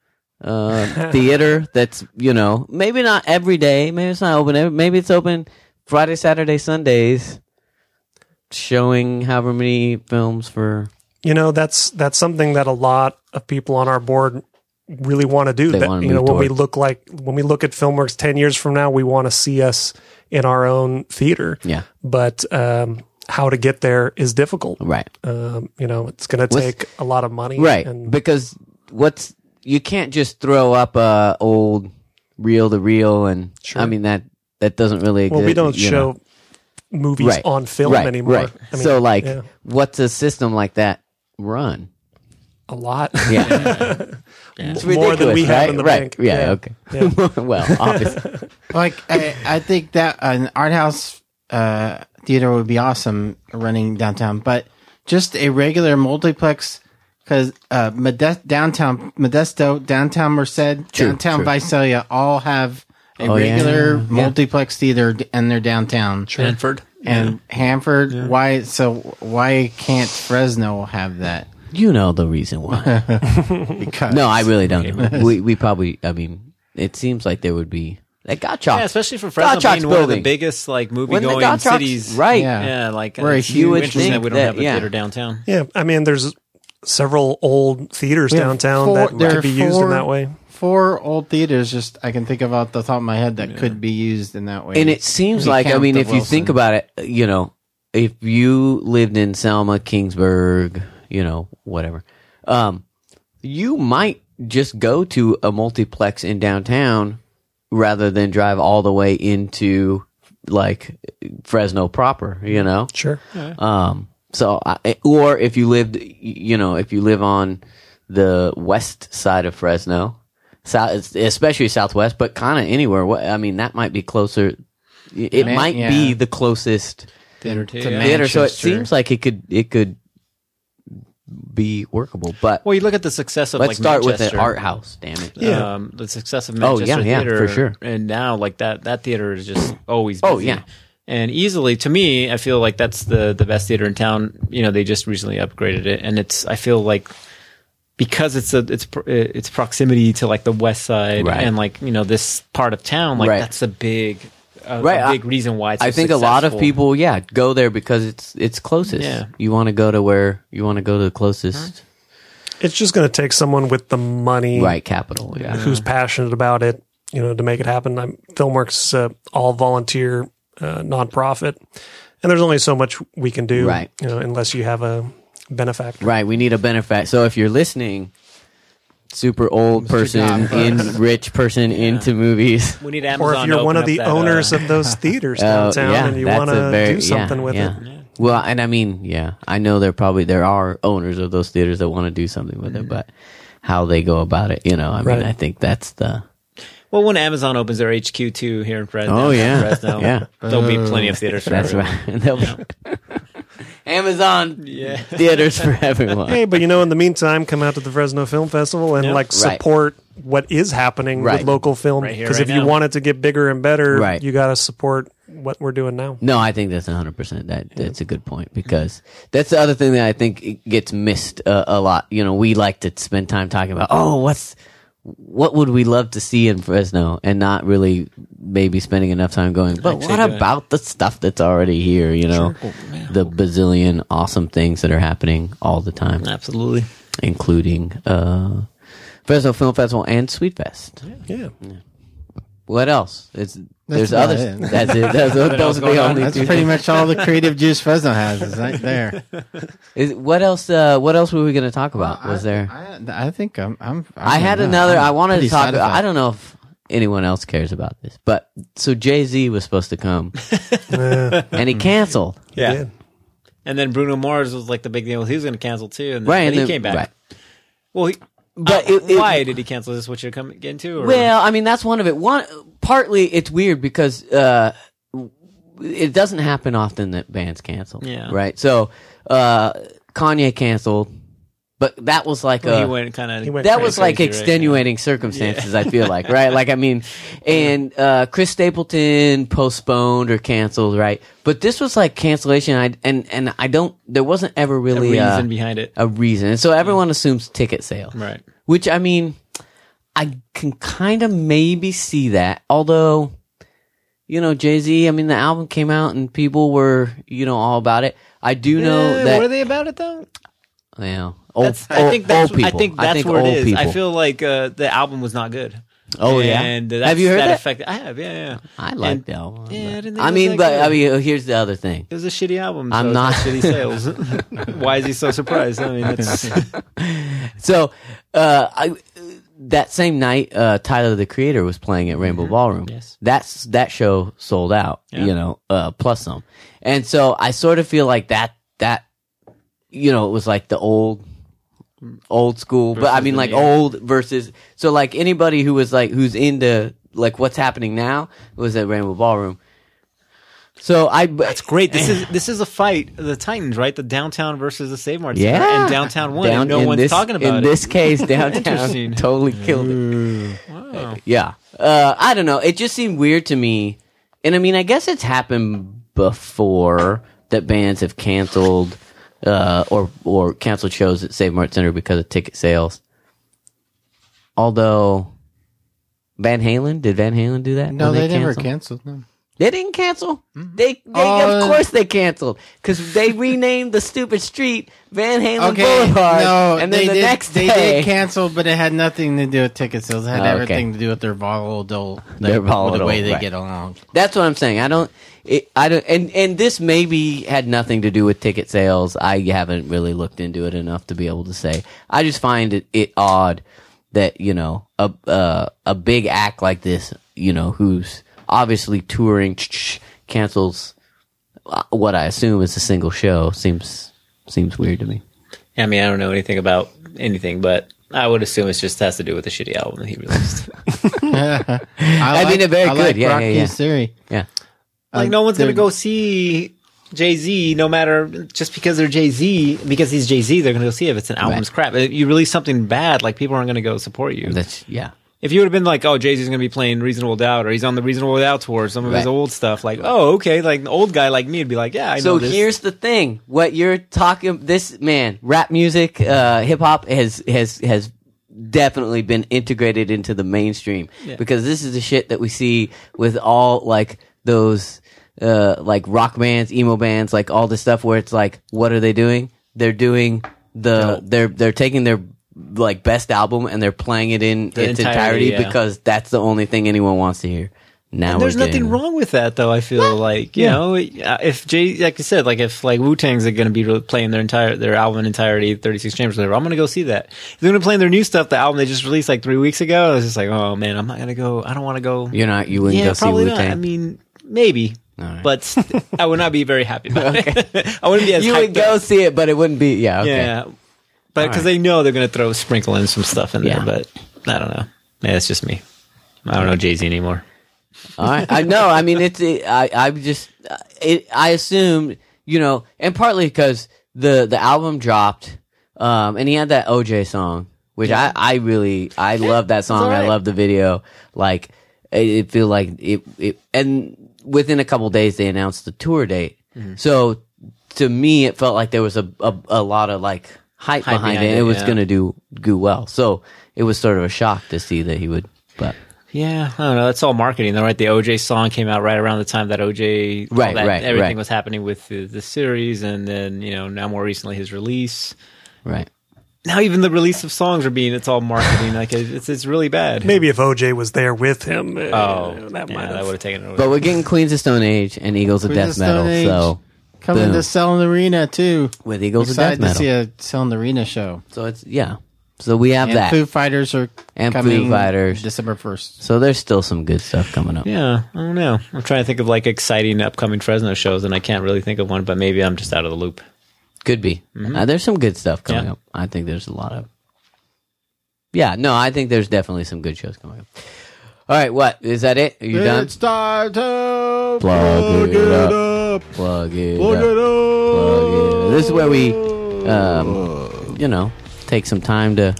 [SPEAKER 1] uh, theater that's, you know, maybe not every day, maybe it's not open, every, maybe it's open Friday, Saturday, Sundays, showing however many films for.
[SPEAKER 4] You know, that's that's something that a lot of people on our board really want to do.
[SPEAKER 1] They
[SPEAKER 4] That,
[SPEAKER 1] wanna
[SPEAKER 4] you know,
[SPEAKER 1] move
[SPEAKER 4] when we
[SPEAKER 1] toward.
[SPEAKER 4] look like when we look at Filmworks ten years from now, we want to see us in our own theater.
[SPEAKER 1] Yeah.
[SPEAKER 4] But um, how to get there is difficult.
[SPEAKER 1] Right.
[SPEAKER 4] Um, you know, it's going to
[SPEAKER 1] What's-
[SPEAKER 4] take a lot of money.
[SPEAKER 1] Right,
[SPEAKER 4] And
[SPEAKER 1] because what's you can't just throw up a old reel to reel, and
[SPEAKER 4] Sure.
[SPEAKER 1] I mean that that doesn't really.
[SPEAKER 4] well, we
[SPEAKER 1] exist,
[SPEAKER 4] don't
[SPEAKER 1] you
[SPEAKER 4] show
[SPEAKER 1] know.
[SPEAKER 4] movies
[SPEAKER 1] Right,
[SPEAKER 4] on film
[SPEAKER 1] right,
[SPEAKER 4] anymore.
[SPEAKER 1] Right.
[SPEAKER 4] I mean,
[SPEAKER 1] so, like,
[SPEAKER 4] yeah.
[SPEAKER 1] what's a system like that run?
[SPEAKER 4] a lot.
[SPEAKER 1] Yeah. It's
[SPEAKER 4] More than
[SPEAKER 1] ridiculous,
[SPEAKER 4] we have
[SPEAKER 1] right?
[SPEAKER 4] in the
[SPEAKER 1] right.
[SPEAKER 4] bank.
[SPEAKER 1] Yeah,
[SPEAKER 4] Yeah.
[SPEAKER 1] okay.
[SPEAKER 4] Yeah.
[SPEAKER 1] Well, obviously.
[SPEAKER 2] Like I, I think that an art house uh, theater would be awesome running downtown, but just a regular multiplex because uh, Modest, downtown Modesto, downtown Merced,
[SPEAKER 1] True,
[SPEAKER 2] downtown
[SPEAKER 1] true.
[SPEAKER 2] Visalia all have a
[SPEAKER 1] Oh, yeah,
[SPEAKER 2] regular
[SPEAKER 1] yeah.
[SPEAKER 2] multiplex theater d- and they're downtown.
[SPEAKER 3] Hanford.
[SPEAKER 2] And Hanford, why? So why can't Fresno have that?
[SPEAKER 1] You know the reason why.
[SPEAKER 2] Because
[SPEAKER 1] No, I really don't. we we probably. I mean, it seems like there would be like Gottschalk.
[SPEAKER 3] Yeah, especially for Fresno
[SPEAKER 1] Gottschalk's
[SPEAKER 3] being one of the
[SPEAKER 1] building.
[SPEAKER 3] biggest like movie
[SPEAKER 1] When the
[SPEAKER 3] going
[SPEAKER 1] Gottschalk's-
[SPEAKER 3] cities.
[SPEAKER 1] right?
[SPEAKER 2] Yeah.
[SPEAKER 3] Yeah, like
[SPEAKER 2] We're a
[SPEAKER 3] it's
[SPEAKER 2] huge
[SPEAKER 3] interesting
[SPEAKER 1] think
[SPEAKER 3] that we don't
[SPEAKER 1] that-
[SPEAKER 3] have a
[SPEAKER 1] yeah.
[SPEAKER 3] theater downtown.
[SPEAKER 4] Yeah, I mean, there's several old theaters
[SPEAKER 2] We have
[SPEAKER 4] downtown
[SPEAKER 2] four-
[SPEAKER 4] that
[SPEAKER 2] there
[SPEAKER 4] could
[SPEAKER 2] are
[SPEAKER 4] be used
[SPEAKER 2] four-
[SPEAKER 4] in that way.
[SPEAKER 2] Four old theaters, just I can think of off the top of my head that could be used in that way.
[SPEAKER 1] And it seems
[SPEAKER 2] We
[SPEAKER 1] like, I
[SPEAKER 2] count
[SPEAKER 1] mean,
[SPEAKER 2] the
[SPEAKER 1] if you think
[SPEAKER 2] Wilson.
[SPEAKER 1] about it, you know, if you lived in Selma, Kingsburg, you know, whatever, um, you might just go to a multiplex in downtown rather than drive all the way into like Fresno proper, you know?
[SPEAKER 4] Sure.
[SPEAKER 1] Um, so, I, or if you lived, you know, if you live on the west side of Fresno, south, especially southwest, but kind of anywhere. What I mean, that might be closer. It
[SPEAKER 2] Man-
[SPEAKER 1] might
[SPEAKER 2] yeah.
[SPEAKER 1] be the closest
[SPEAKER 3] Theater too.
[SPEAKER 2] to
[SPEAKER 3] yeah.
[SPEAKER 1] theater. So it
[SPEAKER 2] Manchester.
[SPEAKER 1] seems like it could it could be workable. But
[SPEAKER 3] Well, you look at the success of
[SPEAKER 1] let's
[SPEAKER 3] like
[SPEAKER 1] start with
[SPEAKER 3] Manchester.
[SPEAKER 1] an art house. Damn it.
[SPEAKER 4] Yeah.
[SPEAKER 3] Um, the success of
[SPEAKER 1] Oh,
[SPEAKER 3] Manchester
[SPEAKER 1] yeah, yeah,
[SPEAKER 3] theater,
[SPEAKER 1] for sure.
[SPEAKER 3] and now like that that theater is just always busy.
[SPEAKER 1] Oh, yeah.
[SPEAKER 3] And easily to me, I feel like that's the the best theater in town. You know, they just recently upgraded it, and it's I feel like because it's a it's pr- it's proximity to like the west side
[SPEAKER 1] Right.
[SPEAKER 3] and like you know this part of town, like
[SPEAKER 1] Right.
[SPEAKER 3] that's a big a,
[SPEAKER 1] Right,
[SPEAKER 3] a big
[SPEAKER 1] I-
[SPEAKER 3] reason why it's. So
[SPEAKER 1] I think a lot of
[SPEAKER 3] successful.
[SPEAKER 1] people, yeah, go there because it's it's closest.
[SPEAKER 3] Yeah.
[SPEAKER 1] You want to go to where you want to go to the closest
[SPEAKER 4] It's just going to take someone with the money
[SPEAKER 1] right capital. Yeah.
[SPEAKER 4] who's passionate about it, you know, to make it happen. I'm, Filmworks is a all volunteer uh, nonprofit, and there's only so much we can do,
[SPEAKER 1] Right.
[SPEAKER 4] You know, unless you have a benefactor.
[SPEAKER 1] Right, we need a benefit. So if you're listening, super old person,
[SPEAKER 2] Mister
[SPEAKER 1] in rich person into movies.
[SPEAKER 3] we need Amazon.
[SPEAKER 4] Or if
[SPEAKER 3] to
[SPEAKER 4] you're
[SPEAKER 3] open
[SPEAKER 4] one of
[SPEAKER 3] up
[SPEAKER 4] the
[SPEAKER 3] that,
[SPEAKER 4] owners
[SPEAKER 3] uh,
[SPEAKER 4] of those theaters
[SPEAKER 1] Oh,
[SPEAKER 4] downtown,
[SPEAKER 1] yeah,
[SPEAKER 4] and you
[SPEAKER 1] that's
[SPEAKER 4] want
[SPEAKER 1] a
[SPEAKER 4] to
[SPEAKER 1] very-
[SPEAKER 4] do something
[SPEAKER 1] yeah,
[SPEAKER 4] with
[SPEAKER 1] yeah.
[SPEAKER 4] it.
[SPEAKER 1] Well, and I mean, yeah, I know there probably there are owners of those theaters that want to do something with it, but how they go about it, you know, I
[SPEAKER 4] Right.
[SPEAKER 1] mean, I think that's the
[SPEAKER 3] Well, when Amazon opens their H Q too here in Fresno,
[SPEAKER 1] Oh, yeah.
[SPEAKER 3] Fresno,
[SPEAKER 1] Yeah.
[SPEAKER 3] there'll be plenty of theaters for
[SPEAKER 1] that's
[SPEAKER 3] everyone.
[SPEAKER 1] right. They'll be- Amazon
[SPEAKER 3] Yeah.
[SPEAKER 1] theaters for everyone.
[SPEAKER 4] Hey, but you know, in the meantime, come out to the Fresno Film Festival and
[SPEAKER 3] Yep.
[SPEAKER 4] like
[SPEAKER 1] Right.
[SPEAKER 4] support what is happening
[SPEAKER 1] Right.
[SPEAKER 4] with local film.
[SPEAKER 3] Right here,
[SPEAKER 4] Because
[SPEAKER 3] right
[SPEAKER 4] if you
[SPEAKER 3] now.
[SPEAKER 4] want it to get bigger and better,
[SPEAKER 1] Right.
[SPEAKER 4] you got to support what we're doing now.
[SPEAKER 1] No, I think that's one hundred percent. That that's a good point because that's the other thing that I think it gets missed uh, a lot. You know, we like to spend time talking about, oh, what's what would we love to see in Fresno, and not really maybe spending enough time going. But
[SPEAKER 3] Actually
[SPEAKER 1] what
[SPEAKER 3] doing it.
[SPEAKER 1] about the stuff that's already here? You know, the bazillion awesome things that are happening all the time,
[SPEAKER 3] Absolutely.
[SPEAKER 1] including uh, Fresno Film Festival and Sweet Fest.
[SPEAKER 4] Yeah.
[SPEAKER 1] What else? It's there's
[SPEAKER 2] about
[SPEAKER 1] others.
[SPEAKER 2] it.
[SPEAKER 1] That's it. That's, those are the only
[SPEAKER 2] That's
[SPEAKER 1] two
[SPEAKER 2] pretty much all the creative juice Fresno has is right there.
[SPEAKER 1] Is, what else? Uh, what else were we going to talk about? Was
[SPEAKER 2] I,
[SPEAKER 1] there?
[SPEAKER 2] I, I think I'm. I'm
[SPEAKER 1] I had
[SPEAKER 2] I'm-
[SPEAKER 1] another.
[SPEAKER 2] I'm
[SPEAKER 1] I wanted to
[SPEAKER 2] pretty
[SPEAKER 1] talk.
[SPEAKER 2] satisfied.
[SPEAKER 1] I don't know if anyone else cares about this, but so Jay Z was supposed to come
[SPEAKER 4] Yeah.
[SPEAKER 1] and he canceled.
[SPEAKER 3] Yeah.
[SPEAKER 4] Yeah.
[SPEAKER 3] And then Bruno Mars was like the big deal. He was going to cancel too, and then,
[SPEAKER 1] Right,
[SPEAKER 3] but
[SPEAKER 1] and
[SPEAKER 3] he
[SPEAKER 1] then-
[SPEAKER 3] came back.
[SPEAKER 1] right.
[SPEAKER 3] Well, he,
[SPEAKER 1] But
[SPEAKER 3] uh,
[SPEAKER 1] it- it-
[SPEAKER 3] why did he cancel? Is this what you're coming get into? Or?
[SPEAKER 1] Well, I mean that's one of it. One partly it's weird because uh, it doesn't happen often that bands cancel.
[SPEAKER 3] Yeah.
[SPEAKER 1] Right. So uh, Kanye canceled, but that was like
[SPEAKER 3] Well,
[SPEAKER 1] a
[SPEAKER 3] he went kind
[SPEAKER 4] He
[SPEAKER 3] of.
[SPEAKER 4] went
[SPEAKER 1] that was like
[SPEAKER 3] crazy, right?
[SPEAKER 1] extenuating circumstances. I feel like, right? Like, I mean, and uh, Chris Stapleton postponed or canceled, right? But this was like cancellation. I and and I don't. There wasn't ever
[SPEAKER 3] A
[SPEAKER 1] really
[SPEAKER 3] reason
[SPEAKER 1] uh,
[SPEAKER 3] behind it,
[SPEAKER 1] a reason, and so everyone assumes ticket sales,
[SPEAKER 3] right?
[SPEAKER 1] which I mean, I can kind of maybe see that. Although, you know, Jay Z. I mean, the album came out and people were, you know, all about it. I do know
[SPEAKER 3] Eh,
[SPEAKER 1] that.
[SPEAKER 3] what are they about it though?
[SPEAKER 1] Well, old,
[SPEAKER 3] That's, I
[SPEAKER 1] old-
[SPEAKER 3] think that's.
[SPEAKER 1] old people.
[SPEAKER 3] I think that's what
[SPEAKER 1] old
[SPEAKER 3] it is.
[SPEAKER 1] People.
[SPEAKER 3] I feel like uh, the album was not good.
[SPEAKER 1] Oh yeah.
[SPEAKER 3] And that's,
[SPEAKER 1] Have you heard
[SPEAKER 3] that?
[SPEAKER 1] that?
[SPEAKER 3] Affected, I have. Yeah, yeah.
[SPEAKER 1] I like
[SPEAKER 3] And-
[SPEAKER 1] the album.
[SPEAKER 3] Yeah, I
[SPEAKER 1] but-
[SPEAKER 3] didn't think
[SPEAKER 1] I
[SPEAKER 3] it was
[SPEAKER 1] mean,
[SPEAKER 3] that
[SPEAKER 1] but
[SPEAKER 3] good.
[SPEAKER 1] I mean, here's the other thing.
[SPEAKER 3] It was a shitty album. So
[SPEAKER 1] I'm
[SPEAKER 3] it's
[SPEAKER 1] not-
[SPEAKER 3] got shitty sales. Why is he so surprised? I mean, it's
[SPEAKER 1] So, uh, I that same night, uh, Tyler the Creator was playing at Rainbow Ballroom.
[SPEAKER 3] Yes.
[SPEAKER 1] That's that show sold out.
[SPEAKER 3] Yeah.
[SPEAKER 1] You know, uh, plus some. And so I sort of feel like that that you know it was like the old old school, but I
[SPEAKER 3] Versus
[SPEAKER 1] mean
[SPEAKER 3] the
[SPEAKER 1] like
[SPEAKER 3] new.
[SPEAKER 1] old versus so like anybody who was like who's into like what's happening now was at Rainbow Ballroom. So I
[SPEAKER 3] That's great. This is this is a fight. The Titans, right? The downtown versus the Save Mart Center,
[SPEAKER 1] yeah,
[SPEAKER 3] and downtown won.
[SPEAKER 1] Down-
[SPEAKER 3] and no
[SPEAKER 1] in
[SPEAKER 3] one's
[SPEAKER 1] this,
[SPEAKER 3] talking about
[SPEAKER 1] in
[SPEAKER 3] it.
[SPEAKER 1] this case, downtown
[SPEAKER 3] Interesting.
[SPEAKER 1] totally killed it.
[SPEAKER 3] Wow.
[SPEAKER 1] Yeah. Uh, I don't know. It just seemed weird to me. And I mean, I guess it's happened before that bands have canceled uh, or or canceled shows at Save Mart Center because of ticket sales. Although Van Halen, did Van Halen do that?
[SPEAKER 2] No,
[SPEAKER 1] when
[SPEAKER 2] they, never
[SPEAKER 1] canceled?
[SPEAKER 2] canceled them.
[SPEAKER 1] They didn't cancel. They, they
[SPEAKER 2] Oh,
[SPEAKER 1] of course they canceled because they renamed the stupid street Van Halen
[SPEAKER 2] Okay,
[SPEAKER 1] Boulevard.
[SPEAKER 2] no,
[SPEAKER 1] and then
[SPEAKER 2] they
[SPEAKER 1] the
[SPEAKER 2] did,
[SPEAKER 1] next
[SPEAKER 2] they
[SPEAKER 1] day,
[SPEAKER 2] did cancel, but it had nothing to do with ticket sales. It had
[SPEAKER 1] Oh, okay.
[SPEAKER 2] everything to do with their volatile,
[SPEAKER 1] Their
[SPEAKER 2] like,
[SPEAKER 1] volatile,
[SPEAKER 2] the way they
[SPEAKER 1] right.
[SPEAKER 2] get along.
[SPEAKER 1] That's what I'm saying. I don't. It, I don't. And and this maybe had nothing to do with ticket sales. I haven't really looked into it enough to be able to say. I just find it, it odd that you know a uh, a big act like this, you know, who's obviously touring, cancels what I assume is a single show. Seems seems weird to me.
[SPEAKER 3] I mean, I don't know anything about anything, but I would assume it just has to do with the shitty album that he released.
[SPEAKER 2] I,
[SPEAKER 1] I mean, they're very
[SPEAKER 2] I
[SPEAKER 1] good.
[SPEAKER 2] Like
[SPEAKER 1] Yeah, yeah,
[SPEAKER 2] Rocky's
[SPEAKER 1] yeah.
[SPEAKER 2] theory.
[SPEAKER 1] Yeah.
[SPEAKER 3] Like,
[SPEAKER 2] Uh,
[SPEAKER 3] no one's going to
[SPEAKER 2] they're-
[SPEAKER 3] go see Jay-Z, no matter, just because they're Jay-Z, because he's Jay-Z, they're going to go see it if it's an album's
[SPEAKER 1] Right.
[SPEAKER 3] crap. If you release something bad, like, people aren't going to go support you.
[SPEAKER 1] That's yeah.
[SPEAKER 3] If you would have been like, oh, Jay-Z's going to be playing Reasonable Doubt, or he's on the Reasonable Doubt tour, some of his
[SPEAKER 1] Right.
[SPEAKER 3] old stuff, like, oh, okay, like, an old guy like me would be like, yeah, I
[SPEAKER 1] So
[SPEAKER 3] know this.
[SPEAKER 1] here's the thing: what you're talking, this man, rap music, uh, hip hop has has has definitely been integrated into the mainstream
[SPEAKER 3] Yeah.
[SPEAKER 1] because this is the shit that we see with all like those uh, like rock bands, emo bands, like all this stuff where it's like, what are they doing? They're doing the
[SPEAKER 3] No.
[SPEAKER 1] they're they're taking their like best album and they're playing it in
[SPEAKER 3] The
[SPEAKER 1] its
[SPEAKER 3] entirety,
[SPEAKER 1] entirety
[SPEAKER 3] yeah.
[SPEAKER 1] because that's the only thing anyone wants to hear. Now
[SPEAKER 3] And there's
[SPEAKER 1] we're
[SPEAKER 3] nothing
[SPEAKER 1] getting-
[SPEAKER 3] wrong with that, though. I feel like you
[SPEAKER 1] Yeah.
[SPEAKER 3] know, if Jay, like you said, like if like Wu Tang's are going to be re- playing their entire their album in entirety, thirty-six Chambers, whatever, I'm going to go see that. If they're going to play their new stuff, the album they just released like three weeks ago, I was just like, oh man, I'm not going to go. I don't want to go.
[SPEAKER 1] You're not. You wouldn't
[SPEAKER 3] yeah,
[SPEAKER 1] go see
[SPEAKER 3] probably
[SPEAKER 1] Wu
[SPEAKER 3] not. I
[SPEAKER 1] Tang.
[SPEAKER 3] mean, maybe,
[SPEAKER 1] All right.
[SPEAKER 3] but st- I would not be very happy about it. I wouldn't be as
[SPEAKER 1] You
[SPEAKER 3] hyped
[SPEAKER 1] would go
[SPEAKER 3] up.
[SPEAKER 1] see it, but it wouldn't be. Yeah. Okay.
[SPEAKER 3] Yeah, but because
[SPEAKER 1] All right.
[SPEAKER 3] they know they're going to throw sprinkle in some stuff in
[SPEAKER 1] Yeah.
[SPEAKER 3] there, but I don't know. Yeah, it's just me. I don't know Jay-Z anymore.
[SPEAKER 1] All right. I know. I mean, it's. It, I. I just. uh, It. I assume. You know, and partly because the the album dropped, um, and he had that O J song, which I I really I love that song.
[SPEAKER 3] all right.
[SPEAKER 1] I love the video. Like it, it feel like it. It and within a couple days they announced the tour date.
[SPEAKER 3] Mm-hmm.
[SPEAKER 1] So to me, it felt like there was a a, a lot of like hype,
[SPEAKER 3] Hype
[SPEAKER 1] behind,
[SPEAKER 3] behind
[SPEAKER 1] it.
[SPEAKER 3] it,
[SPEAKER 1] It was
[SPEAKER 3] yeah.
[SPEAKER 1] going to do do well. So it was sort of a shock to see that he would. But
[SPEAKER 3] Yeah, I don't know. That's all marketing, though, right? The O J song came out right around the time that O J, all
[SPEAKER 1] Right,
[SPEAKER 3] that,
[SPEAKER 1] right,
[SPEAKER 3] everything
[SPEAKER 1] right.
[SPEAKER 3] was happening with the, the series, and then you know now more recently his release.
[SPEAKER 1] right.
[SPEAKER 3] Now even the release of songs are being it's all marketing. Like it's it's really bad.
[SPEAKER 4] Maybe if O J was there with him, uh,
[SPEAKER 3] Oh,
[SPEAKER 4] that
[SPEAKER 3] yeah,
[SPEAKER 4] might
[SPEAKER 3] that
[SPEAKER 4] have.
[SPEAKER 3] would have taken it over.
[SPEAKER 1] But we're getting Queens of Stone Age and Eagles of
[SPEAKER 2] Queens
[SPEAKER 1] Death
[SPEAKER 2] of Stone
[SPEAKER 1] Metal.
[SPEAKER 2] Age.
[SPEAKER 1] So
[SPEAKER 2] Coming
[SPEAKER 1] Boom.
[SPEAKER 2] to Selling Arena too.
[SPEAKER 1] with Eagles of Death
[SPEAKER 2] Excited to
[SPEAKER 1] Metal.
[SPEAKER 2] see a Selling Arena show.
[SPEAKER 1] So it's yeah. So we have
[SPEAKER 2] And
[SPEAKER 1] that.
[SPEAKER 2] Foo Fighters are
[SPEAKER 1] And Foo
[SPEAKER 2] coming
[SPEAKER 1] Fighters.
[SPEAKER 2] December first.
[SPEAKER 1] So there's still some good stuff coming up.
[SPEAKER 3] yeah, I don't know. I'm trying to think of like exciting upcoming Fresno shows, and I can't really think of one. But maybe I'm just out of the loop.
[SPEAKER 1] Could be. Uh, there's some good stuff coming
[SPEAKER 3] Yeah.
[SPEAKER 1] up. I think there's a lot of. Yeah, no, I think there's definitely some good shows coming up. All right, what is that? It? Are you done?
[SPEAKER 2] It's time to
[SPEAKER 1] Plug it up.
[SPEAKER 2] up.
[SPEAKER 1] Plug it
[SPEAKER 2] Plug
[SPEAKER 1] up.
[SPEAKER 2] it up.
[SPEAKER 1] Plug it up. This is where we, um, you know, take some time to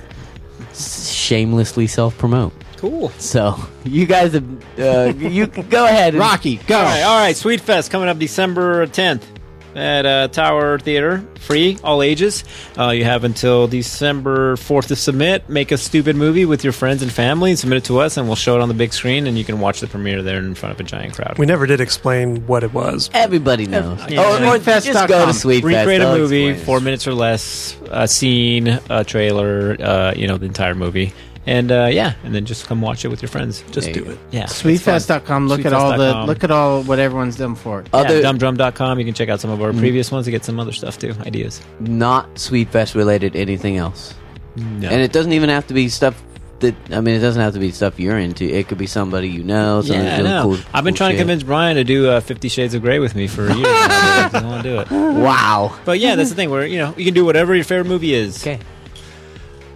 [SPEAKER 1] shamelessly self promote.
[SPEAKER 3] Cool.
[SPEAKER 1] So you guys have, uh, you go ahead. And,
[SPEAKER 2] Rocky, go.
[SPEAKER 3] All right, all right. Sweet Fest coming up December tenth at uh, Tower Theater, free, all ages. Uh, you have until December fourth to submit. Make a stupid movie with your friends and family and submit it to us, and we'll show it on the big screen, and you can watch the premiere there in front of a giant crowd.
[SPEAKER 4] We never did explain what it was.
[SPEAKER 1] Everybody knows.
[SPEAKER 3] Yeah.
[SPEAKER 1] Or, or just
[SPEAKER 2] Sweetfest dot
[SPEAKER 1] go to
[SPEAKER 2] com.
[SPEAKER 1] Sweetfest.
[SPEAKER 3] Recreate a
[SPEAKER 1] They'll
[SPEAKER 3] movie,
[SPEAKER 1] explain it.
[SPEAKER 3] four minutes or less, a scene, a trailer, uh, you know, the entire movie. And uh, yeah, and then just come watch it with your friends.
[SPEAKER 4] Just
[SPEAKER 1] There
[SPEAKER 4] do
[SPEAKER 1] you go.
[SPEAKER 4] it.
[SPEAKER 3] Yeah.
[SPEAKER 2] Sweetfest dot com. Look at
[SPEAKER 3] Sweetfest
[SPEAKER 2] all
[SPEAKER 3] dot
[SPEAKER 2] the
[SPEAKER 3] com.
[SPEAKER 2] look at all what everyone's done for it.
[SPEAKER 1] Other
[SPEAKER 3] yeah, dumb drum dot com. You can check out some of our previous ones to get some other stuff too, ideas.
[SPEAKER 1] not Sweetfest related anything else.
[SPEAKER 3] No.
[SPEAKER 1] And it doesn't even have to be stuff that, I mean, it doesn't have to be stuff you're into. It could be somebody you know. somebody
[SPEAKER 3] Yeah, I
[SPEAKER 1] doing
[SPEAKER 3] know.
[SPEAKER 1] cool-
[SPEAKER 3] I've been
[SPEAKER 1] cool
[SPEAKER 3] trying to
[SPEAKER 1] shit.
[SPEAKER 3] convince Brian to do uh, Fifty Shades of Grey with me for years. I don't want to do it.
[SPEAKER 1] Wow.
[SPEAKER 3] But yeah, that's the thing where, you know, you can do whatever your favorite movie is.
[SPEAKER 1] Okay.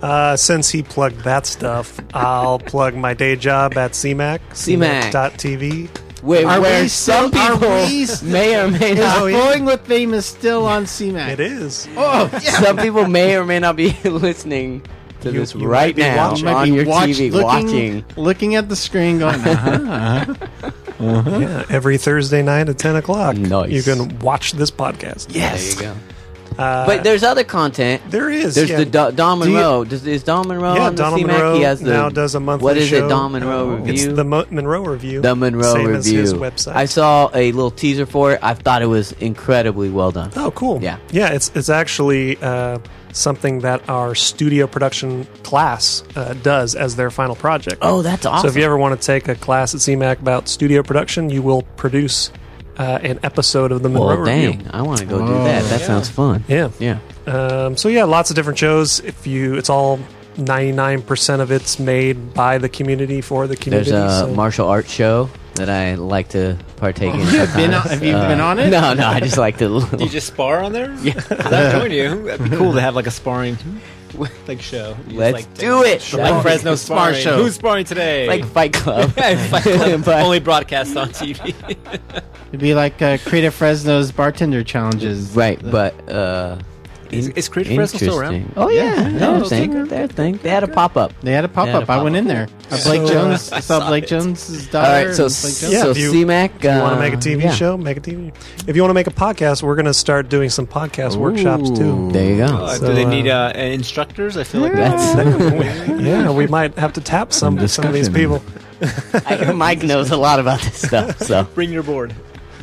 [SPEAKER 4] Uh, since he plugged that stuff, I'll plug my day job at C MAC.
[SPEAKER 1] C MAC.
[SPEAKER 4] dot T V.
[SPEAKER 1] Where,
[SPEAKER 2] Are
[SPEAKER 1] where
[SPEAKER 2] we
[SPEAKER 1] some
[SPEAKER 2] still- are
[SPEAKER 1] people
[SPEAKER 2] we st-
[SPEAKER 1] may or may
[SPEAKER 2] Is
[SPEAKER 1] not.
[SPEAKER 2] Flowing with Fame is still on C MAC.
[SPEAKER 4] It is.
[SPEAKER 2] Oh, yeah.
[SPEAKER 1] Some people may or may not be listening to
[SPEAKER 4] You-
[SPEAKER 1] this
[SPEAKER 4] you
[SPEAKER 1] right
[SPEAKER 4] might be
[SPEAKER 1] now
[SPEAKER 4] watching.
[SPEAKER 2] Might
[SPEAKER 1] on
[SPEAKER 2] be
[SPEAKER 1] your
[SPEAKER 2] watch-
[SPEAKER 1] T V,
[SPEAKER 2] looking,
[SPEAKER 1] watching.
[SPEAKER 2] looking at the screen, going, uh-huh, uh-huh.
[SPEAKER 4] Yeah, every Thursday night at ten o'clock.
[SPEAKER 1] Nice.
[SPEAKER 4] You can watch this podcast.
[SPEAKER 2] Yes.
[SPEAKER 1] There you go.
[SPEAKER 4] Uh,
[SPEAKER 1] But there's other content.
[SPEAKER 4] there is.
[SPEAKER 1] There's
[SPEAKER 4] yeah.
[SPEAKER 1] the Do- Don
[SPEAKER 2] Do you-
[SPEAKER 1] Monroe. Does, is Don Monroe
[SPEAKER 4] Yeah,
[SPEAKER 1] on the
[SPEAKER 4] Donald
[SPEAKER 1] C MAC?
[SPEAKER 4] Monroe
[SPEAKER 1] He has the,
[SPEAKER 4] now does a monthly
[SPEAKER 1] What is
[SPEAKER 4] show.
[SPEAKER 1] it? Don Monroe
[SPEAKER 2] Oh.
[SPEAKER 1] Review.
[SPEAKER 4] It's the Mo- Monroe Review.
[SPEAKER 1] The Monroe
[SPEAKER 4] Same
[SPEAKER 1] Review.
[SPEAKER 4] as his website.
[SPEAKER 1] I saw a little teaser for it. I thought it was incredibly well done.
[SPEAKER 4] Oh, cool.
[SPEAKER 1] Yeah.
[SPEAKER 4] Yeah, it's it's actually uh, something that our studio production class uh, does as their final project.
[SPEAKER 1] Oh, that's awesome.
[SPEAKER 4] So if you ever want to take a class at C MAC about studio production, you will produce uh, an episode of the Monroe
[SPEAKER 1] well,
[SPEAKER 4] Review.
[SPEAKER 1] dang, I want to go do that. That
[SPEAKER 3] Yeah.
[SPEAKER 1] sounds fun.
[SPEAKER 4] Yeah.
[SPEAKER 1] Yeah.
[SPEAKER 4] Um, so yeah, lots of different shows. If you, it's all ninety-nine percent of it's made by the community for the community.
[SPEAKER 1] There's a
[SPEAKER 4] so-
[SPEAKER 1] martial arts show that I like to partake in.
[SPEAKER 2] You've been on-
[SPEAKER 1] sometimes.
[SPEAKER 2] have you been on it?
[SPEAKER 1] No, no. I just like to.
[SPEAKER 3] Do you just spar on there? Yeah. I'll join you. That'd be cool to have like a sparring like show. You just,
[SPEAKER 1] Let's
[SPEAKER 3] like,
[SPEAKER 1] do it.
[SPEAKER 3] Like Fresno
[SPEAKER 2] Spar
[SPEAKER 3] sparring.
[SPEAKER 2] show.
[SPEAKER 3] Who's sparring today?
[SPEAKER 1] Like Fight Club.
[SPEAKER 3] Yeah, Fight Club.
[SPEAKER 1] But-
[SPEAKER 3] Only broadcast on T V.
[SPEAKER 2] It'd be like uh, Creative Fresno's bartender challenges.
[SPEAKER 1] Right, but uh,
[SPEAKER 3] Is-
[SPEAKER 1] in-
[SPEAKER 3] is Creative Fresno still around?
[SPEAKER 1] interesting. Oh yeah,
[SPEAKER 2] Yeah,
[SPEAKER 1] yeah,
[SPEAKER 2] yeah,
[SPEAKER 1] they're thing, they're thing. They had a pop up.
[SPEAKER 2] They had a pop
[SPEAKER 1] They had
[SPEAKER 2] up.
[SPEAKER 1] a
[SPEAKER 2] I went
[SPEAKER 1] pop-up.
[SPEAKER 2] in there. Uh, Blake
[SPEAKER 4] So,
[SPEAKER 2] Jones.
[SPEAKER 3] uh,
[SPEAKER 2] I saw
[SPEAKER 3] saw
[SPEAKER 2] Blake
[SPEAKER 3] it.
[SPEAKER 2] Jones'
[SPEAKER 1] All
[SPEAKER 2] daughter.
[SPEAKER 1] right, so
[SPEAKER 2] and Blake Jones.
[SPEAKER 4] Yeah,
[SPEAKER 1] so
[SPEAKER 4] if you-
[SPEAKER 1] C MAC.
[SPEAKER 4] If you want to make a T V
[SPEAKER 1] yeah.
[SPEAKER 4] show, make a T V. If you want to make a podcast, we're going to start doing some podcast workshops too.
[SPEAKER 1] There you go.
[SPEAKER 3] Uh,
[SPEAKER 4] So,
[SPEAKER 3] do they
[SPEAKER 4] uh,
[SPEAKER 3] need uh, instructors? I feel like
[SPEAKER 1] That's.
[SPEAKER 3] that's.
[SPEAKER 4] Yeah, we might have to tap some some of these people.
[SPEAKER 1] I hear Mike knows a lot about this stuff. So
[SPEAKER 3] Bring your board.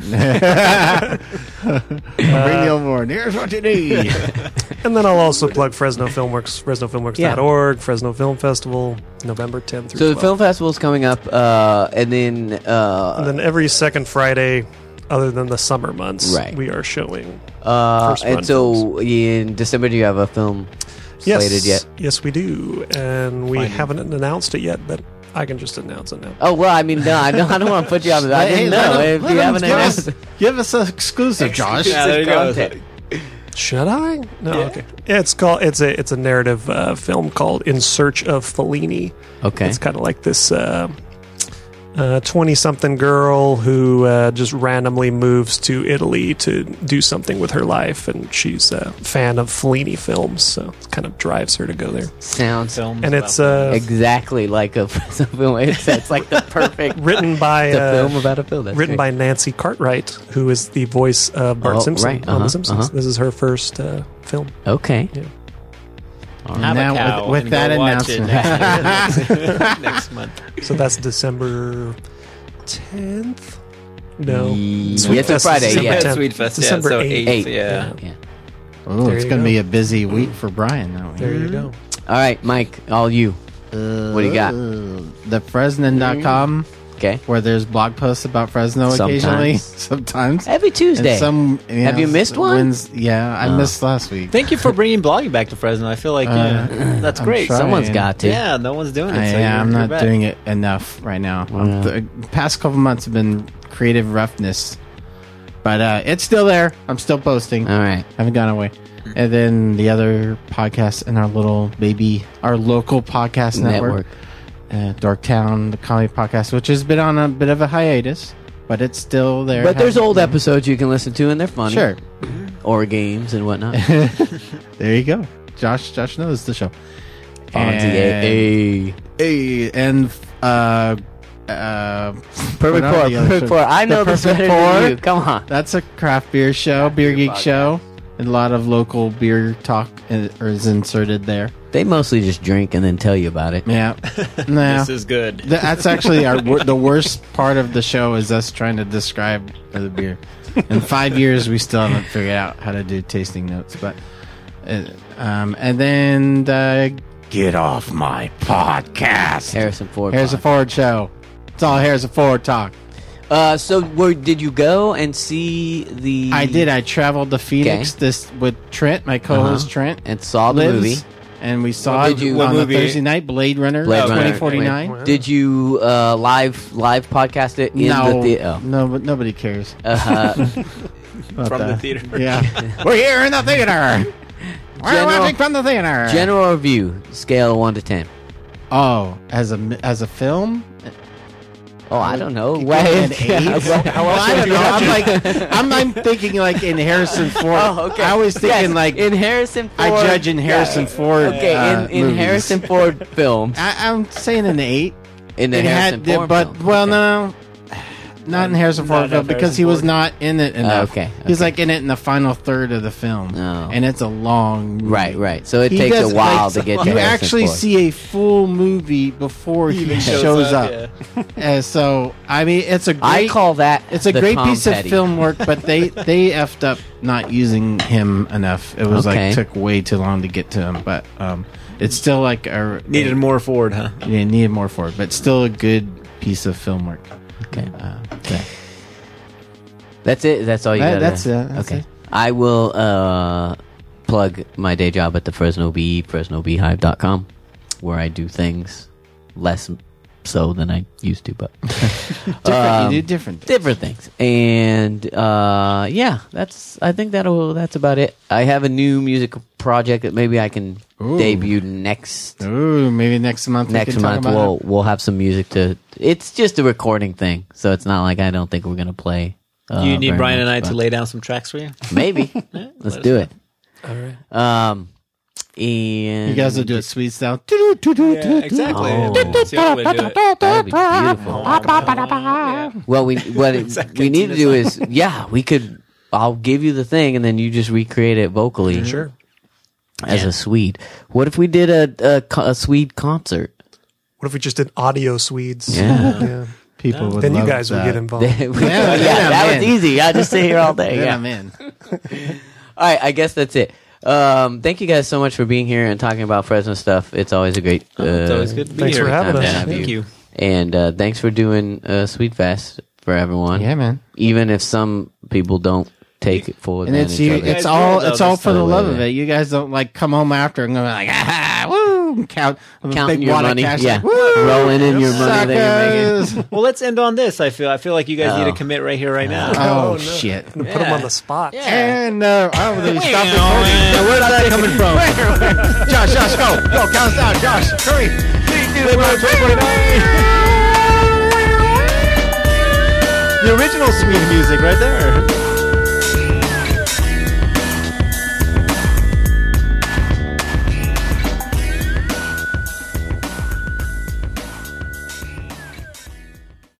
[SPEAKER 2] Bring you over. Here's what you need.
[SPEAKER 4] And then I'll also plug Fresno Filmworks, Fresno Filmworks dot org, Fresno Film Festival, November tenth through
[SPEAKER 1] so the
[SPEAKER 4] twelfth.
[SPEAKER 1] film festival's coming up, uh, and then uh,
[SPEAKER 4] And then every second Friday, other than the summer months,
[SPEAKER 1] Right.
[SPEAKER 4] we are showing.
[SPEAKER 1] uh,
[SPEAKER 4] first run
[SPEAKER 1] and so in December, do you have a film
[SPEAKER 4] Yes,
[SPEAKER 1] slated yet?
[SPEAKER 4] yes, we do, and we
[SPEAKER 3] Finding.
[SPEAKER 4] haven't announced it yet, but I can just announce it now.
[SPEAKER 1] Oh well, I mean, no, I don't, I don't want to put you on the. I
[SPEAKER 2] Hey,
[SPEAKER 1] didn't
[SPEAKER 2] let
[SPEAKER 1] know
[SPEAKER 2] him-
[SPEAKER 1] if
[SPEAKER 2] let
[SPEAKER 1] you
[SPEAKER 2] him
[SPEAKER 1] haven't
[SPEAKER 2] give
[SPEAKER 1] announced.
[SPEAKER 2] us, give us an exclusive, Josh.
[SPEAKER 3] Yeah, there you go.
[SPEAKER 1] Content.
[SPEAKER 4] Should I? No. Okay. Yeah, it's called. It's a. It's a narrative uh, film called "In Search of Fellini."
[SPEAKER 1] Okay.
[SPEAKER 4] It's kind of like this twenty-something girl who uh, just randomly moves to Italy to do something with her life, and she's a fan of Fellini films, so it kind of drives her to go there.
[SPEAKER 1] Sounds
[SPEAKER 3] Films
[SPEAKER 4] And it's
[SPEAKER 3] about
[SPEAKER 4] uh,
[SPEAKER 1] exactly like a film. It's, it's like the perfect
[SPEAKER 4] written by
[SPEAKER 1] the
[SPEAKER 4] uh,
[SPEAKER 1] film about a film. That's
[SPEAKER 4] written
[SPEAKER 1] great.
[SPEAKER 4] by Nancy Cartwright, who is the voice of Bart
[SPEAKER 1] Oh,
[SPEAKER 4] Simpson
[SPEAKER 1] right.
[SPEAKER 4] on
[SPEAKER 1] Uh-huh,
[SPEAKER 4] The Simpsons.
[SPEAKER 1] uh-huh.
[SPEAKER 4] This is her first uh, film.
[SPEAKER 1] Okay.
[SPEAKER 4] Yeah.
[SPEAKER 3] Have
[SPEAKER 2] Now,
[SPEAKER 3] a cow
[SPEAKER 2] with- with
[SPEAKER 3] and
[SPEAKER 2] that
[SPEAKER 3] go watch it
[SPEAKER 2] announcement.
[SPEAKER 3] next, next month.
[SPEAKER 4] So that's December tenth. No,
[SPEAKER 1] Ye-
[SPEAKER 4] Sweet
[SPEAKER 1] Yes, it's
[SPEAKER 4] Fest is
[SPEAKER 1] Friday.
[SPEAKER 4] December
[SPEAKER 1] Yeah.
[SPEAKER 4] tenth.
[SPEAKER 3] Sweet Fest, yeah,
[SPEAKER 4] December
[SPEAKER 3] so
[SPEAKER 4] eighth.
[SPEAKER 3] eighth,
[SPEAKER 1] Eight.
[SPEAKER 3] yeah.
[SPEAKER 1] Yeah.
[SPEAKER 2] Oh,
[SPEAKER 4] There
[SPEAKER 2] it's
[SPEAKER 4] you
[SPEAKER 2] going to
[SPEAKER 4] go.
[SPEAKER 2] be a busy week for Brian that week.
[SPEAKER 4] There you go.
[SPEAKER 1] All right, Mike. All you.
[SPEAKER 2] Uh,
[SPEAKER 1] What do you got?
[SPEAKER 2] The Fresnon dot com,
[SPEAKER 1] Okay.
[SPEAKER 2] where there's blog posts about Fresno
[SPEAKER 1] Sometimes.
[SPEAKER 2] occasionally. Sometimes.
[SPEAKER 1] Every Tuesday.
[SPEAKER 2] And some, you
[SPEAKER 1] Have
[SPEAKER 2] know,
[SPEAKER 1] you missed one?
[SPEAKER 2] Wednes- yeah, I
[SPEAKER 1] Oh.
[SPEAKER 2] missed last week.
[SPEAKER 3] Thank you for bringing blogging back to Fresno. I feel like yeah, that's
[SPEAKER 2] I'm
[SPEAKER 3] great.
[SPEAKER 2] trying.
[SPEAKER 1] Someone's got to.
[SPEAKER 3] Yeah, no one's doing it.
[SPEAKER 2] I,
[SPEAKER 3] so
[SPEAKER 2] yeah,
[SPEAKER 3] you're-
[SPEAKER 2] I'm
[SPEAKER 3] you're
[SPEAKER 2] not
[SPEAKER 3] back.
[SPEAKER 2] doing it enough right now.
[SPEAKER 1] Yeah.
[SPEAKER 2] The past couple months have been creative roughness, but uh, it's still there. I'm still posting.
[SPEAKER 1] All right.
[SPEAKER 2] haven't gone away. And then the other podcasts in our little baby, our local podcast network,
[SPEAKER 1] Network.
[SPEAKER 2] uh, Dorktown, the comedy podcast, which has been on a bit of a hiatus, but it's still there.
[SPEAKER 1] But there's
[SPEAKER 2] Hasn't-
[SPEAKER 1] old episodes you can listen to, and they're funny.
[SPEAKER 2] Sure.
[SPEAKER 1] Or games and whatnot.
[SPEAKER 2] There you go. Josh, Josh knows the show.
[SPEAKER 1] Fonzie, eh, eh.
[SPEAKER 2] Hey, and uh, uh,
[SPEAKER 1] Perfect
[SPEAKER 2] what are
[SPEAKER 1] Four.
[SPEAKER 2] the other
[SPEAKER 1] Perfect
[SPEAKER 2] shows?
[SPEAKER 1] Four. I
[SPEAKER 2] The
[SPEAKER 1] know this
[SPEAKER 2] Perfect
[SPEAKER 1] better than
[SPEAKER 2] Four.
[SPEAKER 1] you. Come on.
[SPEAKER 2] That's a craft beer show, beer geek
[SPEAKER 1] podcast.
[SPEAKER 2] show, and a lot of local beer talk is, is inserted there.
[SPEAKER 1] They mostly just drink and then tell you about it.
[SPEAKER 2] Yeah, nah.
[SPEAKER 3] This is good.
[SPEAKER 2] Th- That's actually our wor- the worst part of the show is us trying to describe the beer. In five years, we still haven't figured out how to do tasting notes. But uh, um, and then uh, get off my podcast,
[SPEAKER 1] Harrison Ford.
[SPEAKER 2] Harrison
[SPEAKER 1] podcast.
[SPEAKER 2] Ford show. It's all Harrison Ford talk.
[SPEAKER 1] Uh, so where did you go and see the?
[SPEAKER 2] I did. I traveled to Phoenix
[SPEAKER 1] Okay.
[SPEAKER 2] this with Trent, my co-host
[SPEAKER 1] Uh-huh.
[SPEAKER 2] Trent,
[SPEAKER 1] and saw the
[SPEAKER 2] lives,
[SPEAKER 1] movie.
[SPEAKER 2] and we saw
[SPEAKER 3] What
[SPEAKER 2] it
[SPEAKER 3] did you-
[SPEAKER 2] on
[SPEAKER 3] what
[SPEAKER 2] a
[SPEAKER 3] movie?
[SPEAKER 2] Thursday night. Blade Runner,
[SPEAKER 1] Blade Runner.
[SPEAKER 2] twenty forty-nine.
[SPEAKER 4] Wow.
[SPEAKER 1] Did you uh, live live podcast it in
[SPEAKER 2] No,
[SPEAKER 1] the theater?
[SPEAKER 2] no, but nobody cares
[SPEAKER 1] Oh. Uh,
[SPEAKER 2] about
[SPEAKER 3] From the
[SPEAKER 2] that.
[SPEAKER 3] theater.
[SPEAKER 2] Yeah, we're here in the theater. Why am I
[SPEAKER 1] General-
[SPEAKER 2] making fun of the theater?
[SPEAKER 1] General review, scale of one to ten.
[SPEAKER 2] Oh, as a as a film.
[SPEAKER 1] Oh, I don't know.
[SPEAKER 2] Give
[SPEAKER 1] Wait,
[SPEAKER 2] it an eight?
[SPEAKER 1] Well,
[SPEAKER 2] Well, I don't know. I'm like, I'm, I'm thinking like in Harrison Ford.
[SPEAKER 1] Oh, okay.
[SPEAKER 2] I was thinking
[SPEAKER 1] Yes,
[SPEAKER 2] like
[SPEAKER 1] in Harrison Ford.
[SPEAKER 2] I judge in Harrison Ford.
[SPEAKER 1] Okay,
[SPEAKER 2] uh,
[SPEAKER 1] in, in
[SPEAKER 2] movies.
[SPEAKER 1] Harrison Ford films.
[SPEAKER 2] I, I'm saying an eight.
[SPEAKER 1] In the
[SPEAKER 2] It
[SPEAKER 1] Harrison
[SPEAKER 2] had,
[SPEAKER 1] Ford
[SPEAKER 2] but
[SPEAKER 1] film.
[SPEAKER 2] well,
[SPEAKER 1] Okay.
[SPEAKER 2] no, not in Harrison Ford
[SPEAKER 3] Not
[SPEAKER 2] film
[SPEAKER 3] enough
[SPEAKER 2] because
[SPEAKER 3] Harrison
[SPEAKER 2] he was
[SPEAKER 3] Ford.
[SPEAKER 2] not in it enough.
[SPEAKER 1] okay,
[SPEAKER 2] He's
[SPEAKER 1] okay.
[SPEAKER 2] like in it in the final third of the film,
[SPEAKER 1] Oh.
[SPEAKER 2] and it's a long. Movie.
[SPEAKER 1] Right, right. So it
[SPEAKER 2] He
[SPEAKER 1] takes
[SPEAKER 2] does,
[SPEAKER 1] a while
[SPEAKER 2] like,
[SPEAKER 1] to get to
[SPEAKER 2] You
[SPEAKER 1] Harrison
[SPEAKER 2] actually
[SPEAKER 1] Ford.
[SPEAKER 2] see a full movie before he,
[SPEAKER 3] even
[SPEAKER 2] shows,
[SPEAKER 3] shows
[SPEAKER 2] up.
[SPEAKER 3] up,
[SPEAKER 2] And so I mean, it's a great.
[SPEAKER 1] I call that
[SPEAKER 2] It's a
[SPEAKER 1] the
[SPEAKER 2] great
[SPEAKER 1] Tom
[SPEAKER 2] piece
[SPEAKER 1] Petty.
[SPEAKER 2] of film work, but they they effed up not using him enough. It was
[SPEAKER 1] Okay.
[SPEAKER 2] like took way too long to get to him, but um, it's still like a
[SPEAKER 3] Needed more Ford, huh?
[SPEAKER 2] Yeah, needed more for it, but still a good piece of film work.
[SPEAKER 1] Okay.
[SPEAKER 2] Uh, okay.
[SPEAKER 1] That's it. That's all you
[SPEAKER 2] That-
[SPEAKER 1] got.
[SPEAKER 2] that's it, that's
[SPEAKER 1] okay.
[SPEAKER 2] it.
[SPEAKER 1] I will uh, plug my day job at the Fresno Bee, fresno beehive dot com, where I do things less so than I used to, but
[SPEAKER 2] Different,
[SPEAKER 1] Um,
[SPEAKER 2] you do different.
[SPEAKER 1] different things. And uh, yeah, that's. I think that'll. That's about it. I have a new music project that maybe I can
[SPEAKER 2] Ooh.
[SPEAKER 1] debut next.
[SPEAKER 2] Ooh, maybe next month. we
[SPEAKER 1] Next
[SPEAKER 2] can talk
[SPEAKER 1] month
[SPEAKER 2] about
[SPEAKER 1] we'll
[SPEAKER 2] it.
[SPEAKER 1] we'll have some music to. It's just a recording thing, so it's not like I don't think we're gonna play. Uh,
[SPEAKER 3] you need
[SPEAKER 1] very
[SPEAKER 3] Brian
[SPEAKER 1] much,
[SPEAKER 3] and I
[SPEAKER 1] but
[SPEAKER 3] to lay down some tracks for you.
[SPEAKER 1] maybe. Let's do it.
[SPEAKER 4] All right.
[SPEAKER 1] Um, and
[SPEAKER 2] You guys will do it sweet style.
[SPEAKER 3] exactly.
[SPEAKER 1] Oh.
[SPEAKER 3] That's the only way to do it.
[SPEAKER 1] That'd be beautiful. Well, we what it, we need to do is yeah, we could. I'll give you the thing, and then you just recreate it vocally.
[SPEAKER 4] Sure.
[SPEAKER 1] As a Swede. What if we did a a, co- a Swede concert?
[SPEAKER 4] What if we just did audio Swedes?
[SPEAKER 1] Yeah.
[SPEAKER 4] Yeah.
[SPEAKER 2] People would
[SPEAKER 4] Then you
[SPEAKER 2] love
[SPEAKER 4] guys would
[SPEAKER 2] that.
[SPEAKER 4] get involved.
[SPEAKER 1] yeah,
[SPEAKER 2] yeah,
[SPEAKER 1] that
[SPEAKER 2] man.
[SPEAKER 1] was easy. I just sit here all day.
[SPEAKER 2] Then
[SPEAKER 1] Yeah.
[SPEAKER 2] I'm in.
[SPEAKER 1] All right, I guess that's it. Um, thank you guys so much for being here and talking about Fresno stuff. It's always a great. Uh,
[SPEAKER 3] It's always good to be
[SPEAKER 4] Thanks
[SPEAKER 3] here.
[SPEAKER 4] for having
[SPEAKER 1] time
[SPEAKER 4] us.
[SPEAKER 1] to have
[SPEAKER 3] Thank you.
[SPEAKER 1] And uh, thanks for doing uh, Sweet Fest for everyone.
[SPEAKER 2] Yeah, man.
[SPEAKER 1] Even if some people don't take it full
[SPEAKER 2] And
[SPEAKER 1] advantage
[SPEAKER 2] it's you.
[SPEAKER 1] of it.
[SPEAKER 2] It's
[SPEAKER 3] guys
[SPEAKER 2] all.
[SPEAKER 3] do it,
[SPEAKER 2] It's
[SPEAKER 3] though,
[SPEAKER 2] all
[SPEAKER 3] this
[SPEAKER 2] for the
[SPEAKER 1] time.
[SPEAKER 2] love of it. You guys don't like come home after and go like, ah, woo, and count a
[SPEAKER 1] Counting
[SPEAKER 2] big
[SPEAKER 1] your
[SPEAKER 2] wad of
[SPEAKER 1] money,
[SPEAKER 2] cash,
[SPEAKER 1] yeah,
[SPEAKER 2] like, woo,
[SPEAKER 1] rolling in your money that you're making.
[SPEAKER 2] suckers.
[SPEAKER 3] Well, let's end on this. I feel. I feel like you guys
[SPEAKER 1] Oh.
[SPEAKER 3] need to commit right here, right now.
[SPEAKER 2] Oh,
[SPEAKER 4] no.
[SPEAKER 2] shit.
[SPEAKER 4] Put them on the spot.
[SPEAKER 2] And uh, I don't really stop recording. Now, where's that coming from? Josh, Josh, go, go, count us down, Josh, hurry.
[SPEAKER 3] The original Swede music, right there.